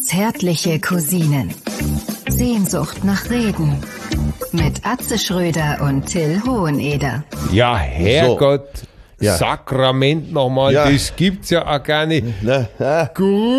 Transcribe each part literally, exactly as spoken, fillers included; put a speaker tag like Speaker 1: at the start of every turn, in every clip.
Speaker 1: Zärtliche Cousinen. Sehnsucht nach Reden. Mit Atze Schröder und Till Hoheneder.
Speaker 2: Ja, Herrgott,
Speaker 3: so. ja.
Speaker 2: Sakrament nochmal,
Speaker 3: ja.
Speaker 2: das gibt's ja auch gar nicht.
Speaker 3: Na, na.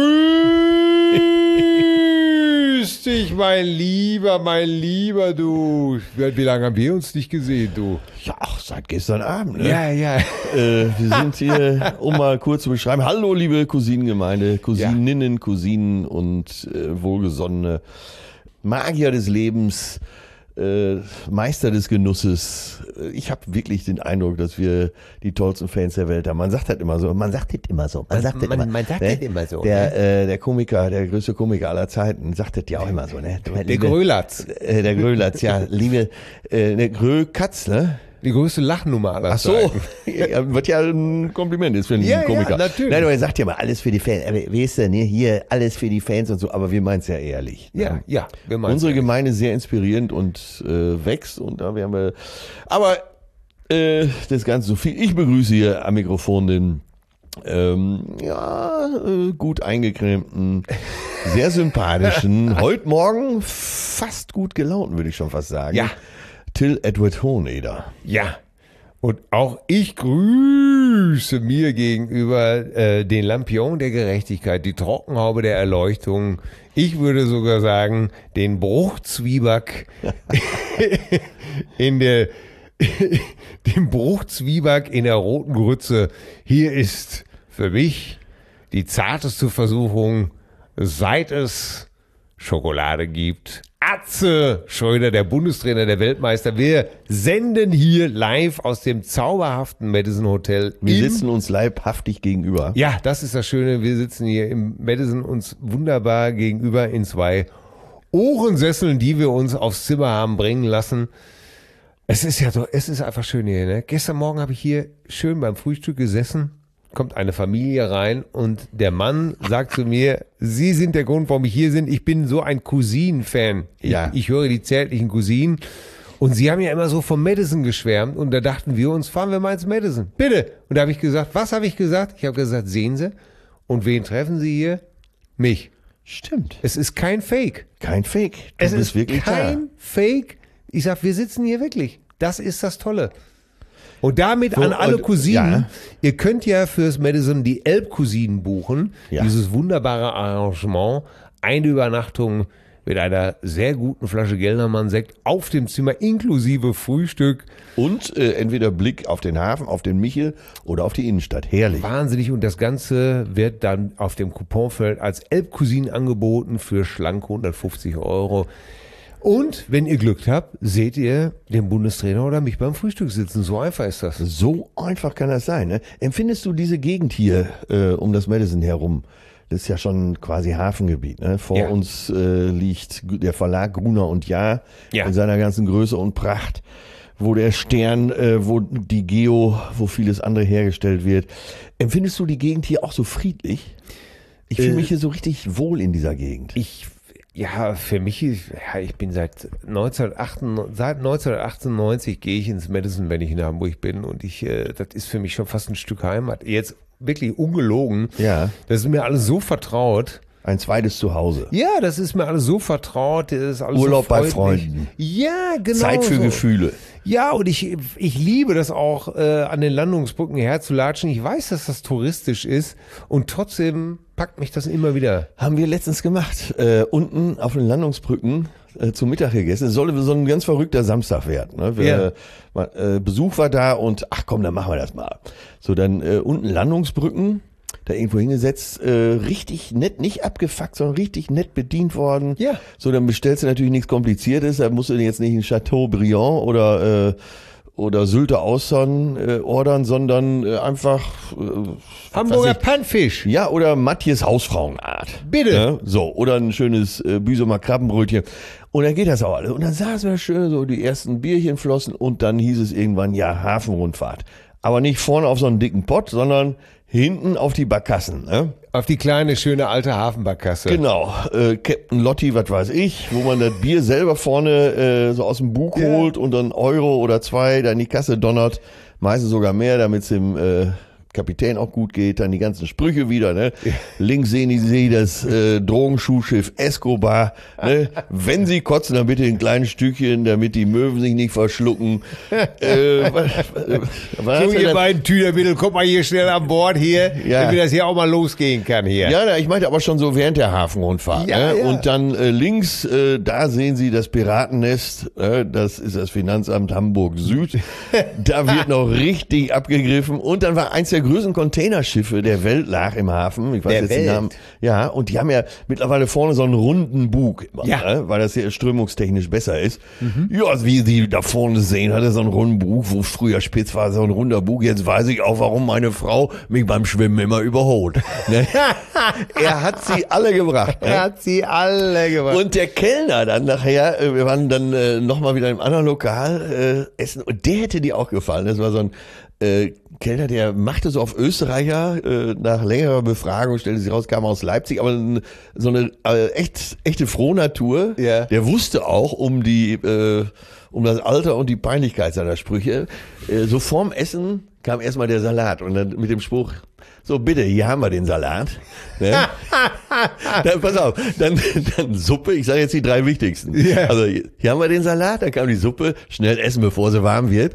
Speaker 2: Grüß dich, mein Lieber, mein Lieber, du. Wie lange haben wir uns nicht gesehen, du?
Speaker 3: Ja, ach, seit gestern Abend, ne?
Speaker 2: Ja, ja.
Speaker 3: Äh, wir sind hier, um mal kurz zu beschreiben. Hallo, liebe Cousinengemeinde, Cousininnen, ja. Cousinen und äh, wohlgesonnene Magier des Lebens, äh, Meister des Genusses. Ich habe wirklich den Eindruck, dass wir die tollsten Fans der Welt haben. Man sagt das immer so. Man sagt das immer so. Man sagt das
Speaker 2: man,
Speaker 3: immer,
Speaker 2: man sagt
Speaker 3: ne?
Speaker 2: das immer so.
Speaker 3: Der,
Speaker 2: ne?
Speaker 3: äh, der Komiker, der größte Komiker aller Zeiten, sagt das ja auch immer so. Ne?
Speaker 2: Der Grölatz.
Speaker 3: Äh, der Grölatz, ja. Liebe, äh, der Grö-Katz, ne?
Speaker 2: Die größte Lachnummer aller
Speaker 3: Ach so,
Speaker 2: Zeiten.
Speaker 3: ja, was ja ein Kompliment ist für einen
Speaker 2: Ja,
Speaker 3: Komiker.
Speaker 2: ja, natürlich.
Speaker 3: Nein, aber er sagt ja mal, alles für die Fans. Aber weißt du, ne, hier, alles für die Fans und so, aber wir meinen es ja ehrlich. Ne?
Speaker 2: Ja, ja. Wir meinen's
Speaker 3: Unsere
Speaker 2: ehrlich.
Speaker 3: Gemeinde ist sehr inspirierend und äh, wächst und da werden wir, aber äh, das Ganze so viel. Ich begrüße hier am Mikrofon den ähm, ja, äh, gut eingecremten, sehr sympathischen, heute Morgen fast gut gelaunten, würde ich schon fast sagen.
Speaker 2: Ja.
Speaker 3: Till Edward Hoheneder.
Speaker 2: Ja, und auch ich grüße mir gegenüber äh, den Lampion der Gerechtigkeit, die Trockenhaube der Erleuchtung. Ich würde sogar sagen, den Bruchzwieback in der, den Bruchzwieback in der roten Grütze. Hier ist für mich die zarteste Versuchung, seit es Schokolade gibt. Atze Schröder, der Bundestrainer, der Weltmeister. Wir senden hier live aus dem zauberhaften Madison Hotel.
Speaker 3: Wir sitzen uns leibhaftig gegenüber.
Speaker 2: Ja, das ist das Schöne. Wir sitzen hier im Madison uns wunderbar gegenüber in zwei Ohrensesseln, die wir uns aufs Zimmer haben bringen lassen. Es ist ja so, es ist einfach schön hier, ne? Gestern Morgen habe ich hier schön beim Frühstück gesessen. Kommt eine Familie rein und der Mann sagt zu mir, Sie sind der Grund, warum ich hier bin. Ich bin so ein Cousinen-Fan. Ich,
Speaker 3: Ja.
Speaker 2: ich höre die zärtlichen Cousinen. Und Sie haben ja immer so vom Madison geschwärmt. Und da dachten wir uns, fahren wir mal ins Madison. Bitte. Und da habe ich gesagt, was habe ich gesagt? Ich habe gesagt, sehen Sie. Und wen treffen Sie hier? Mich.
Speaker 3: Stimmt.
Speaker 2: Es ist kein Fake.
Speaker 3: Kein Fake. Du
Speaker 2: Es
Speaker 3: bist
Speaker 2: ist
Speaker 3: wirklich
Speaker 2: kein Fake. Ich sag, wir sitzen hier wirklich. Das ist das Tolle. Und damit
Speaker 3: So,
Speaker 2: an alle
Speaker 3: und-
Speaker 2: Cousinen,
Speaker 3: ja.
Speaker 2: ihr könnt ja fürs Madison die Elbcousinen buchen,
Speaker 3: Ja.
Speaker 2: dieses wunderbare Arrangement, eine Übernachtung mit einer sehr guten Flasche Geldermann-Sekt auf dem Zimmer inklusive Frühstück.
Speaker 3: da. Und äh, entweder Blick auf den Hafen, auf den Michel oder auf die Innenstadt. Herrlich.
Speaker 2: Wahnsinnig, und das Ganze wird dann auf dem Couponfeld als Elbcousinen angeboten für schlanke hundertfünfzig Euro. Und wenn ihr Glück habt, seht ihr den Bundestrainer oder mich beim Frühstück sitzen. So einfach ist das.
Speaker 3: So einfach kann das sein. Ne? Empfindest du diese Gegend hier äh, um das Madison herum? Das ist ja schon quasi Hafengebiet. Ne? Vor
Speaker 2: Ja.
Speaker 3: uns äh, liegt der Verlag Gruner und Jahr
Speaker 2: Ja.
Speaker 3: in seiner ganzen Größe und Pracht, wo der Stern, äh, wo die Geo, wo vieles andere hergestellt wird. Empfindest du die Gegend hier auch so friedlich? Ich fühle
Speaker 2: Äh,
Speaker 3: mich hier so richtig wohl in dieser Gegend.
Speaker 2: Ich, ja, für mich, ist- ja, ich bin seit neunzehnhundertachtundneunzig, seit neunzehnhundertachtundneunzig gehe ich ins Madison, wenn ich in Hamburg bin, und ich, äh, das ist für mich schon fast ein Stück Heimat. Jetzt wirklich ungelogen.
Speaker 3: Ja.
Speaker 2: Das ist mir alles so vertraut.
Speaker 3: Ein zweites Zuhause.
Speaker 2: Ja, das ist mir alles so vertraut. Das ist alles
Speaker 3: Urlaub
Speaker 2: so
Speaker 3: bei
Speaker 2: freundlich.
Speaker 3: Freunden.
Speaker 2: Ja, genau.
Speaker 3: Zeit für
Speaker 2: so.
Speaker 3: Gefühle.
Speaker 2: Ja, und ich, ich liebe das auch, äh, an den Landungsbrücken herzulatschen. Ich weiß, dass das touristisch ist, und trotzdem packt mich das immer wieder.
Speaker 3: Haben wir letztens gemacht. Äh, unten auf den Landungsbrücken äh, zum Mittag gegessen. Es soll so ein ganz verrückter Samstag werden. Ne? Wir,
Speaker 2: Ja.
Speaker 3: mal, äh, Besuch war da und ach komm, dann machen wir das mal. So, dann äh, unten Landungsbrücken, da irgendwo hingesetzt, äh, richtig nett, nicht abgefuckt, sondern richtig nett bedient worden.
Speaker 2: Ja.
Speaker 3: So, dann bestellst du natürlich nichts Kompliziertes. Da musst du jetzt nicht ein Chateaubriand oder äh, oder Sylter Austern äh, ordern, sondern äh, einfach äh,
Speaker 2: Hamburger
Speaker 3: was weiß
Speaker 2: Pannfisch.
Speaker 3: ich, ja, oder Matthias Hausfrauenart.
Speaker 2: Bitte.
Speaker 3: Ne? So, oder ein schönes äh, Büsumer Krabbenbrötchen. Und dann geht das auch alles. Und dann saßen wir schön, so die ersten Bierchen flossen und dann hieß es irgendwann, ja, Hafenrundfahrt. Aber nicht vorne auf so einen dicken Pott, sondern hinten auf die Barkassen. Ne?
Speaker 2: Auf die kleine, schöne alte Hafenbarkasse.
Speaker 3: Genau, äh, Captain Lotti, was weiß ich, wo man das Bier selber vorne äh, so aus dem Bug
Speaker 2: Ja.
Speaker 3: holt und dann Euro oder zwei da in die Kasse donnert, meistens sogar mehr, damit es dem äh, Kapitän auch gut geht, dann die ganzen Sprüche wieder, ne? Links sehen Sie das äh, Drogenschuhschiff Escobar, ne? Wenn Sie kotzen, dann bitte in kleinen Stückchen, damit die Möwen sich nicht verschlucken. äh, was, was
Speaker 2: So, ihr beiden Tüdermittel, kommt mal hier schnell an Bord hier,
Speaker 3: Ja.
Speaker 2: damit das hier auch mal losgehen kann hier.
Speaker 3: Ja, ich meinte aber schon so während der Hafenrundfahrt.
Speaker 2: Ja,
Speaker 3: ne?
Speaker 2: ja.
Speaker 3: Und dann äh, links, äh, da sehen Sie das Piratennest, äh, das ist das Finanzamt Hamburg Süd. Da wird noch richtig abgegriffen. Und dann war eins der größten Containerschiffe der Welt lag im Hafen. Ich weiß
Speaker 2: Der
Speaker 3: jetzt
Speaker 2: Welt?
Speaker 3: den Namen. Ja, und die haben ja mittlerweile vorne so einen runden Bug,
Speaker 2: Ja.
Speaker 3: ne? Weil das ja strömungstechnisch besser ist. Ja, also wie Sie da vorne sehen, hat er so einen runden Bug, wo früher spitz war, so ein runder Bug. Jetzt weiß ich auch, warum meine Frau mich beim Schwimmen immer überholt. Ne? Er hat sie alle gebracht.
Speaker 2: Er
Speaker 3: Ne?
Speaker 2: hat sie alle gebracht.
Speaker 3: Und der Kellner dann nachher, äh, wir waren dann äh, nochmal wieder im anderen Lokal äh, essen und der hätte dir auch gefallen. Das war so ein äh, Kellner, der machte so auf Österreicher, äh, nach längerer Befragung stellte sich raus, kam aus Leipzig, aber n- so eine äh, echt, echte Frohnatur.
Speaker 2: Ja.
Speaker 3: Der wusste auch um die, äh, um das Alter und die Peinlichkeit seiner Sprüche. Äh, so vorm Essen kam erstmal der Salat und dann mit dem Spruch, so bitte, hier haben wir den Salat. Ne? Dann, pass auf, dann, dann Suppe, ich sage jetzt die drei wichtigsten.
Speaker 2: Ja.
Speaker 3: Also hier haben wir den Salat, dann kam die Suppe, schnell essen, bevor sie warm wird.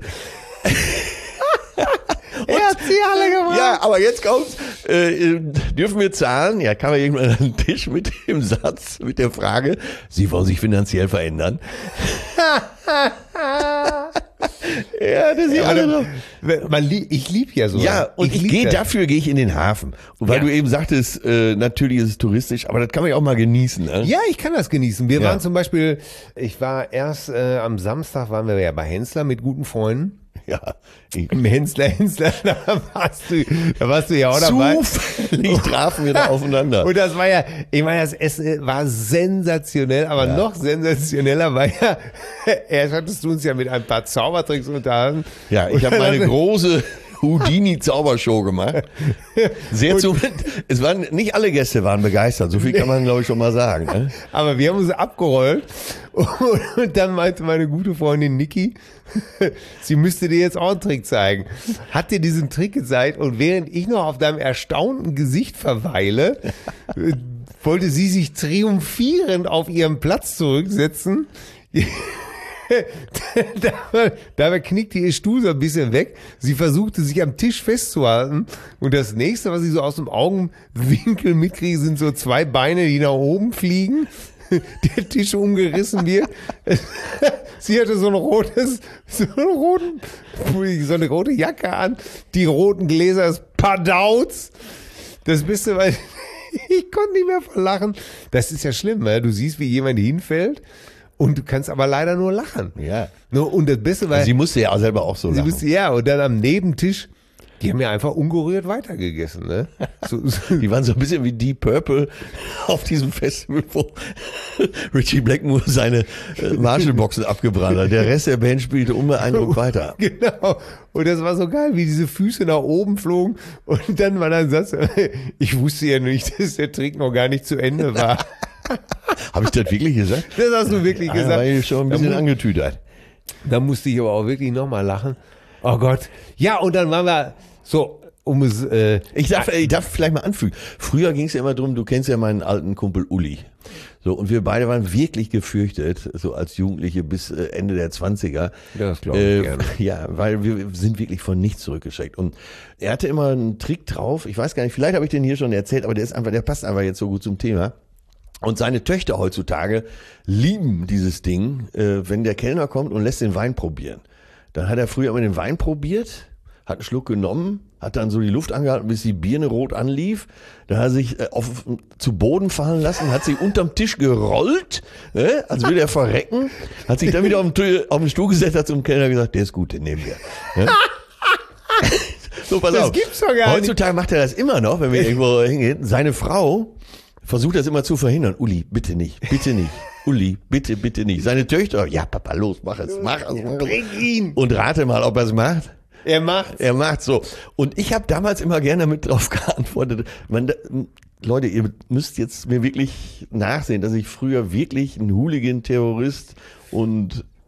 Speaker 2: Er hat sie alle gebracht.
Speaker 3: Ja, aber jetzt kommt's, äh, dürfen wir zahlen? Ja, kam er irgendwann an den Tisch mit dem Satz, mit der Frage, Sie wollen sich finanziell verändern? Ja, das ist
Speaker 2: Ja,
Speaker 3: alle
Speaker 2: aber
Speaker 3: drauf.
Speaker 2: man, lie- ich liebe ja so.
Speaker 3: Ja, und ich,
Speaker 2: lieb
Speaker 3: gehe
Speaker 2: das.
Speaker 3: dafür, gehe ich in den Hafen. Und weil
Speaker 2: Ja.
Speaker 3: du eben sagtest, äh, natürlich ist es touristisch, aber das kann man ja auch mal genießen. Ne?
Speaker 2: Ja, ich kann das genießen. Wir
Speaker 3: Ja.
Speaker 2: waren zum Beispiel, ich war erst äh, am Samstag, waren wir ja bei Hensler mit guten Freunden.
Speaker 3: Ja. Ich,
Speaker 2: Im Hensler, Hensler, da warst du, da warst du ja auch dabei.
Speaker 3: zufällig trafen wir da aufeinander.
Speaker 2: Und das war ja, ich meine, das Essen war sensationell, aber noch sensationeller war ja, erst hattest du uns ja mit ein paar Zaubertricks unterhalten.
Speaker 3: Ja, ich
Speaker 2: Und
Speaker 3: habe
Speaker 2: dann
Speaker 3: meine
Speaker 2: hat-
Speaker 3: große Houdini-Zaubershow gemacht. Sehr zu, es waren, nicht alle Gäste waren begeistert, so viel kann man glaube ich schon mal sagen. Ne?
Speaker 2: Aber wir haben uns abgerollt und, und dann meinte meine gute Freundin Niki, sie müsste dir jetzt auch einen Trick zeigen. Hat dir diesen Trick gezeigt und während ich noch auf deinem erstaunten Gesicht verweile, äh, wollte sie sich triumphierend auf ihren Platz zurücksetzen. dabei, dabei knickte ihr Stuhl so ein bisschen weg. Sie versuchte sich am Tisch festzuhalten. Und das nächste, was ich so aus dem Augenwinkel mitkriege, sind so zwei Beine, die nach oben fliegen. Der Tisch umgerissen wird. Sie hatte so ein rotes, so, einen roten, so eine rote Jacke an. Die roten Gläser, das Padauts. Das bist du, weil ich konnte nicht mehr vor Lachen. Das ist ja schlimm, ne? Du siehst, wie jemand hinfällt. Und du kannst aber leider nur lachen.
Speaker 3: Ja.
Speaker 2: Nur, und das Beste war,
Speaker 3: Sie musste ja auch selber auch so
Speaker 2: sie
Speaker 3: lachen.
Speaker 2: wusste, ja, und dann am Nebentisch, die haben ja einfach ungerührt weitergegessen, ne? So, so.
Speaker 3: Die waren so ein bisschen wie Deep Purple auf diesem Festival, wo Richie Blackmore seine äh, Marshall-Boxen abgebrannt hat. Der Rest der Band spielte unbeeindruckt weiter.
Speaker 2: Genau. Und das war so geil, wie diese Füße nach oben flogen. Und dann war dann ein Satz, ich wusste ja nicht, dass der Trick noch gar nicht zu Ende war.
Speaker 3: Habe ich das wirklich gesagt?
Speaker 2: Das hast du wirklich
Speaker 3: Da
Speaker 2: gesagt.
Speaker 3: war ich schon ein bisschen
Speaker 2: Da mu-
Speaker 3: angetütert.
Speaker 2: Da musste ich aber auch wirklich nochmal lachen. Oh Gott. Ja, und dann waren wir so, um es, äh,
Speaker 3: Ich darf, ich darf vielleicht mal anfügen. Früher ging es ja immer drum, du kennst ja meinen alten Kumpel Uli. So, und wir beide waren wirklich gefürchtet, so als Jugendliche bis äh, Ende der zwanziger.
Speaker 2: Das glaub ich gerne.
Speaker 3: Ja, weil wir sind wirklich von nichts zurückgeschreckt. Und er hatte immer einen Trick drauf, ich weiß gar nicht, vielleicht habe ich den hier schon erzählt, aber der ist einfach, der passt einfach jetzt so gut zum Thema. Und seine Töchter heutzutage lieben dieses Ding, äh, wenn der Kellner kommt und lässt den Wein probieren. Dann hat er früher immer den Wein probiert, hat einen Schluck genommen, hat dann so die Luft angehalten, bis die Birne rot anlief. Dann hat er sich äh, auf, zu Boden fallen lassen, hat sich unterm Tisch gerollt, äh, als würde er verrecken, hat sich dann wieder auf den, Tü- auf den Stuhl gesetzt, hat zum Kellner gesagt, der ist gut, den nehmen wir. Ja? So, pass
Speaker 2: Das
Speaker 3: auf.
Speaker 2: gibt's doch gar nicht.
Speaker 3: Heutzutage macht er das immer noch, wenn wir irgendwo hingehen. Seine Frau versucht das immer zu verhindern. Uli, bitte nicht, bitte nicht. Uli, bitte, bitte nicht. Seine Töchter, ja Papa, los, mach es, mach es. Mach es.
Speaker 2: bring ihn.
Speaker 3: Und rate mal, ob er es macht.
Speaker 2: Er macht.
Speaker 3: Er macht so. Und ich habe damals immer gerne mit drauf geantwortet. Man, da, Leute, ihr müsst jetzt mir wirklich nachsehen, dass ich früher wirklich ein Hooligan, Terrorist und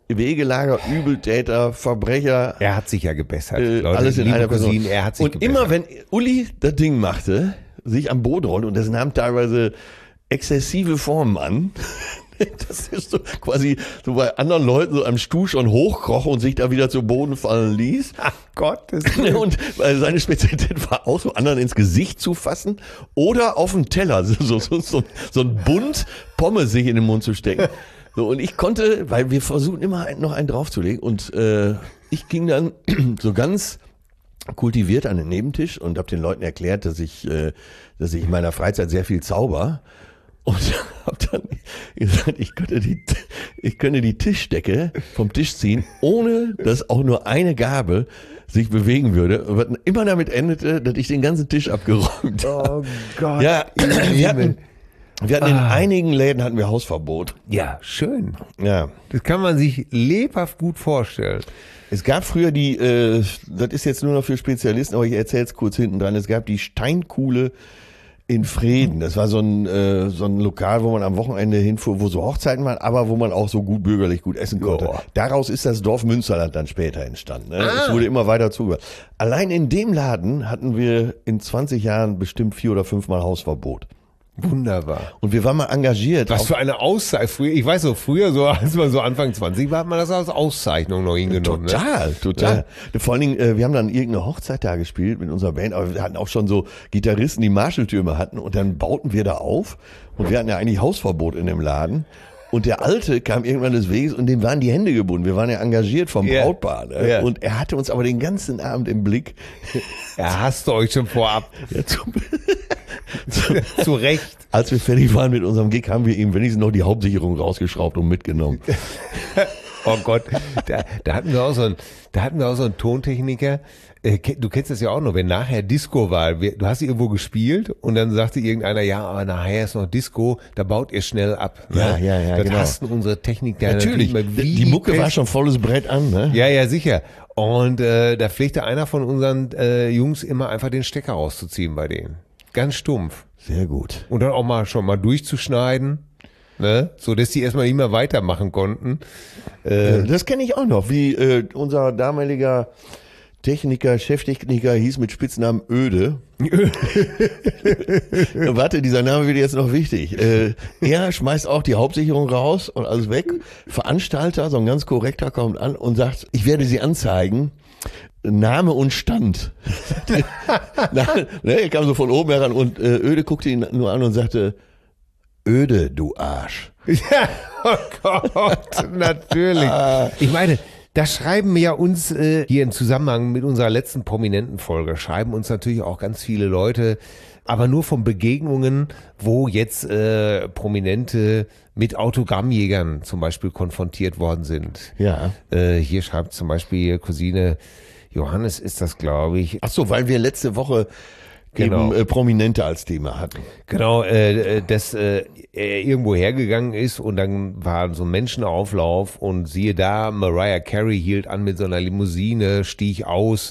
Speaker 3: Wegelager, Übeltäter, Verbrecher.
Speaker 2: Er hat sich ja gebessert.
Speaker 3: Äh,
Speaker 2: Leute,
Speaker 3: alles in
Speaker 2: liebe
Speaker 3: einer Person.
Speaker 2: Cousine, er hat sich
Speaker 3: und
Speaker 2: gebessert.
Speaker 3: immer wenn Uli das Ding machte, sich am Boden rollte, und das nahm teilweise exzessive Formen an. Das ist so quasi so bei anderen Leuten so am Stuhl schon hochkroch und sich da wieder zu Boden fallen ließ.
Speaker 2: Ach Gott. Das
Speaker 3: Und weil seine Spezialität war auch so, anderen ins Gesicht zu fassen oder auf den Teller, so, so, so, so ein Bund Pommes sich in den Mund zu stecken. So, und ich konnte, weil wir versuchen immer noch einen draufzulegen, und äh, ich ging dann so ganz kultiviert an den Nebentisch und habe den Leuten erklärt, dass ich, äh, dass ich in meiner Freizeit sehr viel zauber. Und habe dann gesagt, ich könnte die, ich könnte die Tischdecke vom Tisch ziehen, ohne dass auch nur eine Gabel sich bewegen würde. Und was immer damit endete, dass ich den ganzen Tisch abgeräumt habe.
Speaker 2: Oh Gott.
Speaker 3: Ja, wir hatten, wir hatten in
Speaker 2: Ah.
Speaker 3: einigen Läden hatten wir Hausverbot.
Speaker 2: Ja, schön.
Speaker 3: Ja.
Speaker 2: Das kann man sich lebhaft gut vorstellen.
Speaker 3: Es gab früher die, äh, das ist jetzt nur noch für Spezialisten, aber ich erzähle es kurz hinten dran, es gab die Steinkuhle in Frieden. Das war so ein, äh, so ein Lokal, wo man am Wochenende hinfuhr, wo so Hochzeiten waren, aber wo man auch so gut bürgerlich gut essen konnte.
Speaker 2: Joa.
Speaker 3: Daraus ist das Dorf Münsterland dann später entstanden. Ne?
Speaker 2: Ah.
Speaker 3: Es wurde immer weiter zugehört. Allein in dem Laden hatten wir in zwanzig Jahren bestimmt vier oder fünfmal Hausverbot.
Speaker 2: Wunderbar.
Speaker 3: Und wir waren mal engagiert.
Speaker 2: Was
Speaker 3: auf-
Speaker 2: für eine Auszeichnung. Früher, ich weiß so, früher, so als man so Anfang zwanzig war, hat man das als Auszeichnung noch hingenommen. Ne?
Speaker 3: Total, total. Vor allen Dingen, äh, wir haben dann irgendeine Hochzeit da gespielt mit unserer Band, aber wir hatten auch schon so Gitarristen, die Marschalltürme hatten, und dann bauten wir da auf und wir hatten ja eigentlich Hausverbot in dem Laden. Und der Alte kam irgendwann des Weges und dem waren die Hände gebunden. Wir waren ja engagiert vom
Speaker 2: Ja.
Speaker 3: Brautpaar. Ne?
Speaker 2: Ja.
Speaker 3: Und er hatte uns aber den ganzen Abend im Blick.
Speaker 2: Er hasste euch schon vorab.
Speaker 3: Ja, zum,
Speaker 2: Zu Recht.
Speaker 3: als wir fertig waren mit unserem Gig, haben wir ihm wenigstens noch die Hauptsicherung rausgeschraubt und mitgenommen.
Speaker 2: Oh Gott, da, da hatten wir auch so einen, da hatten wir auch so einen Tontechniker. Äh, ke- Du kennst das ja auch noch, wenn nachher Disco war. Wir- Du hast irgendwo gespielt und dann sagte irgendeiner, ja, aber nachher ist noch Disco, da baut ihr schnell ab. Ne?
Speaker 3: Ja, ja, ja,
Speaker 2: Das
Speaker 3: genau.
Speaker 2: hassten unsere Technik da
Speaker 3: Natürlich,
Speaker 2: mal
Speaker 3: die, die Mucke war schon volles Brett an. Ne?
Speaker 2: Ja, ja, sicher. Und äh, da pflegte einer von unseren äh, Jungs immer einfach den Stecker rauszuziehen bei denen. Ganz stumpf.
Speaker 3: Sehr gut.
Speaker 2: Und dann auch mal schon mal durchzuschneiden, ne? So dass die erstmal nicht mehr weitermachen konnten. Äh,
Speaker 3: Das kenne ich auch noch, wie äh, unser damaliger Techniker, Cheftechniker hieß mit Spitznamen Öde. Warte, dieser Name wird jetzt noch wichtig. Äh, er schmeißt auch die Hauptsicherung raus und alles weg. Veranstalter, so ein ganz korrekter, kommt an und sagt, ich werde Sie anzeigen. Name und Stand. Na, ne, er kam so von oben heran und äh, Öde guckte ihn nur an und sagte, Öde, du Arsch.
Speaker 2: Ja, oh Gott, natürlich. Ich meine, da schreiben ja uns äh, hier im Zusammenhang mit unserer letzten prominenten Folge, schreiben uns natürlich auch ganz viele Leute, aber nur von Begegnungen, wo jetzt äh, Prominente mit Autogrammjägern zum Beispiel konfrontiert worden sind.
Speaker 3: Ja.
Speaker 2: Äh, hier schreibt zum Beispiel Cousine Johannes, ist das, glaube ich.
Speaker 3: Ach so, weil wir letzte Woche
Speaker 2: Genau.
Speaker 3: eben äh, Prominente als Thema hatten.
Speaker 2: Genau, äh, dass äh, er irgendwo hergegangen ist und dann war so ein Menschenauflauf und siehe da, Mariah Carey hielt an mit so einer Limousine, stieg aus,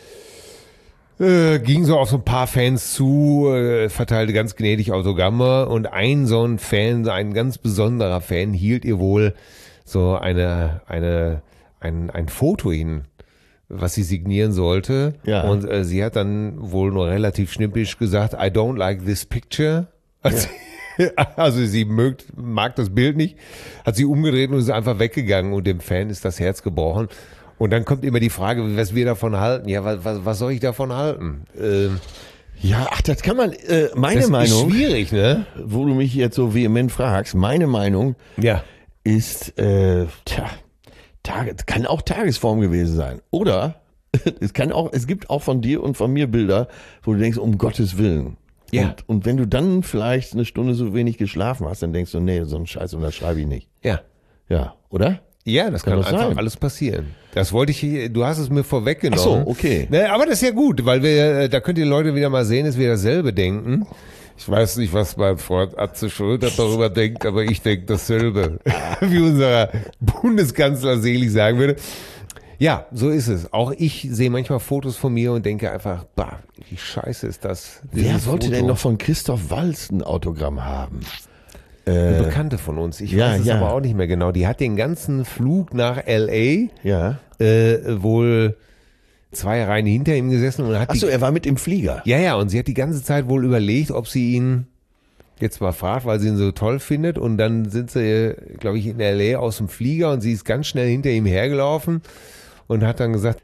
Speaker 2: äh, ging so auf so ein paar Fans zu, äh, verteilte ganz gnädig Autogramme und ein so ein Fan, so ein ganz besonderer Fan, hielt ihr wohl so eine, eine, ein, ein Foto hin, was sie signieren sollte.
Speaker 3: Ja.
Speaker 2: Und äh, sie hat dann wohl nur relativ schnippisch gesagt, I don't like this picture. Also, also sie mögt, mag das Bild nicht, hat sie umgedreht und ist einfach weggegangen und dem Fan ist das Herz gebrochen. Und dann kommt immer die Frage, was wir davon halten. Ja, was, was, was soll ich davon halten? Ähm,
Speaker 3: Ja, ach, das kann man, äh, meine
Speaker 2: das
Speaker 3: Meinung,
Speaker 2: ist schwierig, ne?
Speaker 3: wo du mich jetzt so vehement fragst, meine Meinung
Speaker 2: Ja.
Speaker 3: ist, äh, tja, Tage, kann auch Tagesform gewesen sein. Oder es kann auch, es gibt auch von dir und von mir Bilder, wo du denkst, um Gottes Willen.
Speaker 2: Ja.
Speaker 3: Und, und wenn du dann vielleicht eine Stunde so wenig geschlafen hast, dann denkst du, nee, so einen Scheiß unterschreibe ich nicht.
Speaker 2: Ja.
Speaker 3: Ja, oder?
Speaker 2: Ja, das kann,
Speaker 3: Kann das
Speaker 2: einfach
Speaker 3: sein?
Speaker 2: alles passieren. Das wollte ich hier, du hast es mir vorweggenommen.
Speaker 3: Ach so, okay.
Speaker 2: Ne, aber das ist ja gut, weil wir, da könnt ihr Leute wieder mal sehen, dass wir dasselbe denken. Ich weiß nicht, was mein Freund Atze Schröder darüber denkt, aber ich denke dasselbe. Wie unser Bundeskanzler selig sagen würde. Ja, so ist es. Auch ich sehe manchmal Fotos von mir und denke einfach, bah, wie scheiße ist das.
Speaker 3: Wer
Speaker 2: dieses
Speaker 3: sollte
Speaker 2: Foto.
Speaker 3: denn noch von Christoph Waltz ein Autogramm haben?
Speaker 2: Eine Bekannte von uns, ich
Speaker 3: ja,
Speaker 2: weiß es
Speaker 3: ja.
Speaker 2: aber auch nicht mehr genau. Die hat den ganzen Flug nach L A
Speaker 3: Ja.
Speaker 2: äh, wohl zwei Reihen hinter ihm gesessen und hat
Speaker 3: Achso,
Speaker 2: die,
Speaker 3: er war mit im Flieger.
Speaker 2: ja, ja, und sie hat die ganze Zeit wohl überlegt, ob sie ihn jetzt mal fragt, weil sie ihn so toll findet. Und dann sind sie, glaube ich, in L A aus dem Flieger und sie ist ganz schnell hinter ihm hergelaufen und hat dann gesagt,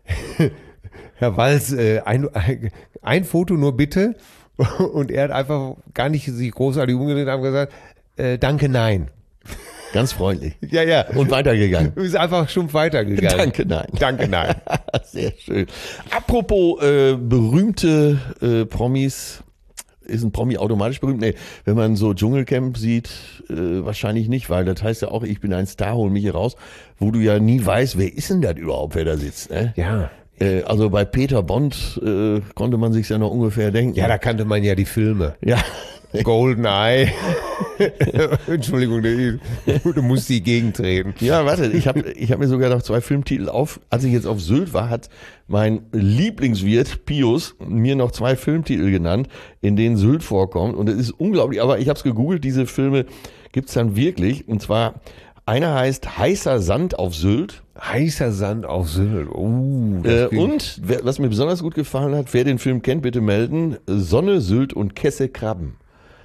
Speaker 2: Herr Walz, äh, ein, ein Foto nur bitte. Und er hat einfach gar nicht sich großartig umgedreht und gesagt, äh, danke, nein.
Speaker 3: Ganz freundlich.
Speaker 2: Ja, ja.
Speaker 3: Und weitergegangen.
Speaker 2: Ist einfach stumpf weitergegangen.
Speaker 3: Danke, nein.
Speaker 2: Danke, nein.
Speaker 3: Sehr schön. Apropos äh, berühmte äh, Promis. Ist ein Promi automatisch berühmt? Nee, wenn man so Dschungelcamp sieht, äh, wahrscheinlich nicht, weil das heißt ja auch, ich bin ein Star, hol mich hier raus, wo du ja nie weißt, wer ist denn das überhaupt, wer da sitzt. Ne?
Speaker 2: Ja.
Speaker 3: Äh, also bei Peter Bond äh, konnte man sich ja noch ungefähr denken.
Speaker 2: Ja, da kannte man ja die Filme.
Speaker 3: Ja.
Speaker 2: Goldeneye. Entschuldigung, du du musst die gegentreten.
Speaker 3: Ja, warte, ich habe ich hab mir sogar noch zwei Filmtitel auf. Als ich jetzt auf Sylt war, hat mein Lieblingswirt Pius mir noch zwei Filmtitel genannt, in denen Sylt vorkommt. Und es ist unglaublich, aber ich habe es gegoogelt, diese Filme gibt's dann wirklich. Und zwar, einer heißt Heißer Sand auf Sylt.
Speaker 2: Heißer Sand auf Sylt. Uh, das
Speaker 3: Äh,
Speaker 2: klingt-
Speaker 3: und, wer, was mir besonders gut gefallen hat, wer den Film kennt, bitte melden, Sonne, Sylt und Kesse Krabben.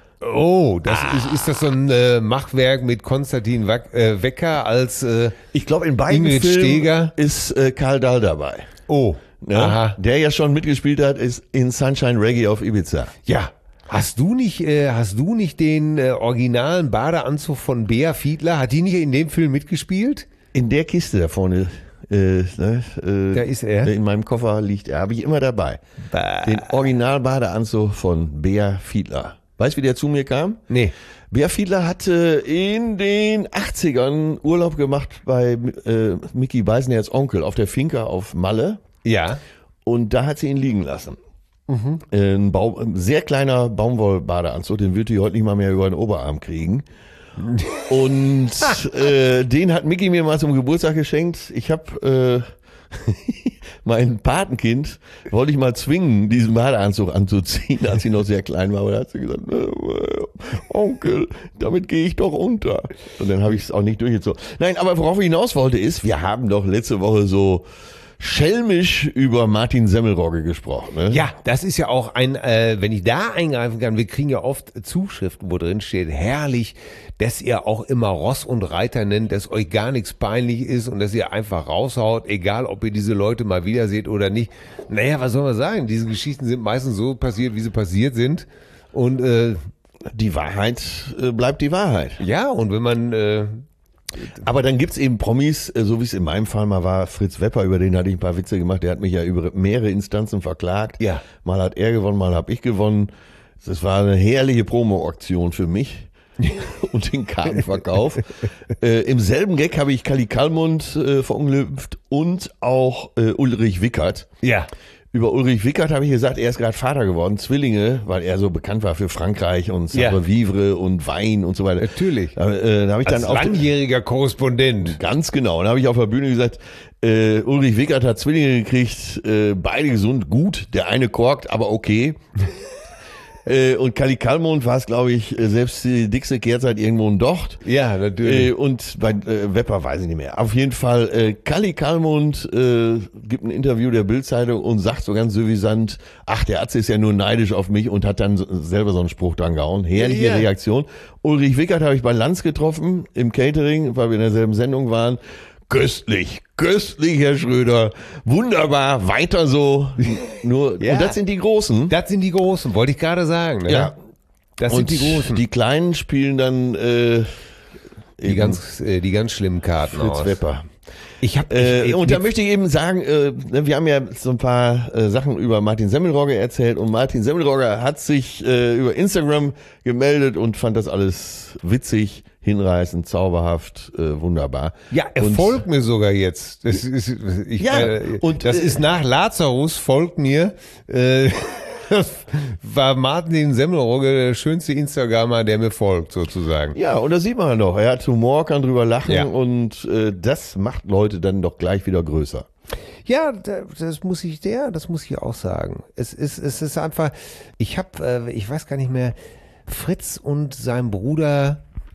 Speaker 2: Oh, das ist, ist das so ein äh, Machwerk mit Konstantin Wack, äh, Wecker als äh,
Speaker 3: Ich glaube, in beiden
Speaker 2: Ingrid
Speaker 3: Filmen
Speaker 2: Steger.
Speaker 3: ist äh, Karl Dahl dabei.
Speaker 2: Oh,
Speaker 3: Ne?
Speaker 2: aha.
Speaker 3: Der ja schon mitgespielt hat, ist in Sunshine Reggae auf Ibiza.
Speaker 2: Ja. Hast du nicht, äh, hast du nicht den äh, originalen Badeanzug von Bea Fiedler? Hat die nicht in dem Film mitgespielt?
Speaker 3: In der Kiste da vorne, äh, ne, äh,
Speaker 2: Da ist er.
Speaker 3: in meinem Koffer liegt er, habe ich immer dabei. Den Original-Badeanzug von Bea Fiedler. Weißt du, wie der zu mir kam?
Speaker 2: Nee.
Speaker 3: Bea Fiedler hatte in den achtzigern Urlaub gemacht bei äh, Mickey Beisenherz Onkel auf der Finca auf Malle.
Speaker 2: Ja.
Speaker 3: Und da hat sie ihn liegen lassen. Äh, Ein, Baum, ein sehr kleiner Baumwollbadeanzug, den würde ich heute nicht mal mehr über den Oberarm kriegen. Und äh, den hat Mickey mir mal zum Geburtstag geschenkt. Ich habe äh, mein Patenkind, wollte ich mal zwingen, diesen Badeanzug anzuziehen, als sie noch sehr klein war. Aber da hat sie gesagt, äh, Onkel, damit gehe ich doch unter. Und dann habe ich es auch nicht durchgezogen. Nein, aber worauf ich hinaus wollte ist, wir haben doch letzte Woche so schelmisch über Martin Semmelrogge gesprochen. Ne?
Speaker 2: Ja, das ist ja auch ein, äh, wenn ich da eingreifen kann, wir kriegen ja oft Zuschriften, wo drin steht, herrlich, dass ihr auch immer Ross und Reiter nennt, dass euch gar nichts peinlich ist und dass ihr einfach raushaut, egal ob ihr diese Leute mal wieder seht oder nicht. Naja, was soll man sagen? Diese Geschichten sind meistens so passiert, wie sie passiert sind. Und äh,
Speaker 3: Die Wahrheit äh, bleibt die Wahrheit.
Speaker 2: ja, und wenn man äh,
Speaker 3: Aber dann gibt's eben Promis, äh, so wie es in meinem Fall mal war, Fritz Wepper, über den hatte ich ein paar Witze gemacht, der hat mich ja über mehrere Instanzen verklagt.
Speaker 2: Ja.
Speaker 3: Mal hat er gewonnen, mal habe ich gewonnen. Das war eine herrliche Promo-Aktion für mich und den Kartenverkauf. äh, Im selben Gag habe ich Kalli Kallmund äh, verunglimpft und auch äh, Ulrich Wickert.
Speaker 2: ja,
Speaker 3: Über Ulrich Wickert habe ich gesagt, er ist gerade Vater geworden, Zwillinge, weil er so bekannt war für Frankreich und
Speaker 2: Ja.
Speaker 3: Sabre Vivre und Wein und so weiter.
Speaker 2: natürlich.
Speaker 3: Da, äh, da habe ich
Speaker 2: Als
Speaker 3: dann auch
Speaker 2: langjähriger Korrespondent.
Speaker 3: ganz genau. Und da habe ich auf der Bühne gesagt, äh, Ulrich Wickert hat Zwillinge gekriegt, äh, beide gesund, gut. Der eine korkt, aber okay. äh, und Kalli Kallmund war es, glaube ich, äh, selbst die dickste Kehrtzeit irgendwo ein Docht.
Speaker 2: Ja, natürlich.
Speaker 3: Äh, und bei äh, Wepper weiß ich nicht mehr. Auf jeden Fall, äh, Kalli Kallmund äh, gibt ein Interview der Bild-Zeitung und sagt so ganz suffisant, ach, der Atze ist ja nur neidisch auf mich und hat dann so, selber so einen Spruch dran gehauen. Herrliche
Speaker 2: Ja.
Speaker 3: Reaktion. Ulrich Wickert habe ich bei Lanz getroffen, im Catering, weil wir in derselben Sendung waren. Köstlich, köstlich, Herr Schröder. Wunderbar, weiter so. Nur,
Speaker 2: Ja.
Speaker 3: und das sind die Großen.
Speaker 2: Das sind die Großen, wollte ich gerade sagen. Ne?
Speaker 3: Ja.
Speaker 2: Das
Speaker 3: und
Speaker 2: sind die Großen.
Speaker 3: die Kleinen spielen dann äh,
Speaker 2: Die ganz, äh, die ganz schlimmen Karten
Speaker 3: Fritz
Speaker 2: aus.
Speaker 3: Wepper.
Speaker 2: Ich habe
Speaker 3: Äh, und da möchte ich eben sagen, äh, wir haben ja so ein paar äh, Sachen über Martin Semmelrogge erzählt und Martin Semmelrogge hat sich äh, über Instagram gemeldet und fand das alles witzig, hinreißend, zauberhaft, äh, wunderbar.
Speaker 2: ja, er
Speaker 3: und,
Speaker 2: folgt mir sogar jetzt. Das ist, ich,
Speaker 3: Ja,
Speaker 2: äh,
Speaker 3: und,
Speaker 2: das
Speaker 3: äh,
Speaker 2: ist nach Lazarus folgt mir. Äh, das war Martin Semmelrogge der schönste Instagrammer, der mir folgt, sozusagen.
Speaker 3: Ja, und das sieht man doch. Er hat Humor, kann drüber lachen
Speaker 2: Ja.
Speaker 3: und äh, das macht Leute dann doch gleich wieder größer.
Speaker 2: Ja, da- das muss ich, der, das muss ich auch sagen. Es ist, es ist einfach, ich habe, äh, ich weiß gar nicht mehr, Fritz und sein Bruder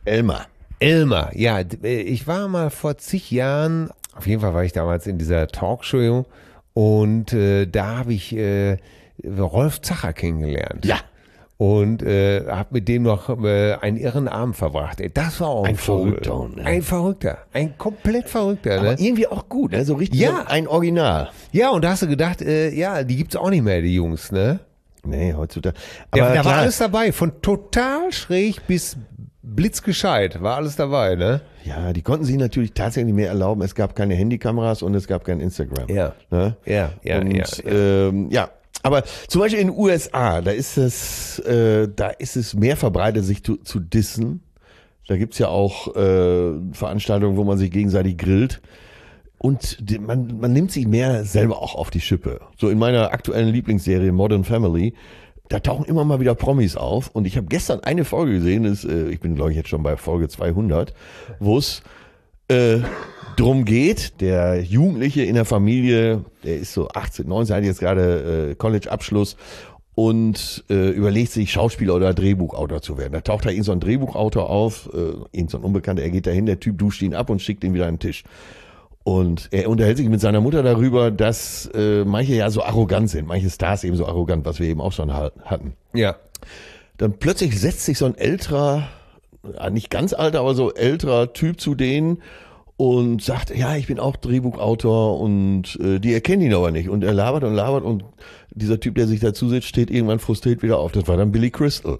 Speaker 3: Elmar.
Speaker 2: Elmar, ja, ich war mal vor zig Jahren, auf jeden Fall war ich damals in dieser Talkshow und äh, da habe ich äh, Rolf Zacher kennengelernt.
Speaker 3: Ja.
Speaker 2: Und äh, habe mit dem noch äh, einen irren Abend verbracht. Ey, das war auch ein,
Speaker 3: Ein
Speaker 2: Vogel.
Speaker 3: Verrückter, ne?
Speaker 2: Ein Verrückter, ein komplett Verrückter.
Speaker 3: Aber
Speaker 2: Ne?
Speaker 3: irgendwie auch gut, ne? So richtig
Speaker 2: Ja.
Speaker 3: so ein Original.
Speaker 2: Ja, und da hast du gedacht, äh, ja, die gibt's auch nicht mehr, die Jungs, ne?
Speaker 3: Nee, heutzutage.
Speaker 2: Da,
Speaker 3: Aber
Speaker 2: da war
Speaker 3: klar,
Speaker 2: alles dabei, von total schräg bis blitzgescheit, war alles dabei, ne?
Speaker 3: ja, die konnten sich natürlich tatsächlich mehr erlauben. Es gab keine Handykameras und es gab kein Instagram.
Speaker 2: Ja.
Speaker 3: Ne?
Speaker 2: Ja, ja,
Speaker 3: und,
Speaker 2: ja.
Speaker 3: Ähm, ja. Aber zum Beispiel in den U S A, da ist es, äh, da ist es mehr verbreitet, sich zu, zu dissen. Da gibt's ja auch äh, Veranstaltungen, wo man sich gegenseitig grillt. Und die, man, man nimmt sich mehr selber auch auf die Schippe. So in meiner aktuellen Lieblingsserie Modern Family, da tauchen immer mal wieder Promis auf. Und ich habe gestern eine Folge gesehen, das, äh, ich bin glaube ich jetzt schon bei Folge zweihundert, wo es äh, drum geht, der Jugendliche in der Familie, der ist so achtzehn, neunzehn, hat jetzt gerade äh, College-Abschluss und äh, überlegt sich, Schauspieler oder Drehbuchautor zu werden. Da taucht da irgend so ein Drehbuchautor auf, äh, irgend so ein Unbekannter, er geht dahin, der Typ duscht ihn ab und schickt ihn wieder an den Tisch. Und er unterhält sich mit seiner Mutter darüber, dass äh, manche ja so arrogant sind, manche Stars eben so arrogant, was wir eben auch schon hatten.
Speaker 2: Ja.
Speaker 3: Dann plötzlich setzt sich so ein älterer, nicht ganz alter, aber so älterer Typ zu denen und sagt, ja, ich bin auch Drehbuchautor und äh, die erkennen ihn aber nicht. Und er labert und labert und dieser Typ, der sich dazu setzt, steht irgendwann frustriert wieder auf. Das war dann Billy Crystal.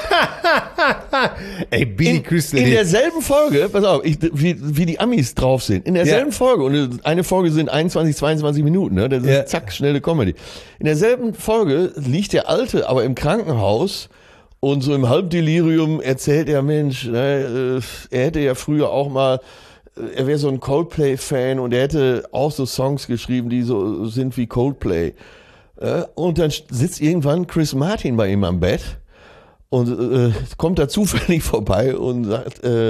Speaker 2: Ey, Billy
Speaker 3: In,
Speaker 2: Crystal.
Speaker 3: in derselben Folge, pass auf, ich, wie, wie die Amis drauf sind, in derselben
Speaker 2: Ja.
Speaker 3: Folge, und eine Folge sind einundzwanzig, zweiundzwanzig Minuten, ne? Das ist
Speaker 2: Ja.
Speaker 3: zack, schnelle Comedy. In derselben Folge liegt der Alte aber im Krankenhaus und so im Halbdelirium erzählt er, Mensch, ne, äh, er hätte ja früher auch mal, äh, er wäre so ein Coldplay-Fan und er hätte auch so Songs geschrieben, die so sind wie Coldplay. Äh, und dann sitzt irgendwann Chris Martin bei ihm am Bett und äh, kommt da zufällig vorbei und sagt, äh,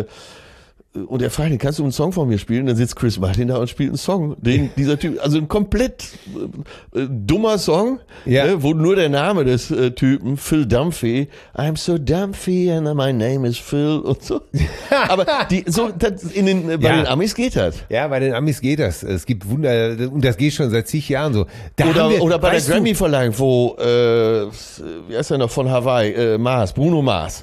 Speaker 3: und er fragt ihn, kannst du einen Song von mir spielen? Dann sitzt Chris Martin da und spielt einen Song, den dieser Typ, also ein komplett äh, dummer Song,
Speaker 2: Ja.
Speaker 3: ne, wo nur der Name des äh, Typen, Phil Dunphy, I'm so Dunphy and my name is Phil und so. Aber die, so, das, in den, äh, bei
Speaker 2: Ja.
Speaker 3: den Amis geht das.
Speaker 2: Ja, bei den Amis geht das. Es gibt Wunder, und das geht schon seit zig Jahren so. Da haben
Speaker 3: Oder,
Speaker 2: wir,
Speaker 3: oder bei der
Speaker 2: weißt du,
Speaker 3: Grammy-Verleihung, wo, äh, wie heißt der noch von Hawaii, äh, Mars, Bruno Mars.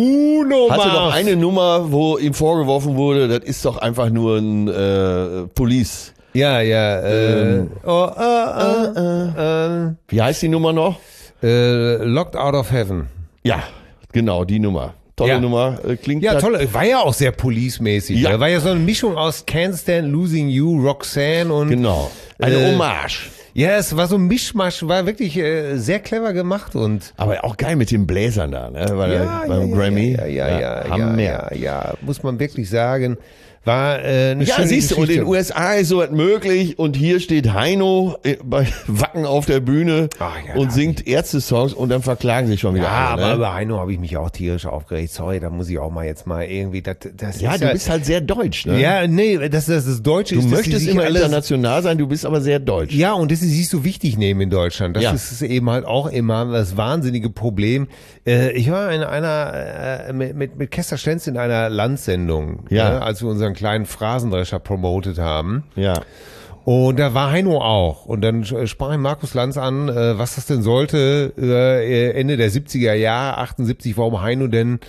Speaker 2: Bruno
Speaker 3: Hatte
Speaker 2: Mars.
Speaker 3: doch eine Nummer, wo ihm vorgeworfen wurde, das ist doch einfach nur ein äh, Police.
Speaker 2: Ja, ja. Äh,
Speaker 3: Ähm.
Speaker 2: oh, äh, äh, äh,
Speaker 3: Wie heißt die Nummer noch?
Speaker 2: äh, Locked Out of Heaven.
Speaker 3: Ja, genau, die Nummer. Tolle
Speaker 2: Ja.
Speaker 3: Nummer. Äh, klingt
Speaker 2: Ja,
Speaker 3: grad-
Speaker 2: toll. War ja auch sehr police-mäßig.
Speaker 3: Ja.
Speaker 2: Ne? War ja so eine Mischung aus Can't Stand Losing You, Roxanne und...
Speaker 3: Genau. Eine
Speaker 2: Äh,
Speaker 3: Hommage.
Speaker 2: Ja, es war so ein Mischmasch, war wirklich äh, sehr clever gemacht und...
Speaker 3: Aber auch geil mit den Bläsern da, ne? Bei der,
Speaker 2: Ja,
Speaker 3: beim
Speaker 2: ja,
Speaker 3: Grammy.
Speaker 2: Ja, ja, ja, ja,
Speaker 3: Hammer.
Speaker 2: ja, ja, ja, muss man wirklich sagen. War äh, eine
Speaker 3: Ja,
Speaker 2: schöne
Speaker 3: siehst du, und in
Speaker 2: Geschichte.
Speaker 3: den U S A ist sowas möglich und hier steht Heino äh, bei Wacken auf der Bühne
Speaker 2: Ach ja,
Speaker 3: und
Speaker 2: da
Speaker 3: singt Ärzte-Songs und dann verklagen sich schon wieder
Speaker 2: Ja,
Speaker 3: alle.
Speaker 2: aber
Speaker 3: Ne?
Speaker 2: über Heino habe ich mich auch tierisch aufgeregt. Sorry, da muss ich auch mal jetzt mal irgendwie... Das, das
Speaker 3: Ja,
Speaker 2: ist
Speaker 3: du bist halt sehr deutsch, ne?
Speaker 2: Ja, nee, das, das, das Deutsche
Speaker 3: Du
Speaker 2: ist, dass sie
Speaker 3: möchtest
Speaker 2: sich
Speaker 3: immer
Speaker 2: alles,
Speaker 3: international sein, du bist aber sehr deutsch.
Speaker 2: Ja, und dass sie sich so wichtig nehmen in Deutschland. Das
Speaker 3: Ja.
Speaker 2: ist eben halt auch immer das wahnsinnige Problem. Äh, ich war in einer, äh, mit, mit, mit Kester Stenz in einer Landsendung,
Speaker 3: Ja.
Speaker 2: ne, als wir unseren kleinen Phrasendrescher promotet haben.
Speaker 3: Ja.
Speaker 2: Und da war Heino auch. Und dann äh, sprach ihn Markus Lanz an, äh, was das denn sollte, äh, Ende der siebziger Jahre, achtundsiebzig, warum Heino denn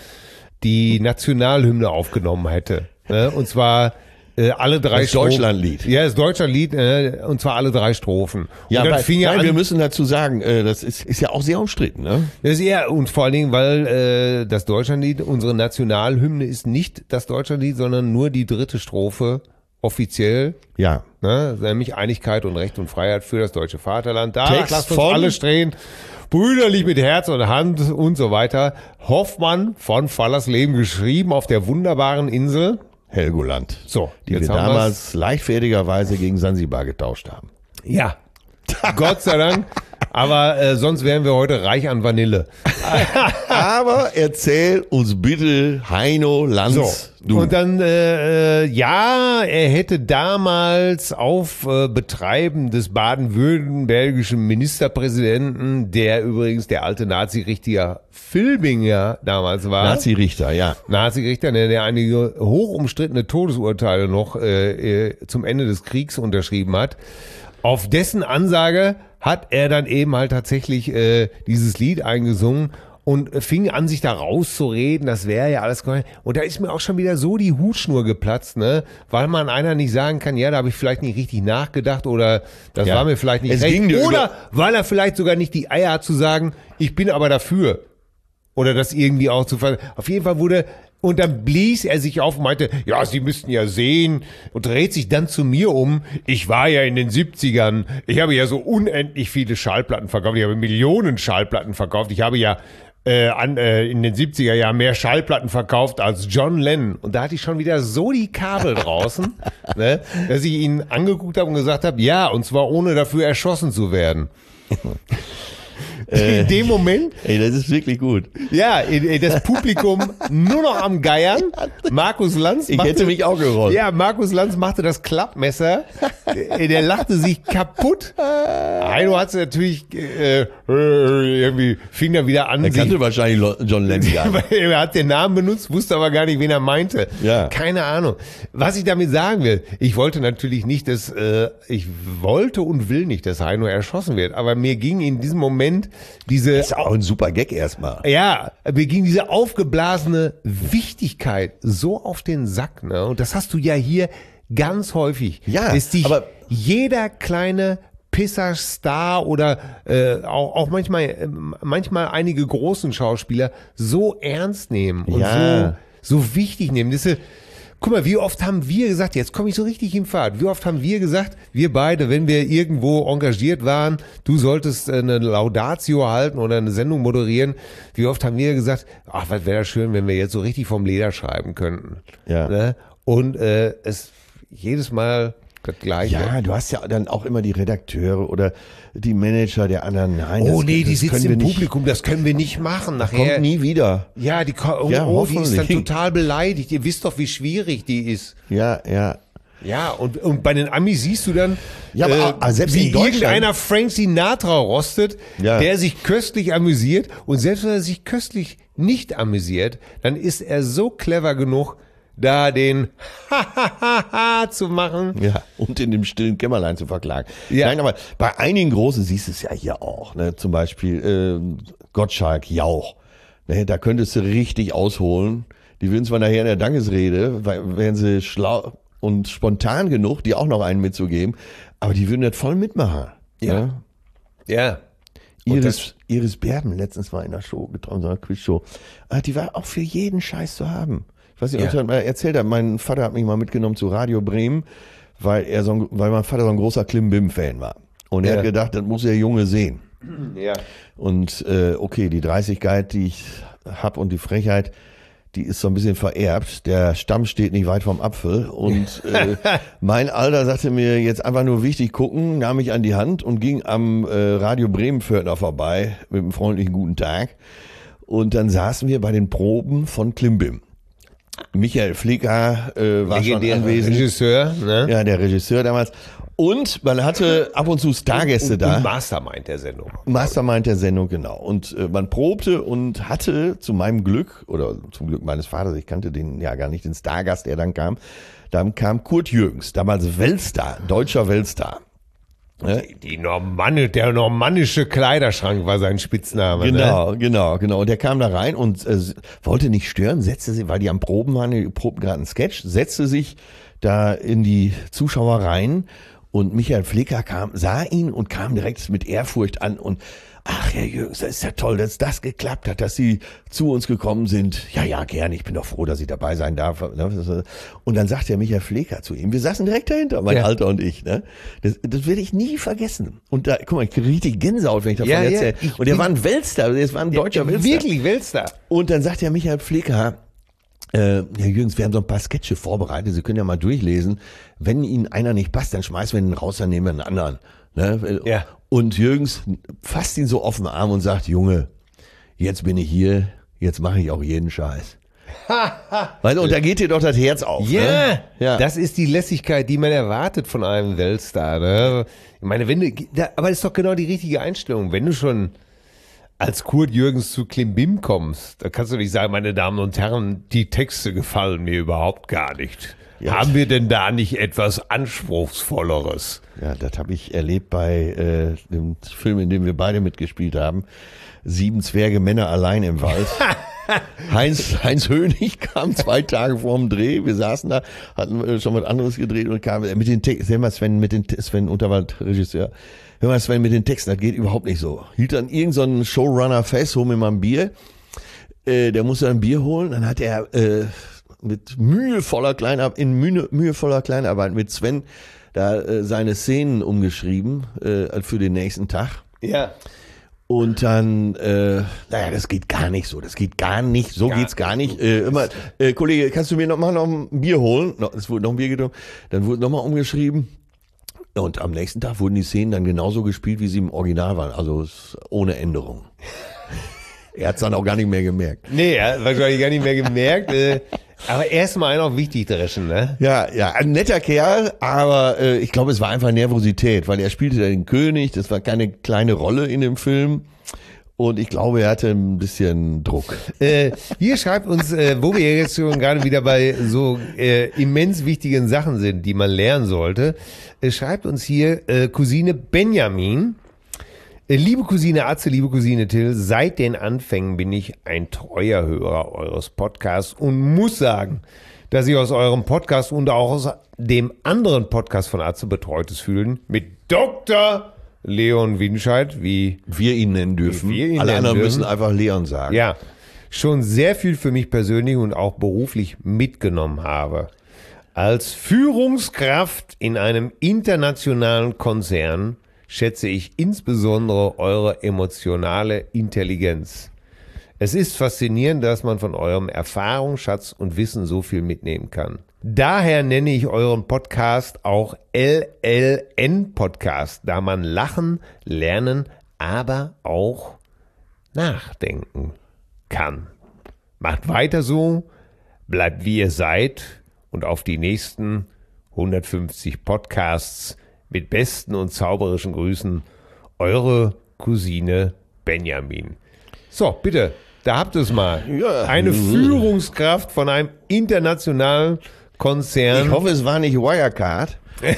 Speaker 2: die Nationalhymne aufgenommen hätte. Ne? Und zwar äh, alle drei
Speaker 3: Das
Speaker 2: Strophen.
Speaker 3: Deutschlandlied.
Speaker 2: Ja, das Deutschlandlied, äh, und zwar alle drei Strophen.
Speaker 3: Ja,
Speaker 2: und dann
Speaker 3: weil,
Speaker 2: fing er
Speaker 3: weil
Speaker 2: an,
Speaker 3: wir müssen dazu sagen, äh, das ist, ist ja auch sehr umstritten, ne?
Speaker 2: das ist eher, und vor allen Dingen, weil äh, das Deutschlandlied, unsere Nationalhymne ist nicht das Deutschlandlied, sondern nur die dritte Strophe offiziell,
Speaker 3: Ja.
Speaker 2: ne, nämlich Einigkeit und Recht und Freiheit für das deutsche Vaterland. Da
Speaker 3: Text
Speaker 2: lasst uns
Speaker 3: von-
Speaker 2: alle stehen, brüderlich mit Herz und Hand und so weiter. Hoffmann von Fallersleben, geschrieben auf der wunderbaren Insel.
Speaker 3: Helgoland.
Speaker 2: So,
Speaker 3: Die wir
Speaker 2: jetzt haben wir's.
Speaker 3: damals leichtfertigerweise gegen Sansibar getauscht haben.
Speaker 2: Ja. Gott sei Dank. Aber äh, sonst wären wir heute reich an Vanille.
Speaker 3: Aber erzähl uns bitte, Heino Lanz.
Speaker 2: So,
Speaker 3: du.
Speaker 2: und dann, äh, ja, er hätte damals auf äh, Betreiben des baden-württembergischen Ministerpräsidenten, der übrigens der alte Nazi-Richter Filbinger damals war.
Speaker 3: Nazi-Richter, ja.
Speaker 2: Nazi-Richter, der, der einige hochumstrittene Todesurteile noch äh, äh, zum Ende des Kriegs unterschrieben hat. Auf dessen Ansage hat er dann eben halt tatsächlich äh, dieses Lied eingesungen und fing an, sich da rauszureden, das wäre ja alles korrekt. Und da ist mir auch schon wieder so die Hutschnur geplatzt, ne? Weil man einer nicht sagen kann, ja, da habe ich vielleicht nicht richtig nachgedacht oder das
Speaker 3: Ja.
Speaker 2: war mir vielleicht nicht
Speaker 3: Es
Speaker 2: recht.
Speaker 3: ging dir
Speaker 2: Oder
Speaker 3: über-
Speaker 2: weil er vielleicht sogar nicht die Eier hat zu sagen, ich bin aber dafür. Oder das irgendwie auch zu ver... Auf jeden Fall wurde... Und dann blies er sich auf und meinte, ja, Sie müssten ja sehen, und dreht sich dann zu mir um. Ich war ja in den siebzigern, ich habe ja so unendlich viele Schallplatten verkauft, ich habe Millionen Schallplatten verkauft, ich habe ja äh, an, äh, in den siebziger Jahren mehr Schallplatten verkauft als John Lennon. Und da hatte ich schon wieder so die Kabel draußen, ne, dass ich ihn angeguckt habe und gesagt habe, ja, und zwar ohne dafür erschossen zu werden. In dem Moment,
Speaker 3: Ey, das ist wirklich gut.
Speaker 2: ja, das Publikum nur noch am Geiern. Markus Lanz
Speaker 3: Ich hätte mich auch gerollt.
Speaker 2: Ja, Markus Lanz machte das Klappmesser. Der der lachte sich kaputt. Heino hat es natürlich äh, irgendwie, fing dann wieder an.
Speaker 3: Er
Speaker 2: sich-
Speaker 3: kannte wahrscheinlich Lo- John Lennon gar nicht.
Speaker 2: er hat den Namen benutzt, wusste aber gar nicht, wen er meinte.
Speaker 3: Ja.
Speaker 2: Keine Ahnung. Was ich damit sagen will, ich wollte natürlich nicht, dass, äh, ich wollte und will nicht, dass Heino erschossen wird. Aber mir ging in diesem Moment diese
Speaker 3: Ist auch ein super Gag erstmal.
Speaker 2: ja, mir ging diese aufgeblasene Wichtigkeit so auf den Sack, ne? Und das hast du ja hier ganz häufig.
Speaker 3: Ja,
Speaker 2: dass dich
Speaker 3: aber-
Speaker 2: jeder kleine Pisser-Star oder äh, auch, auch manchmal, äh, manchmal einige großen Schauspieler so ernst nehmen und
Speaker 3: Ja.
Speaker 2: so, so wichtig nehmen. Das ist, guck mal, wie oft haben wir gesagt, jetzt komme ich so richtig in Fahrt, wie oft haben wir gesagt, wir beide, wenn wir irgendwo engagiert waren, du solltest eine Laudatio halten oder eine Sendung moderieren, wie oft haben wir gesagt, ach, was wäre das schön, wenn wir jetzt so richtig vom Leder schreiben könnten.
Speaker 3: Ja.
Speaker 2: Ne? Und äh, es jedes Mal das Gleiche.
Speaker 3: Ja, du hast ja dann auch immer die Redakteure oder die Manager der anderen. Nein,
Speaker 2: Oh
Speaker 3: das-
Speaker 2: nee, die
Speaker 3: das
Speaker 2: sitzt
Speaker 3: können wir
Speaker 2: im
Speaker 3: nicht.
Speaker 2: Publikum, das können wir nicht machen. Nachher,
Speaker 3: Kommt nie wieder.
Speaker 2: ja, die, ko- oh,
Speaker 3: Ja,
Speaker 2: oh, die ist dann
Speaker 3: hoffentlich.
Speaker 2: total beleidigt. Ihr wisst doch, wie schwierig die ist.
Speaker 3: Ja, ja.
Speaker 2: Ja, und, und bei den Amis siehst du dann,
Speaker 3: Ja, aber auch- selbst
Speaker 2: wie
Speaker 3: in Deutschland-
Speaker 2: irgendeiner Frank Sinatra rostet,
Speaker 3: Ja.
Speaker 2: der sich köstlich amüsiert. Und selbst wenn er sich köstlich nicht amüsiert, dann ist er so clever genug, da den zu machen.
Speaker 3: Ja, und in dem stillen Kämmerlein zu verklagen.
Speaker 2: Ja.
Speaker 3: Nein, aber bei einigen Großen siehst du es ja hier auch. Ne? Zum Beispiel äh, Gottschalk, Jauch. Ne? Da könntest du richtig ausholen. Die würden zwar nachher in der Dankesrede, weil, wären sie schlau und spontan genug, die auch noch einen mitzugeben, aber die würden das voll mitmachen.
Speaker 2: Ja.
Speaker 3: Ne?
Speaker 2: Ja. Und
Speaker 3: Iris, Iris Berben letztens war in der Show getroffen, so einer Quizshow. Ah, die war auch für jeden Scheiß zu haben. Ich weiß nicht, ob
Speaker 2: Ja.
Speaker 3: ich das mal erzählt habe, mein Vater hat mich mal mitgenommen zu Radio Bremen, weil er so ein, weil mein Vater so ein großer Klimbim-Fan war. Und er
Speaker 2: Ja.
Speaker 3: hat gedacht, das muss der Junge sehen.
Speaker 2: Ja.
Speaker 3: Und äh, okay, die Dreißigkeit, die ich hab und die Frechheit, die ist so ein bisschen vererbt. Der Stamm steht nicht weit vom Apfel. Und äh, mein Alter sagte mir jetzt einfach nur wichtig gucken, nahm mich an die Hand und ging am äh, Radio Bremen-Pförtner vorbei mit einem freundlichen guten Tag. Und dann saßen wir bei den Proben von Klimbim. Michael Flicker äh, war schon
Speaker 2: Legendärer
Speaker 3: anwesend.
Speaker 2: Regisseur, ne?
Speaker 3: Ja, der Regisseur damals. Und man hatte ab und zu Stargäste
Speaker 2: und,
Speaker 3: da.
Speaker 2: Und Mastermind der Sendung.
Speaker 3: Mastermind der Sendung, genau. Und äh, man probte und hatte zu meinem Glück, oder zum Glück meines Vaters, ich kannte den ja gar nicht, den Stargast, der dann kam, dann kam Kurt Jürgens, damals Weltstar, deutscher Weltstar. Ne?
Speaker 2: Die Normanne, der normannische Kleiderschrank war sein Spitzname. Ne?
Speaker 3: Genau, genau, genau. Und der kam da rein und äh, wollte nicht stören, setzte sich, weil die am Proben waren, die probten gerade einen Sketch, setzte sich da in die Zuschauer rein. Und Michael Flicker kam, sah ihn und kam direkt mit Ehrfurcht an und ach, Herr Jürgens, das ist ja toll, dass das geklappt hat, dass Sie zu uns gekommen sind. Ja, ja, gerne, ich bin doch froh, dass ich dabei sein darf. Und dann sagt der Michael Flicker zu ihm, wir saßen direkt dahinter, mein
Speaker 2: Ja.
Speaker 3: Alter und ich. Ne? Das, das werde ich nie vergessen. Und da, guck mal, ich kriege richtig Gänsehaut, wenn ich davon
Speaker 2: Ja, ja,
Speaker 3: erzähle.
Speaker 2: ich
Speaker 3: Und der
Speaker 2: bin-
Speaker 3: war ein Weltstar, das war ein deutscher Weltstar.
Speaker 2: Wirklich Weltstar.
Speaker 3: Und dann sagt der Michael Flicker, äh, Herr Jürgens, wir haben so ein paar Sketche vorbereitet, Sie können ja mal durchlesen. Wenn Ihnen einer nicht passt, dann schmeißen wir ihn raus, dann nehmen wir einen anderen. Ne?
Speaker 2: Ja.
Speaker 3: Und Jürgens fasst ihn so auf den Arm und sagt, Junge, jetzt bin ich hier, jetzt mache ich auch jeden Scheiß. Weißt du, und da geht dir doch das Herz auf.
Speaker 2: Ja,
Speaker 3: ne? Ja,
Speaker 2: das ist die Lässigkeit, die man erwartet von einem Weltstar. Ne? Ich meine, wenn du, da, aber das ist doch genau die richtige Einstellung. Wenn du schon als Kurt Jürgens zu Klimbim kommst, da kannst du nicht sagen, meine Damen und Herren, die Texte gefallen mir überhaupt gar nicht.
Speaker 3: Ja.
Speaker 2: Haben wir denn da nicht etwas Anspruchsvolleres?
Speaker 3: Ja, das habe ich erlebt bei äh, dem Film, in dem wir beide mitgespielt haben. Sieben Zwerge, Männer allein im Wald. Heinz, Heinz Hönig kam zwei Tage vor dem Dreh. Wir saßen da, hatten schon was anderes gedreht und kam mit den Texten. Hör mal, Sven, mit den Sven Unterwald, Regisseur. Hör mal, Sven, mit den Texten, das geht überhaupt nicht so. Hielt dann irgend so einen Showrunner fest, hol mir mal ein Bier. Äh, der musste ein Bier holen. Dann hat er äh, mit mühevoller Kleinarbeit, in mühe, mühevoller Kleinarbeit mit Sven da äh, seine Szenen umgeschrieben äh, für den nächsten Tag.
Speaker 2: Ja.
Speaker 3: Und dann, äh, naja, das geht gar nicht so, das geht gar nicht, so
Speaker 2: Gar
Speaker 3: geht's gar
Speaker 2: nicht.
Speaker 3: nicht. Äh, immer, äh, Kollege, kannst du mir noch mal noch ein Bier holen? No, es wurde noch ein Bier getrunken, dann wurde nochmal umgeschrieben. Und am nächsten Tag wurden die Szenen dann genauso gespielt, wie sie im Original waren, also ohne Änderung. Er hat's dann auch gar nicht mehr gemerkt.
Speaker 2: Nee, er hat wahrscheinlich gar nicht mehr gemerkt. äh, aber erstmal noch wichtig dreschen, ne?
Speaker 3: Ja, ja, ein netter Kerl, aber äh, ich glaube, es war einfach Nervosität, weil er spielte den König, das war keine kleine Rolle in dem Film. Und ich glaube, er hatte ein bisschen Druck.
Speaker 2: Äh, hier schreibt uns, äh, wo wir jetzt schon gerade wieder bei so äh, immens wichtigen Sachen sind, die man lernen sollte, äh, schreibt uns hier äh, Cousine Benjamin. Äh, liebe Cousine Atze, liebe Cousine Till, seit den Anfängen bin ich ein treuer Hörer eures Podcasts und muss sagen, dass ich aus eurem Podcast und auch aus dem anderen Podcast von Atze betreutes Fühlen mit Doktor Leon Winscheid, wie
Speaker 3: Wir ihn nennen dürfen.
Speaker 2: Wie wir ihn
Speaker 3: Alle
Speaker 2: nennen
Speaker 3: anderen
Speaker 2: dürfen.
Speaker 3: müssen einfach Leon sagen.
Speaker 2: ja, schon sehr viel für mich persönlich und auch beruflich mitgenommen habe. Als Führungskraft in einem internationalen Konzern schätze ich insbesondere eure emotionale Intelligenz. Es ist faszinierend, dass man von eurem Erfahrungsschatz und Wissen so viel mitnehmen kann. Daher nenne ich euren Podcast auch L L N-Podcast, da man lachen, lernen, aber auch nachdenken kann. Macht weiter so, bleibt wie ihr seid und auf die nächsten hundertfünfzig Podcasts mit besten und zauberischen Grüßen, eure Cousine Benjamin. So, bitte, da habt ihr es mal.
Speaker 3: Ja.
Speaker 2: Eine Führungskraft von einem internationalen Konzern.
Speaker 3: Ich hoffe, es war nicht Wirecard.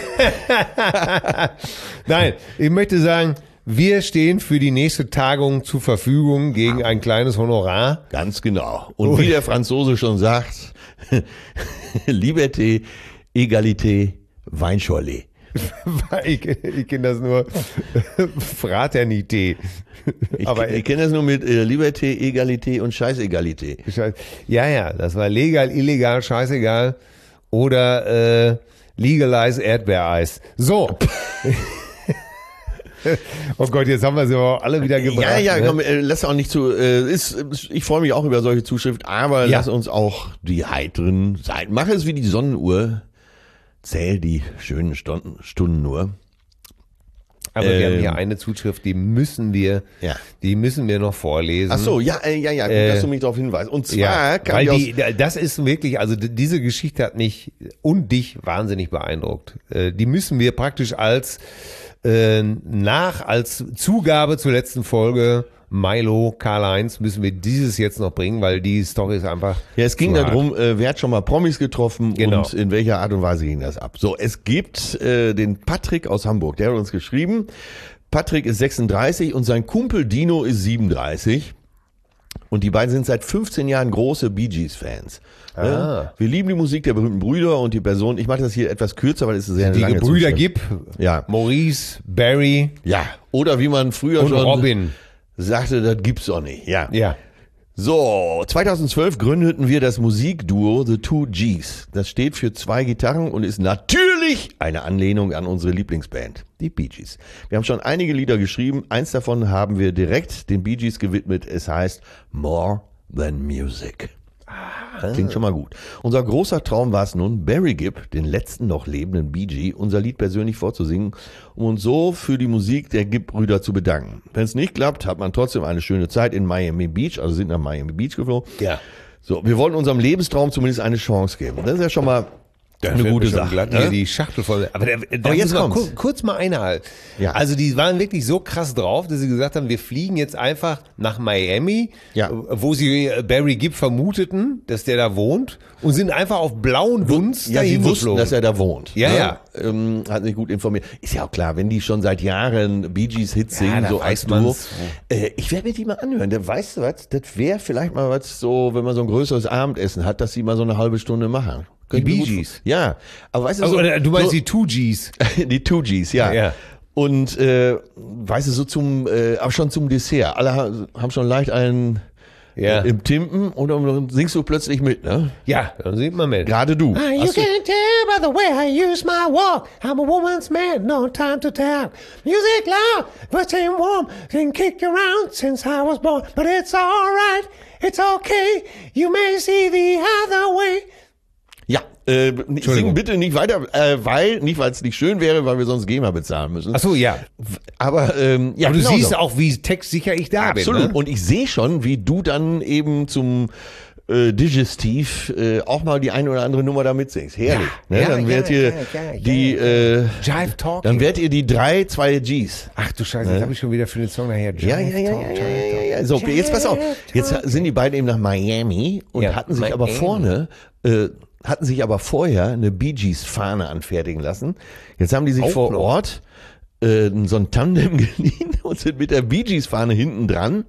Speaker 2: Nein, ich möchte sagen, wir stehen für die nächste Tagung zur Verfügung gegen ein kleines Honorar.
Speaker 3: Ganz genau. Und wie der Franzose schon sagt, Liberté, Egalité, Weinschorle.
Speaker 2: Ich, ich kenne das nur Fraternité.
Speaker 3: Ich,
Speaker 2: Aber
Speaker 3: ich kenne das nur mit äh, Liberté, Egalité und Scheißegalité.
Speaker 2: ja, ja, das war legal, illegal, scheißegal. Oder äh, legalize Erdbeereis. So. Oh Gott, jetzt haben wir sie aber alle wieder gebracht.
Speaker 3: Ja, ja,
Speaker 2: ne?
Speaker 3: komm, äh, lass auch nicht zu. Äh, ist, ich freue mich auch über solche Zuschriften, aber
Speaker 2: Ja.
Speaker 3: lass uns auch die heiteren Seiten. Mach es wie die Sonnenuhr. Zähl die schönen Stunden, Stunden nur.
Speaker 2: Aber wir haben
Speaker 3: Ähm,
Speaker 2: hier eine Zuschrift, die müssen wir,
Speaker 3: Ja.
Speaker 2: die müssen wir noch vorlesen.
Speaker 3: Ach so, ja, äh, ja, ja, gut,
Speaker 2: Äh,
Speaker 3: dass du mich darauf hinweist. Und zwar
Speaker 2: Ja,
Speaker 3: kam
Speaker 2: weil
Speaker 3: die aus,
Speaker 2: die, das ist wirklich, also d- diese Geschichte hat mich und dich wahnsinnig beeindruckt. Äh, Die müssen wir praktisch als äh, nach, als Zugabe zur letzten Folge Milo, Karl-Heinz, müssen wir dieses jetzt noch bringen, weil die Story ist einfach.
Speaker 3: Ja, es ging
Speaker 2: zu hart.
Speaker 3: darum, äh, wer hat schon mal Promis getroffen
Speaker 2: Genau.
Speaker 3: und in welcher Art und Weise ging das ab. So, es gibt äh, den Patrick aus Hamburg, der hat uns geschrieben. Patrick ist sechsunddreißig und sein Kumpel Dino ist siebenunddreißig. Und die beiden sind seit fünfzehn Jahren große Bee Gees-Fans.
Speaker 2: Ah.
Speaker 3: Ne? Wir lieben die Musik der berühmten Brüder und die Person. Ich mache das hier etwas kürzer, weil es ist sehr
Speaker 2: Die
Speaker 3: lange
Speaker 2: Gebrüder
Speaker 3: Zuschrift.
Speaker 2: Gibb,
Speaker 3: Ja.
Speaker 2: Maurice, Barry
Speaker 3: Ja, oder wie man früher
Speaker 2: und
Speaker 3: schon
Speaker 2: Robin.
Speaker 3: sagte, das gibt's doch nicht. Ja.
Speaker 2: Ja.
Speaker 3: So, zweitausendzwölf gründeten wir das Musikduo The Two Gs. Das steht für zwei Gitarren und ist natürlich eine Anlehnung an unsere Lieblingsband, die Bee Gees. Wir haben schon einige Lieder geschrieben. Eins davon haben wir direkt den Bee Gees gewidmet. Es heißt More Than Music. Klingt schon mal gut. Unser großer Traum war es nun, Barry Gibb, den letzten noch lebenden Bee Gee, unser Lied persönlich vorzusingen, um uns so für die Musik der Gibb-Brüder zu bedanken. Wenn es nicht klappt, hat man trotzdem eine schöne Zeit in Miami Beach, also sind nach Miami Beach geflogen.
Speaker 2: Ja.
Speaker 3: So, wir wollten unserem Lebenstraum zumindest eine Chance geben. Das ist ja schon mal eine gute Sache.
Speaker 2: Glatt,
Speaker 3: Ne?
Speaker 2: Die Schachtel voll. Aber, der, der
Speaker 3: Aber jetzt
Speaker 2: muss mal
Speaker 3: kommt's.
Speaker 2: kur, kurz mal einhalten.
Speaker 3: Ja.
Speaker 2: Also die waren wirklich so krass drauf, dass sie gesagt haben, wir fliegen jetzt einfach nach Miami,
Speaker 3: Ja.
Speaker 2: wo sie Barry Gibb vermuteten, dass der da wohnt, und sind einfach auf blauen Dunst
Speaker 3: Ja, sie
Speaker 2: dahin
Speaker 3: wussten,
Speaker 2: geflogen.
Speaker 3: dass er da wohnt.
Speaker 2: Ja,
Speaker 3: ne?
Speaker 2: ja.
Speaker 3: Ähm, hat sich gut informiert. Ist ja auch klar, wenn die schon seit Jahren Bee Gees Hits
Speaker 2: Ja,
Speaker 3: singen,
Speaker 2: da
Speaker 3: so
Speaker 2: weiß
Speaker 3: als Duo.
Speaker 2: man's.
Speaker 3: Äh, ich werde mir die mal anhören. Der weißt du was? Das wäre vielleicht mal was so, wenn man so ein größeres Abendessen hat, dass sie mal so eine halbe Stunde machen.
Speaker 2: Die
Speaker 3: Könnte mir
Speaker 2: Bee
Speaker 3: gut-
Speaker 2: Gees?
Speaker 3: Ja. Aber weißt du,
Speaker 2: Oh,
Speaker 3: so,
Speaker 2: oder du meinst
Speaker 3: so,
Speaker 2: die Two Gs.
Speaker 3: die Two Gs, ja.
Speaker 2: Ja.
Speaker 3: Und äh, weißt du, so zum, äh, aber schon zum Dessert. Alle ha- haben schon leicht einen
Speaker 2: Ja.
Speaker 3: äh, im Timpen und dann singst du plötzlich mit, ne?
Speaker 2: Ja, dann sieht man mit.
Speaker 3: Gerade du.
Speaker 2: Ah, you
Speaker 3: Hast du-
Speaker 2: can tell by the way I use my walk. I'm a woman's man, no time to talk. Music loud, but staying warm, can kick around since I was born. But it's alright, it's okay. You may see the other way.
Speaker 3: Ja, äh, sing bitte nicht weiter, äh, weil, nicht weil es nicht schön wäre, weil wir sonst GEMA bezahlen müssen.
Speaker 2: Ach so, ja.
Speaker 3: Aber, ähm, ja,
Speaker 2: Aber du
Speaker 3: genau
Speaker 2: siehst
Speaker 3: so.
Speaker 2: auch, wie textsicher ich da
Speaker 3: Absolut.
Speaker 2: bin. Ne?
Speaker 3: Und ich sehe schon, wie du dann eben zum äh, Digestiv äh, auch mal die eine oder andere Nummer da mitsingst. Herrlich.
Speaker 2: Ja,
Speaker 3: ne?
Speaker 2: ja,
Speaker 3: Dann
Speaker 2: ja,
Speaker 3: werdet ihr
Speaker 2: ja, ja,
Speaker 3: die,
Speaker 2: ja.
Speaker 3: äh,
Speaker 2: Jive Talking.
Speaker 3: dann werdet ihr die drei, zwei Gs.
Speaker 2: Ach du Scheiße, jetzt habe ich schon wieder für den Song nachher.
Speaker 3: Ja, ja, ja, ja, ja, ja, ja. So, jetzt pass auf. Jetzt sind die beiden eben nach Miami und
Speaker 2: Ja,
Speaker 3: hatten sich aber
Speaker 2: Miami.
Speaker 3: vorne, äh, hatten sich aber vorher eine Bee Gees Fahne anfertigen lassen. Jetzt haben die sich
Speaker 2: Auch
Speaker 3: vor
Speaker 2: noch.
Speaker 3: Ort äh, so ein Tandem geliehen und sind mit der Bee Gees Fahne hinten dran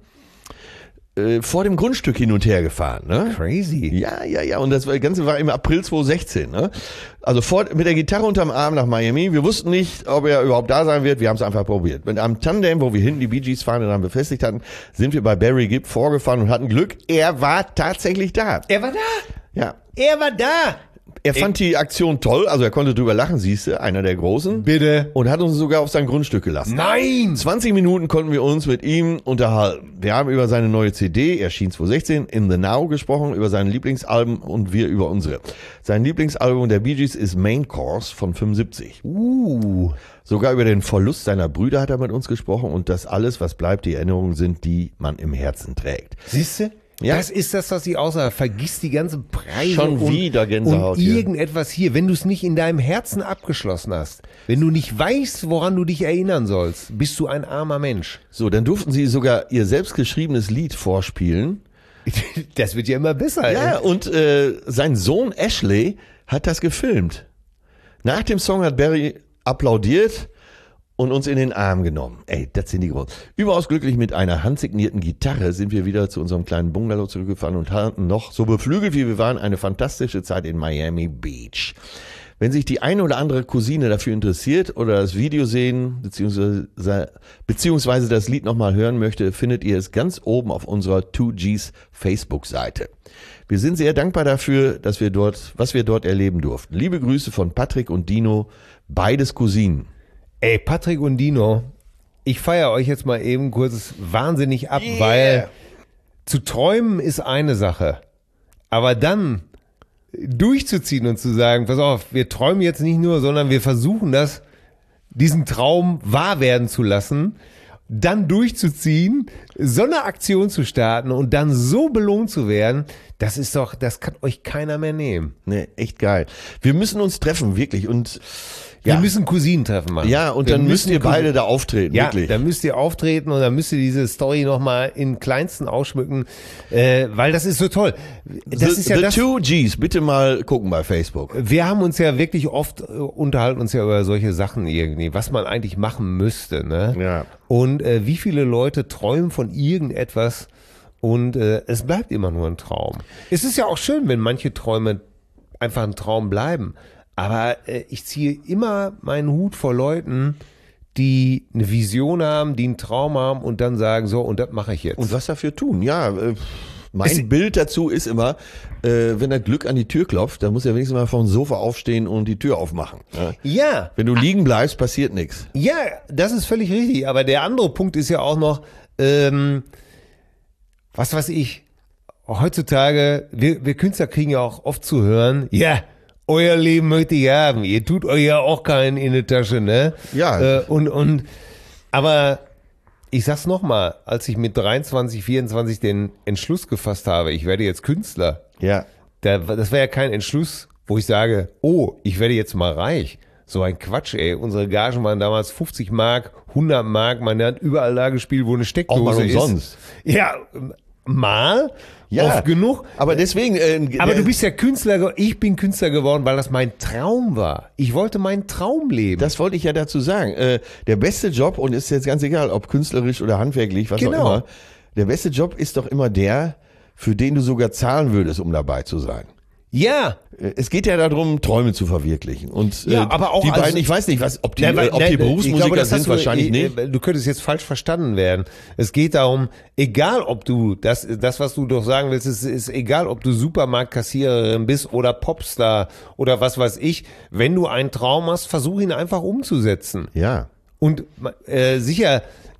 Speaker 3: äh, vor dem Grundstück hin und her gefahren. Ne?
Speaker 2: Crazy.
Speaker 3: Ja, ja, ja. Und das Ganze war im April zwanzig sechzehn. Ne? Also vor, mit der Gitarre unterm Arm nach Miami. Wir wussten nicht, ob er überhaupt da sein wird. Wir haben es einfach probiert. Mit einem Tandem, wo wir hinten die Bee Gees Fahne dann befestigt hatten, sind wir bei Barry Gibb vorgefahren und hatten Glück. Er war tatsächlich da.
Speaker 2: Er war da.
Speaker 3: Ja.
Speaker 2: Er war da.
Speaker 3: Er fand die Aktion toll. Also er konnte drüber lachen, siehst du, einer der Großen.
Speaker 2: Bitte.
Speaker 3: Und hat uns sogar auf sein Grundstück gelassen.
Speaker 2: Nein.
Speaker 3: zwanzig Minuten konnten wir uns mit ihm unterhalten. Wir haben über seine neue C D, erschien zwanzig sechzehn, In the Now gesprochen, über seine Lieblingsalben und wir über unsere. Sein Lieblingsalbum der Bee Gees ist Main Course von fünfundsiebzig.
Speaker 2: Uh.
Speaker 3: Sogar über den Verlust seiner Brüder hat er mit uns gesprochen und das alles, was bleibt, die Erinnerungen sind, die man im Herzen trägt.
Speaker 2: Siehst du?
Speaker 3: Ja.
Speaker 2: Das ist das, was ich aussage. Vergiss die ganzen Preise
Speaker 3: Schon
Speaker 2: und,
Speaker 3: wieder Gänsehaut
Speaker 2: und
Speaker 3: hier.
Speaker 2: irgendetwas hier. Wenn du es nicht in deinem Herzen abgeschlossen hast, wenn du nicht weißt, woran du dich erinnern sollst, bist du ein armer Mensch.
Speaker 3: So, dann durften sie sogar ihr selbstgeschriebenes Lied vorspielen.
Speaker 2: Das wird ja immer besser.
Speaker 3: Ja,
Speaker 2: ey.
Speaker 3: und äh, sein Sohn Ashley hat das gefilmt. Nach dem Song hat Barry applaudiert und uns in den Arm genommen. Ey, das sind die Großen. Überaus glücklich mit einer handsignierten Gitarre sind wir wieder zu unserem kleinen Bungalow zurückgefahren und hatten noch, so beflügelt wie wir waren, eine fantastische Zeit in Miami Beach. Wenn sich die eine oder andere Cousine dafür interessiert oder das Video sehen beziehungsweise, beziehungsweise das Lied nochmal hören möchte, findet ihr es ganz oben auf unserer Two Gs Facebook-Seite. Wir sind sehr dankbar dafür, dass wir dort, was wir dort erleben durften. Liebe Grüße von Patrick und Dino, beides Cousinen.
Speaker 2: Ey, Patrick und Dino, ich feiere euch jetzt mal eben kurz wahnsinnig ab, weil zu träumen ist eine Sache, aber dann durchzuziehen und zu sagen, pass auf, wir träumen jetzt nicht nur, sondern wir versuchen das, diesen Traum wahr werden zu lassen, dann durchzuziehen, so eine Aktion zu starten und dann so belohnt zu werden, das ist doch, das kann euch keiner mehr nehmen.
Speaker 3: Ne, echt geil. Wir müssen uns treffen, wirklich. Und
Speaker 2: Wir
Speaker 3: ja,
Speaker 2: müssen Cousinentreffen machen.
Speaker 3: ja und
Speaker 2: Wir
Speaker 3: dann müsst ihr
Speaker 2: Cousin-
Speaker 3: beide da auftreten,
Speaker 2: Ja,
Speaker 3: wirklich.
Speaker 2: da müsst ihr auftreten und dann müsst ihr diese Story nochmal in kleinsten ausschmücken, äh, weil das ist so toll. Das
Speaker 3: the,
Speaker 2: ist ja
Speaker 3: the
Speaker 2: das.
Speaker 3: Two Gs, bitte mal gucken bei Facebook.
Speaker 2: Wir haben uns ja wirklich oft äh, unterhalten uns ja über solche Sachen irgendwie, was man eigentlich machen müsste, ne?
Speaker 3: Ja.
Speaker 2: Und äh, wie viele Leute träumen von irgendetwas und äh, es bleibt immer nur ein Traum. Es ist ja auch schön, wenn manche Träume einfach ein Traum bleiben. Aber äh, ich ziehe immer meinen Hut vor Leuten, die eine Vision haben, die einen Traum haben und dann sagen, so, und das mache ich jetzt.
Speaker 3: Und was dafür tun? Ja, äh, mein
Speaker 2: Es-
Speaker 3: Bild dazu ist immer, äh, wenn das Glück an die Tür klopft, dann muss er wenigstens mal vom Sofa aufstehen und die Tür aufmachen. Ja?
Speaker 2: ja,
Speaker 3: Wenn du liegen bleibst, passiert nichts.
Speaker 2: ja, das ist völlig richtig. Aber der andere Punkt ist ja auch noch, ähm, was weiß ich, heutzutage, wir, wir Künstler kriegen ja auch oft zu hören, ja, euer Leben möchte ich haben. Ihr tut euch ja auch keinen in die Tasche, ne?
Speaker 3: Ja.
Speaker 2: Äh, und, und, aber ich sag's nochmal, als ich mit dreiundzwanzig, vierundzwanzig den Entschluss gefasst habe, ich werde jetzt Künstler.
Speaker 3: Ja.
Speaker 2: Da, das war ja kein Entschluss, wo ich sage, oh, ich werde jetzt mal reich. So ein Quatsch, ey. Unsere Gagen waren damals fünfzig Mark, hundert Mark. Man hat überall da gespielt, wo eine Steckdose
Speaker 3: Auch mal
Speaker 2: ist.
Speaker 3: umsonst.
Speaker 2: Ja, mal.
Speaker 3: Ja,
Speaker 2: oft genug.
Speaker 3: Aber deswegen. Äh,
Speaker 2: Aber
Speaker 3: äh,
Speaker 2: du bist ja Künstler, ge- ich bin Künstler geworden, weil das mein Traum war. Ich wollte meinen Traum leben.
Speaker 3: Das wollte ich ja dazu sagen. Äh, der beste Job, und ist jetzt ganz egal, ob künstlerisch oder handwerklich, was
Speaker 2: Genau.
Speaker 3: auch immer, der beste Job ist doch immer der, für den du sogar zahlen würdest, um dabei zu sein.
Speaker 2: ja.
Speaker 3: Äh, Es geht ja darum, Träume zu verwirklichen. Und
Speaker 2: Ja,
Speaker 3: äh,
Speaker 2: aber auch
Speaker 3: die
Speaker 2: als-
Speaker 3: beiden, ich weiß nicht, was, ob die,
Speaker 2: Ja,
Speaker 3: äh,
Speaker 2: weil-
Speaker 3: ob
Speaker 2: ne,
Speaker 3: die
Speaker 2: ich
Speaker 3: Berufsmusiker
Speaker 2: glaube, das
Speaker 3: sind,
Speaker 2: hast du,
Speaker 3: wahrscheinlich
Speaker 2: äh,
Speaker 3: nicht.
Speaker 2: äh, Du könntest jetzt falsch verstanden werden. Es geht darum, egal ob du, das, das was du doch sagen willst, ist, ist egal, ob du Supermarktkassiererin bist oder Popstar oder was weiß ich. Wenn du einen Traum hast, versuch ihn einfach umzusetzen.
Speaker 3: Ja.
Speaker 2: Und äh, sicher,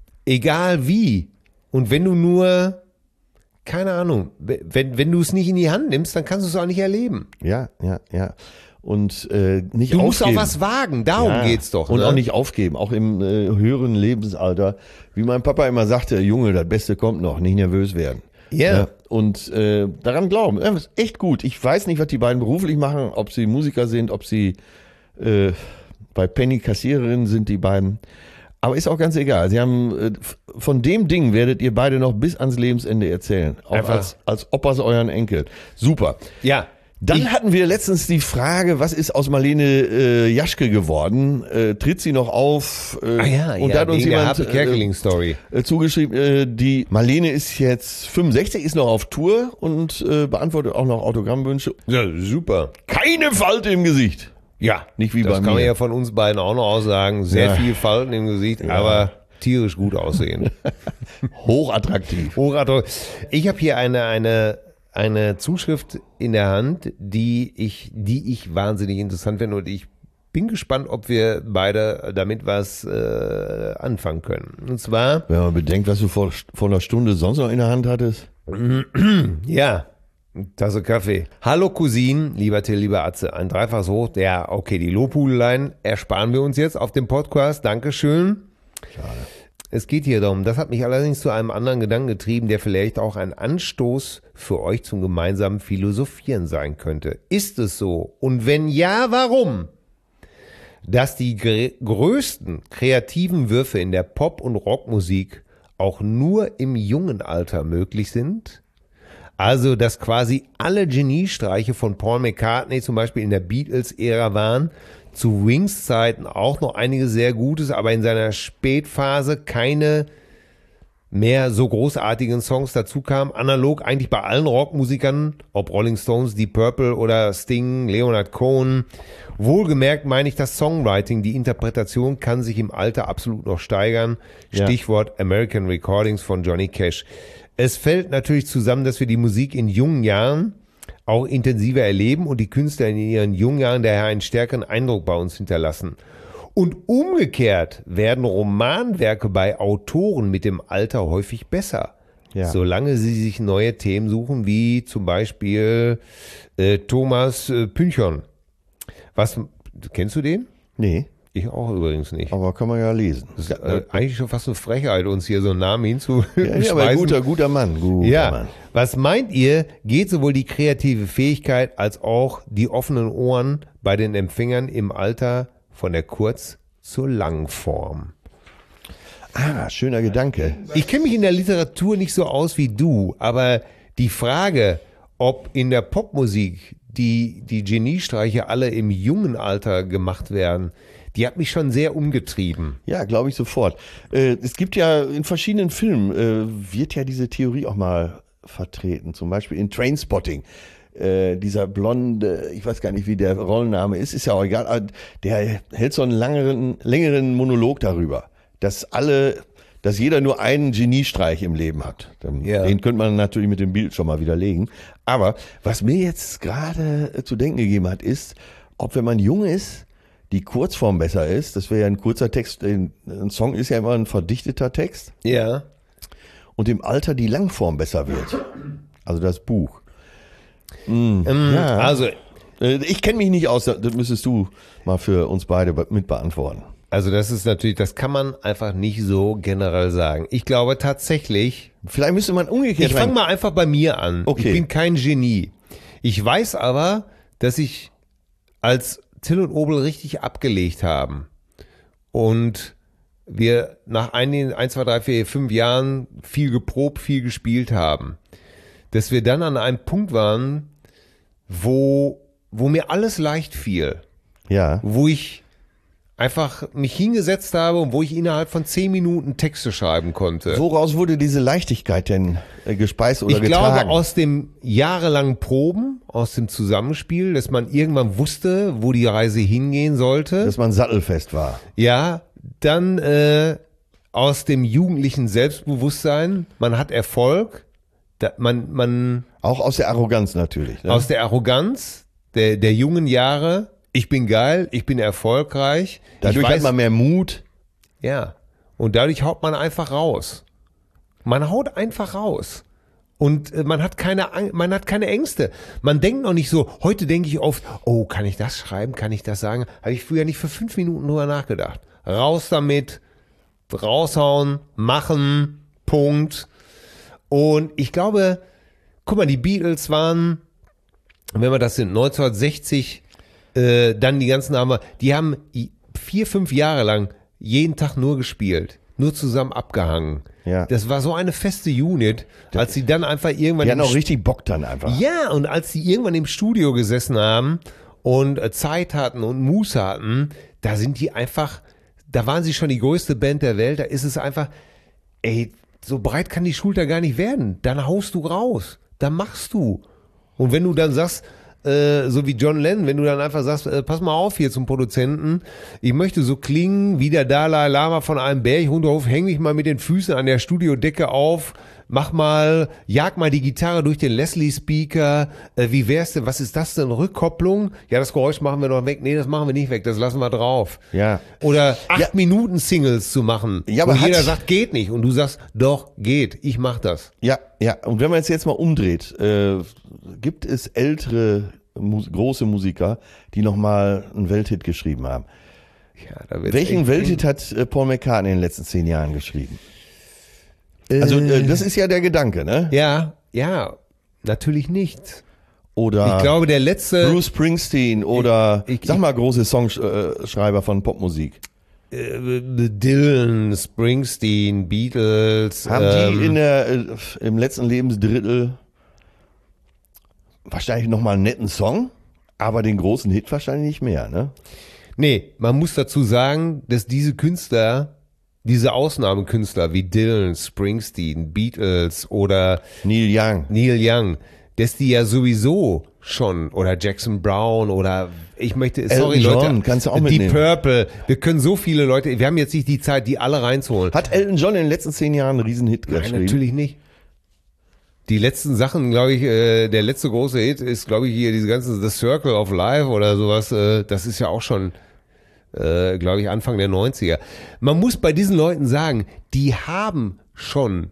Speaker 2: egal wie. Und wenn du nur, keine Ahnung, wenn, wenn du es nicht in die Hand nimmst, dann kannst du es auch nicht erleben.
Speaker 3: Ja, ja, ja. Und äh, nicht
Speaker 2: Du musst auch
Speaker 3: aufgeben.
Speaker 2: was wagen, darum
Speaker 3: Ja.
Speaker 2: geht's doch.
Speaker 3: Und
Speaker 2: ne?
Speaker 3: auch nicht aufgeben, auch im äh, höheren Lebensalter. Wie mein Papa immer sagte, Junge, das Beste kommt noch, nicht nervös werden.
Speaker 2: Ja.
Speaker 3: Und äh, daran glauben. Ja, das ist echt gut. Ich weiß nicht, was die beiden beruflich machen, ob sie Musiker sind, ob sie äh, bei Penny Kassiererinnen sind, die beiden. Aber ist auch ganz egal. Sie haben äh, von dem Ding werdet ihr beide noch bis ans Lebensende erzählen. Auch
Speaker 2: Einfach.
Speaker 3: als, als Opas euren Enkel. Super.
Speaker 2: Ja.
Speaker 3: Dann
Speaker 2: Ich-
Speaker 3: hatten wir letztens die Frage, was ist aus Marlene äh, Jaschke geworden? Äh, tritt sie noch auf? Äh,
Speaker 2: Ah ja,
Speaker 3: und
Speaker 2: ja,
Speaker 3: da hat uns
Speaker 2: wegen der
Speaker 3: jemand
Speaker 2: Harpe Kerkeling-Story.
Speaker 3: äh, zugeschrieben, äh, die Marlene ist jetzt fünfundsechzig, ist noch auf Tour und äh, beantwortet auch noch Autogrammwünsche.
Speaker 2: Ja, super.
Speaker 3: Keine Falte im Gesicht.
Speaker 2: Ja,
Speaker 3: Nicht wie
Speaker 2: das
Speaker 3: bei
Speaker 2: kann man
Speaker 3: mir.
Speaker 2: ja von uns beiden auch noch aussagen. Sehr
Speaker 3: Ja.
Speaker 2: viel Falten im Gesicht, aber tierisch gut aussehen.
Speaker 3: Hochattraktiv.
Speaker 2: Hochador. Ich habe hier eine, eine, eine Zuschrift in der Hand, die ich, die ich wahnsinnig interessant finde und ich bin gespannt, ob wir beide damit was äh, anfangen können. Und zwar,
Speaker 3: Wenn man bedenkt, was du vor, vor einer Stunde sonst noch in der Hand hattest.
Speaker 2: ja, Tasse Kaffee. Hallo Cousin, lieber Till, lieber Atze, ein Dreifaches hoch. Ja, okay, die Lobhudeleien ersparen wir uns jetzt auf dem Podcast. Dankeschön.
Speaker 3: Schade.
Speaker 2: Es geht hier darum, das hat mich allerdings zu einem anderen Gedanken getrieben, der vielleicht auch ein Anstoß für euch zum gemeinsamen Philosophieren sein könnte. Ist es so? Und wenn ja, warum? Dass die gr- größten kreativen Würfe in der Pop- und Rockmusik auch nur im jungen Alter möglich sind? Also, dass quasi alle Geniestreiche von Paul McCartney zum Beispiel in der Beatles-Ära waren, zu Wings-Zeiten auch noch einige sehr Gutes, aber in seiner Spätphase keine mehr so großartigen Songs dazu kamen. Analog eigentlich bei allen Rockmusikern, ob Rolling Stones, Deep Purple oder Sting, Leonard Cohen. Wohlgemerkt meine ich, das Songwriting, die Interpretation kann sich im Alter absolut noch steigern.
Speaker 3: Ja.
Speaker 2: Stichwort American Recordings von Johnny Cash. Es fällt natürlich zusammen, dass wir die Musik in jungen Jahren auch intensiver erleben und die Künstler in ihren jungen Jahren daher einen stärkeren Eindruck bei uns hinterlassen. Und umgekehrt werden Romanwerke bei Autoren mit dem Alter häufig besser,
Speaker 3: Ja.
Speaker 2: solange sie sich neue Themen suchen, wie zum Beispiel äh, Thomas äh, Pynchon. Was, kennst du den?
Speaker 3: Nee,
Speaker 2: Ich auch übrigens nicht.
Speaker 3: aber kann man ja lesen.
Speaker 2: Das ist äh, eigentlich schon fast eine Frechheit, uns hier so einen Namen hinzuschmeißen.
Speaker 3: Ja, aber guter, guter Mann. Guter
Speaker 2: Ja,
Speaker 3: Mann.
Speaker 2: was meint ihr, geht sowohl die kreative Fähigkeit als auch die offenen Ohren bei den Empfängern im Alter von der Kurz- zur Langform?
Speaker 3: Ah, schöner Gedanke.
Speaker 2: Ich kenne mich in der Literatur nicht so aus wie du, aber die Frage, ob in der Popmusik die, die Geniestreiche alle im jungen Alter gemacht werden, die hat mich schon sehr umgetrieben.
Speaker 3: Ja, glaube ich sofort. Äh, es gibt ja in verschiedenen Filmen, äh, wird ja diese Theorie auch mal vertreten. Zum Beispiel in Trainspotting. Äh, dieser blonde, ich weiß gar nicht, wie der Rollenname ist, ist ja auch egal, aber der hält so einen langeren, längeren Monolog darüber, dass alle, dass jeder nur einen Geniestreich im Leben hat. Den,
Speaker 2: Ja.
Speaker 3: den könnte man natürlich mit dem Bild schon mal widerlegen. Aber was mir jetzt gerade äh, zu denken gegeben hat, ist, ob wenn man jung ist, die Kurzform besser ist. Das wäre ja ein kurzer Text. Ein ein Song ist ja immer ein verdichteter Text.
Speaker 2: Ja.
Speaker 3: Und im Alter die Langform besser wird. Also das Buch. Mhm.
Speaker 2: Ähm,
Speaker 3: ja.
Speaker 2: Also,
Speaker 3: Äh, Ich kenne mich nicht aus, das müsstest du mal für uns beide be- mit beantworten.
Speaker 2: also das ist natürlich, das kann man einfach nicht so generell sagen. Ich glaube tatsächlich,
Speaker 3: Vielleicht müsste man umgekehrt
Speaker 2: ich fange
Speaker 3: rein-
Speaker 2: mal einfach bei mir an.
Speaker 3: Okay.
Speaker 2: Ich bin kein Genie. Ich weiß aber, dass ich als Till und Obel richtig abgelegt haben und wir nach einigen, ein, zwei, drei, vier, fünf Jahren viel geprobt, viel gespielt haben, dass wir dann an einem Punkt waren, wo, wo mir alles leicht fiel,
Speaker 3: Ja.
Speaker 2: wo ich einfach mich hingesetzt habe und wo ich innerhalb von zehn Minuten Texte schreiben konnte.
Speaker 3: Woraus wurde diese Leichtigkeit denn äh, gespeist oder
Speaker 2: Ich
Speaker 3: getragen?
Speaker 2: glaube, aus dem jahrelangen Proben, aus dem Zusammenspiel, dass man irgendwann wusste, wo die Reise hingehen sollte.
Speaker 3: Dass man sattelfest war.
Speaker 2: Ja, dann äh, aus dem jugendlichen Selbstbewusstsein, man hat Erfolg, da, man, man
Speaker 3: Auch aus der Arroganz natürlich. Ne?
Speaker 2: aus der Arroganz der, der jungen Jahre, ich bin geil, ich bin erfolgreich.
Speaker 3: Dadurch
Speaker 2: ich weiß,
Speaker 3: hat man mehr Mut.
Speaker 2: ja, und dadurch haut man einfach raus. Man haut einfach raus. Und äh, man hat keine Ang- man hat keine Ängste. Man denkt noch nicht so, heute denke ich oft, oh, kann ich das schreiben, kann ich das sagen? Habe ich früher nicht für fünf Minuten drüber nachgedacht. Raus damit, raushauen, machen, Punkt. Und ich glaube, guck mal, die Beatles waren, wenn wir das sind, neunzehnhundertsechzig, äh, dann die ganzen Namen, die haben i- vier, fünf Jahre lang jeden Tag nur gespielt, nur zusammen abgehangen.
Speaker 3: Ja.
Speaker 2: Das war so eine feste Unit, als sie dann einfach irgendwann
Speaker 3: Die hatten
Speaker 2: im
Speaker 3: auch richtig Bock dann einfach.
Speaker 2: ja, und als sie irgendwann im Studio gesessen haben und äh, Zeit hatten und Muße hatten, da sind die einfach, da waren sie schon die größte Band der Welt, da ist es einfach, ey, so breit kann die Schulter gar nicht werden. Dann haust du raus, dann machst du. Und wenn du dann sagst, äh, so wie John Lennon, wenn du dann einfach sagst, äh, pass mal auf hier zum Produzenten, ich möchte so klingen wie der Dalai Lama von einem Berg runterhof, häng mich mal mit den Füßen an der Studiodecke auf, mach mal, jag mal die Gitarre durch den Leslie-Speaker, äh, wie wär's denn, was ist das denn, Rückkopplung? Ja, das Geräusch machen wir noch weg, nee, das machen wir nicht weg, das lassen wir drauf.
Speaker 3: Ja.
Speaker 2: Oder acht
Speaker 3: Ja.
Speaker 2: Minuten Singles zu machen,
Speaker 3: Ja, aber
Speaker 2: und jeder
Speaker 3: hat-
Speaker 2: sagt, geht nicht, und du sagst, doch, geht, ich mach das.
Speaker 3: Ja, ja. Und wenn man es jetzt mal umdreht, äh, gibt es ältere Mus- große Musiker, die nochmal einen Welthit geschrieben haben.
Speaker 2: Ja, da wird's
Speaker 3: Welchen
Speaker 2: echt
Speaker 3: Welthit hat äh, Paul McCartney in den letzten zehn Jahren geschrieben? Also äh, das ist ja der Gedanke, ne?
Speaker 2: Ja, ja, natürlich nicht.
Speaker 3: Oder
Speaker 2: Ich glaube, der letzte,
Speaker 3: Bruce Springsteen oder
Speaker 2: Ich- ich-
Speaker 3: sag mal große Songschreiber von Popmusik.
Speaker 2: äh, Dylan, Springsteen, Beatles,
Speaker 3: Haben
Speaker 2: ähm,
Speaker 3: die in der, äh, im letzten Lebensdrittel wahrscheinlich nochmal einen netten Song, aber den großen Hit wahrscheinlich nicht mehr, ne?
Speaker 2: nee, man muss dazu sagen, dass diese Künstler, diese Ausnahmekünstler wie Dylan, Springsteen, Beatles oder
Speaker 3: Neil Young.
Speaker 2: Neil Young, dass die ja sowieso schon, oder Jackson Brown oder ich möchte, sorry
Speaker 3: Elton
Speaker 2: Leute,
Speaker 3: John kannst du auch
Speaker 2: die
Speaker 3: mitnehmen.
Speaker 2: Purple, wir können so viele Leute, wir haben jetzt nicht die Zeit, die alle reinzuholen.
Speaker 3: Hat Elton John in den letzten zehn Jahren einen Riesenhit
Speaker 2: Nein,
Speaker 3: geschrieben?
Speaker 2: natürlich nicht. Die letzten Sachen, glaube ich, äh, der letzte große Hit ist, glaube ich, hier diese ganzen The Circle of Life oder sowas. Äh, das ist ja auch schon, äh, glaube ich, Anfang der neunziger. Man muss bei diesen Leuten sagen, die haben schon